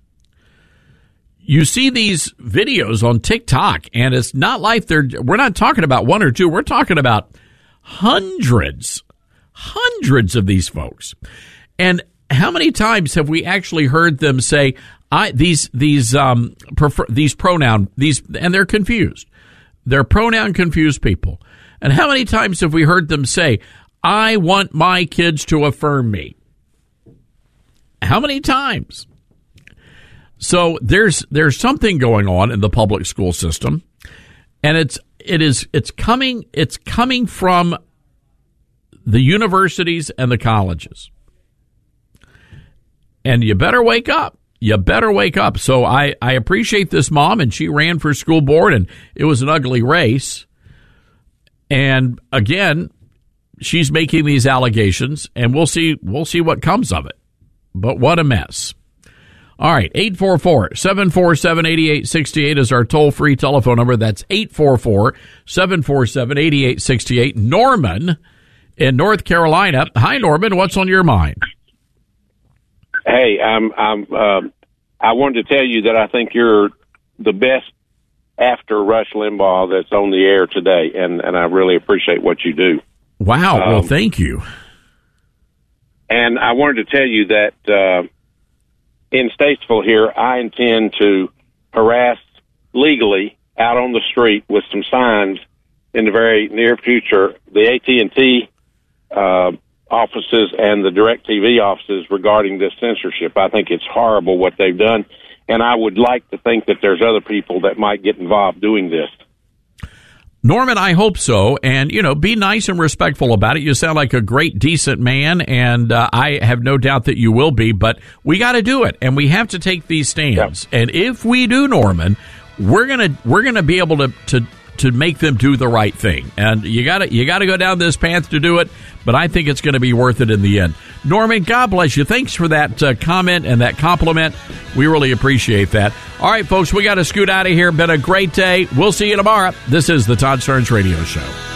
You see these videos on TikTok, and it's not like they're we're not talking about one or two, we're talking about hundreds, hundreds of these folks. And how many times have we actually heard them say, I these these um prefer, these pronoun these and they're confused. They're pronoun confused people. And how many times have we heard them say, I want my kids to affirm me? How many times? So there's there's something going on in the public school system, and it's it is it's coming it's coming from the universities and the colleges. And you better wake up. You better wake up. So I, I appreciate this mom, and she ran for school board, and it was an ugly race. And again, she's making these allegations, and we'll see we'll see what comes of it. But what a mess. All right, eight four four, seven four seven, eight eight six eight is our toll-free telephone number. That's eight four four, seven four seven, eight eight six eight. Norman in North Carolina. Hi, Norman. What's on your mind? Hey, I'm. I'm. Uh, I wanted to tell you that I think you're the best after Rush Limbaugh that's on the air today, and, and I really appreciate what you do. Wow. Um, well, thank you. And I wanted to tell you that uh, in Statesville here, I intend to harass legally out on the street with some signs in the very near future the A T and T uh, offices and the DirecTV offices regarding this censorship. I think it's horrible what they've done, and I would like to think that there's other people that might get involved doing this. Norman, I hope so. And, you know, be nice and respectful about it. You sound like a great, decent man, and uh, I have no doubt that you will be. But we got to do it, and we have to take these stands. Yep. And if we do, Norman, we're gonna we're gonna be able to to to make them do the right thing. And you gotta you gotta go down this path to do it. But I think it's going to be worth it in the end. Norman, God bless you. Thanks for that uh, comment and that compliment. We really appreciate that. All right, folks, we got to scoot out of here. Been a great day. We'll see you tomorrow. This is the Todd Starnes Radio Show.